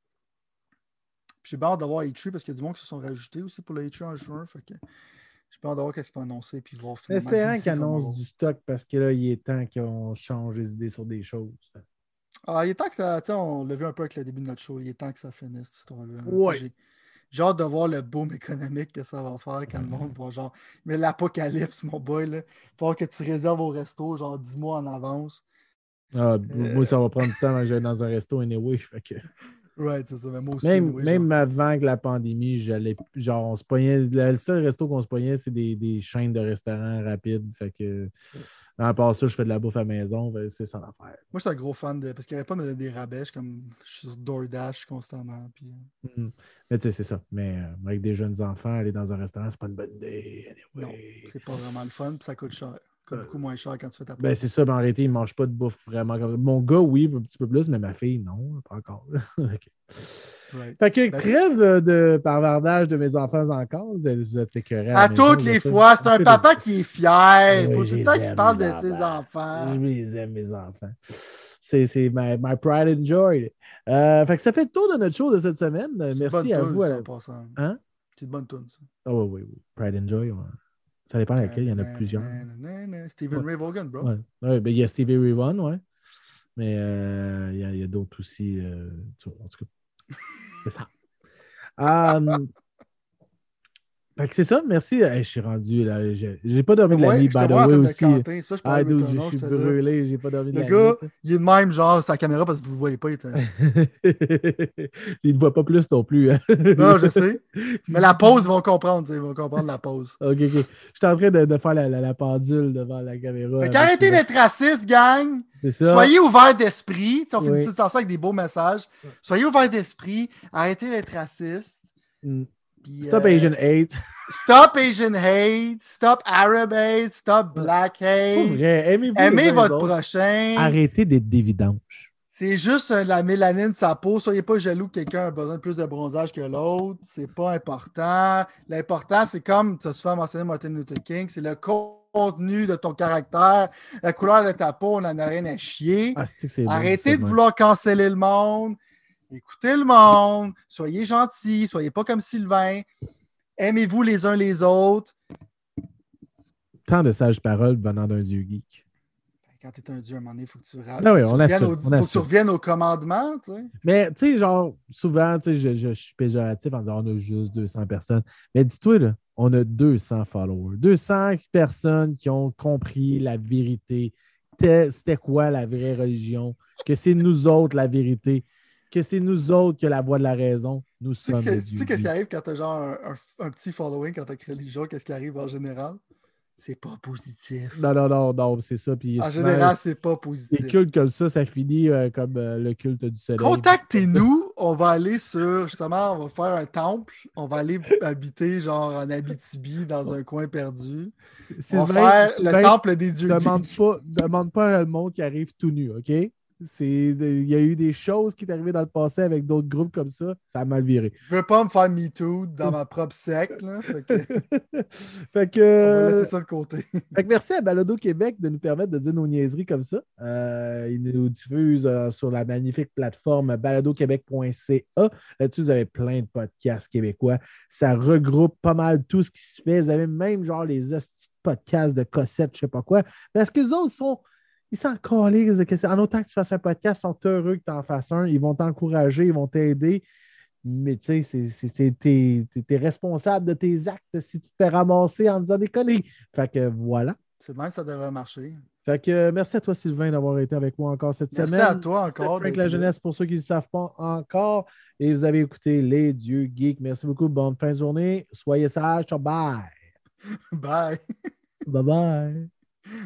Puis j'ai bien hâte d'avoir H3 parce qu'il y a du monde qui se sont rajoutés aussi pour le H3 en juin. Fait que j'ai bien hâte d'avoir qu'est-ce qu'ils vont annoncer puis voir finalement. Espérant DC qu'ils annoncent Tomorrow. du stock parce que là, il est temps qu'on change les idées sur des choses. Ah, il est temps que ça. Tu sais, on l'a vu un peu avec le début de notre show. Il est temps que ça finisse, cette histoire-là. Tu sais, Ouais. j'ai hâte de voir le boom économique que ça va faire quand le monde va genre. Mais l'apocalypse, mon boy, là. Faut que tu réserves au resto, genre 10 mois en avance. Ah, moi, ça va prendre du temps avant que j'aille dans un resto anyway. Fait que... Right, c'est ça. Mais moi aussi, Même, anyway, genre. même avant que la pandémie, j'allais. Genre, on se pognait. Le seul resto qu'on se pognait, c'est des chaînes de restaurants rapides. Fait que. À part ça, je fais de la bouffe à la maison. C'est ça l'affaire. Moi, je suis un gros fan de. Parce qu'il n'y avait pas de me donner des rabais. Je suis sur DoorDash constamment. Puis... Mhm. Mais tu sais, c'est ça. Mais avec des jeunes enfants, aller dans un restaurant, c'est pas une bonne idée. Non, Anyway. c'est pas vraiment le fun. Puis ça coûte cher. Ça coûte beaucoup moins cher quand tu fais ta Ben, propre. c'est ça, mais en réalité, ils ne mangent pas de bouffe vraiment comme. Mon gars, oui, un petit peu plus, mais ma fille, non, pas encore. Ok. Right. Fait que Ben, trêve de bavardage de mes enfants encore. Vous êtes écœurés à la à maison. toutes Là, les ça. fois, c'est un papa qui est fier. Il Oui, faut je tout le les temps qu'il aime, parle mes de ses enfants. enfants. Je les aime, mes enfants. C'est my pride and joy. Fait que ça fait le tour de notre show de cette semaine. C'est une bonne Merci à toune, vous. ça, en passant. Hein? C'est une bonne toune, ça. Ah oui, oui, oui. Pride and joy. Ouais. Ça dépend laquelle. Il y en a plusieurs. Stephen Ouais. Ray Vaughan, bro. Ouais. Ouais, ben, il y a Stevie Ray Vaughan, ouais. Mais il y a d'autres aussi. En tout cas, c'est ça. Fait que c'est ça, merci. Hey, je suis rendu là. J'ai pas dormi de la Ouais, nuit, je te by the vois en way train de aussi. canter. Ça, je Ah, parlais de dude, je Returnal, suis j'étais là. brûlé, j'ai pas dormi de Le la nuit. gars, il est de même, genre, sa caméra, parce que vous ne le voyez pas. Il ne voit pas plus non plus. Hein. Non, je sais. Mais la pause, ils vont comprendre, tu sais, ils vont comprendre la pause. Ok, ok. Je suis en train de faire la pendule devant la caméra. Fait Avec qu'arrêtez Sylvain. d'être raciste, gang. C'est ça. Soyez ouverts d'esprit. Tu sais, on finit Oui. tout ça avec des beaux messages. Soyez ouverts d'esprit. Arrêtez d'être raciste. Mm. Puis, Stop Asian hate. stop Asian hate. Stop Arab hate. Stop Ouais. Black Pas hate. vrai. Aimez-vous les Aimez uns les votre autres. prochain. Arrêtez d'être des vidanges. C'est juste de la mélanine de sa peau. Soyez pas jaloux que quelqu'un a besoin de plus de bronzage que l'autre. C'est pas important. L'important, c'est comme tu as souvent mentionné Martin Luther King, c'est le contenu de ton caractère, la couleur de ta peau, on n'en a rien à chier. Ah, c'est que c'est bon, Arrêtez de même. vouloir canceller le monde. Écoutez le monde. Soyez gentils. Soyez pas comme Sylvain. Aimez-vous les uns les autres. Tant de sages paroles venant d'un dieu geek. Quand tu es un dieu, à un moment donné, il faut que tu, Ah oui, on assume, faut que tu reviennes au commandement. Tu sais. Mais tu sais, genre, souvent, tu sais, je suis péjoratif en disant on a juste 200 personnes. Mais dis-toi, là, on a 200 followers. 200 personnes qui ont compris la vérité. C'était quoi la vraie religion? Que c'est nous autres la vérité. Que c'est nous autres qui a la voix de la raison. Nous sommes le Tu Dieu sais qu'est-ce qui geek. arrive quand tu as genre un petit following, quand tu as religion, qu'est-ce qui arrive en général? C'est pas positif. Non, non, non, non, c'est ça. Puis En souvent, général, c'est pas les positif. cultes comme ça finit comme le culte du soleil. Contactez-nous, on va aller justement, on va faire un temple, on va aller habiter genre en Abitibi, dans un coin perdu. On va faire le temple des dieux geeks. Demande pas à le monde qui arrive tout nu, OK? Il y a eu des choses qui sont arrivées dans le passé avec d'autres groupes comme ça. Ça a mal viré. Je veux pas me faire MeToo dans ma propre secte, là, fait que Fait que, on va laisser ça de côté. fait que merci à Balado Québec de nous permettre de dire nos niaiseries comme ça. Ils nous diffusent sur la magnifique plateforme baladoquebec.ca. Là-dessus, vous avez plein de podcasts québécois. Ça regroupe pas mal tout ce qui se fait. Vous avez même genre les hosties de podcasts de Cossette, je sais pas quoi. Parce que les autres ils s'en calissent en autant que tu fasses un podcast, ils sont heureux que tu en fasses un. Ils vont t'encourager, ils vont t'aider. Mais tu sais, t'es responsable de tes actes si tu te fais ramasser en disant des conneries. Fait que voilà. C'est de même que ça devrait marcher. Fait que merci à toi, Sylvain, d'avoir été avec moi encore cette semaine. Merci à toi encore. Frank La Jeunesse, pour ceux qui ne le savent pas encore. Et vous avez écouté Les Dieux Geeks. Merci beaucoup. Bonne fin de journée. Soyez sages. Ciao, bye. Bye. Bye bye.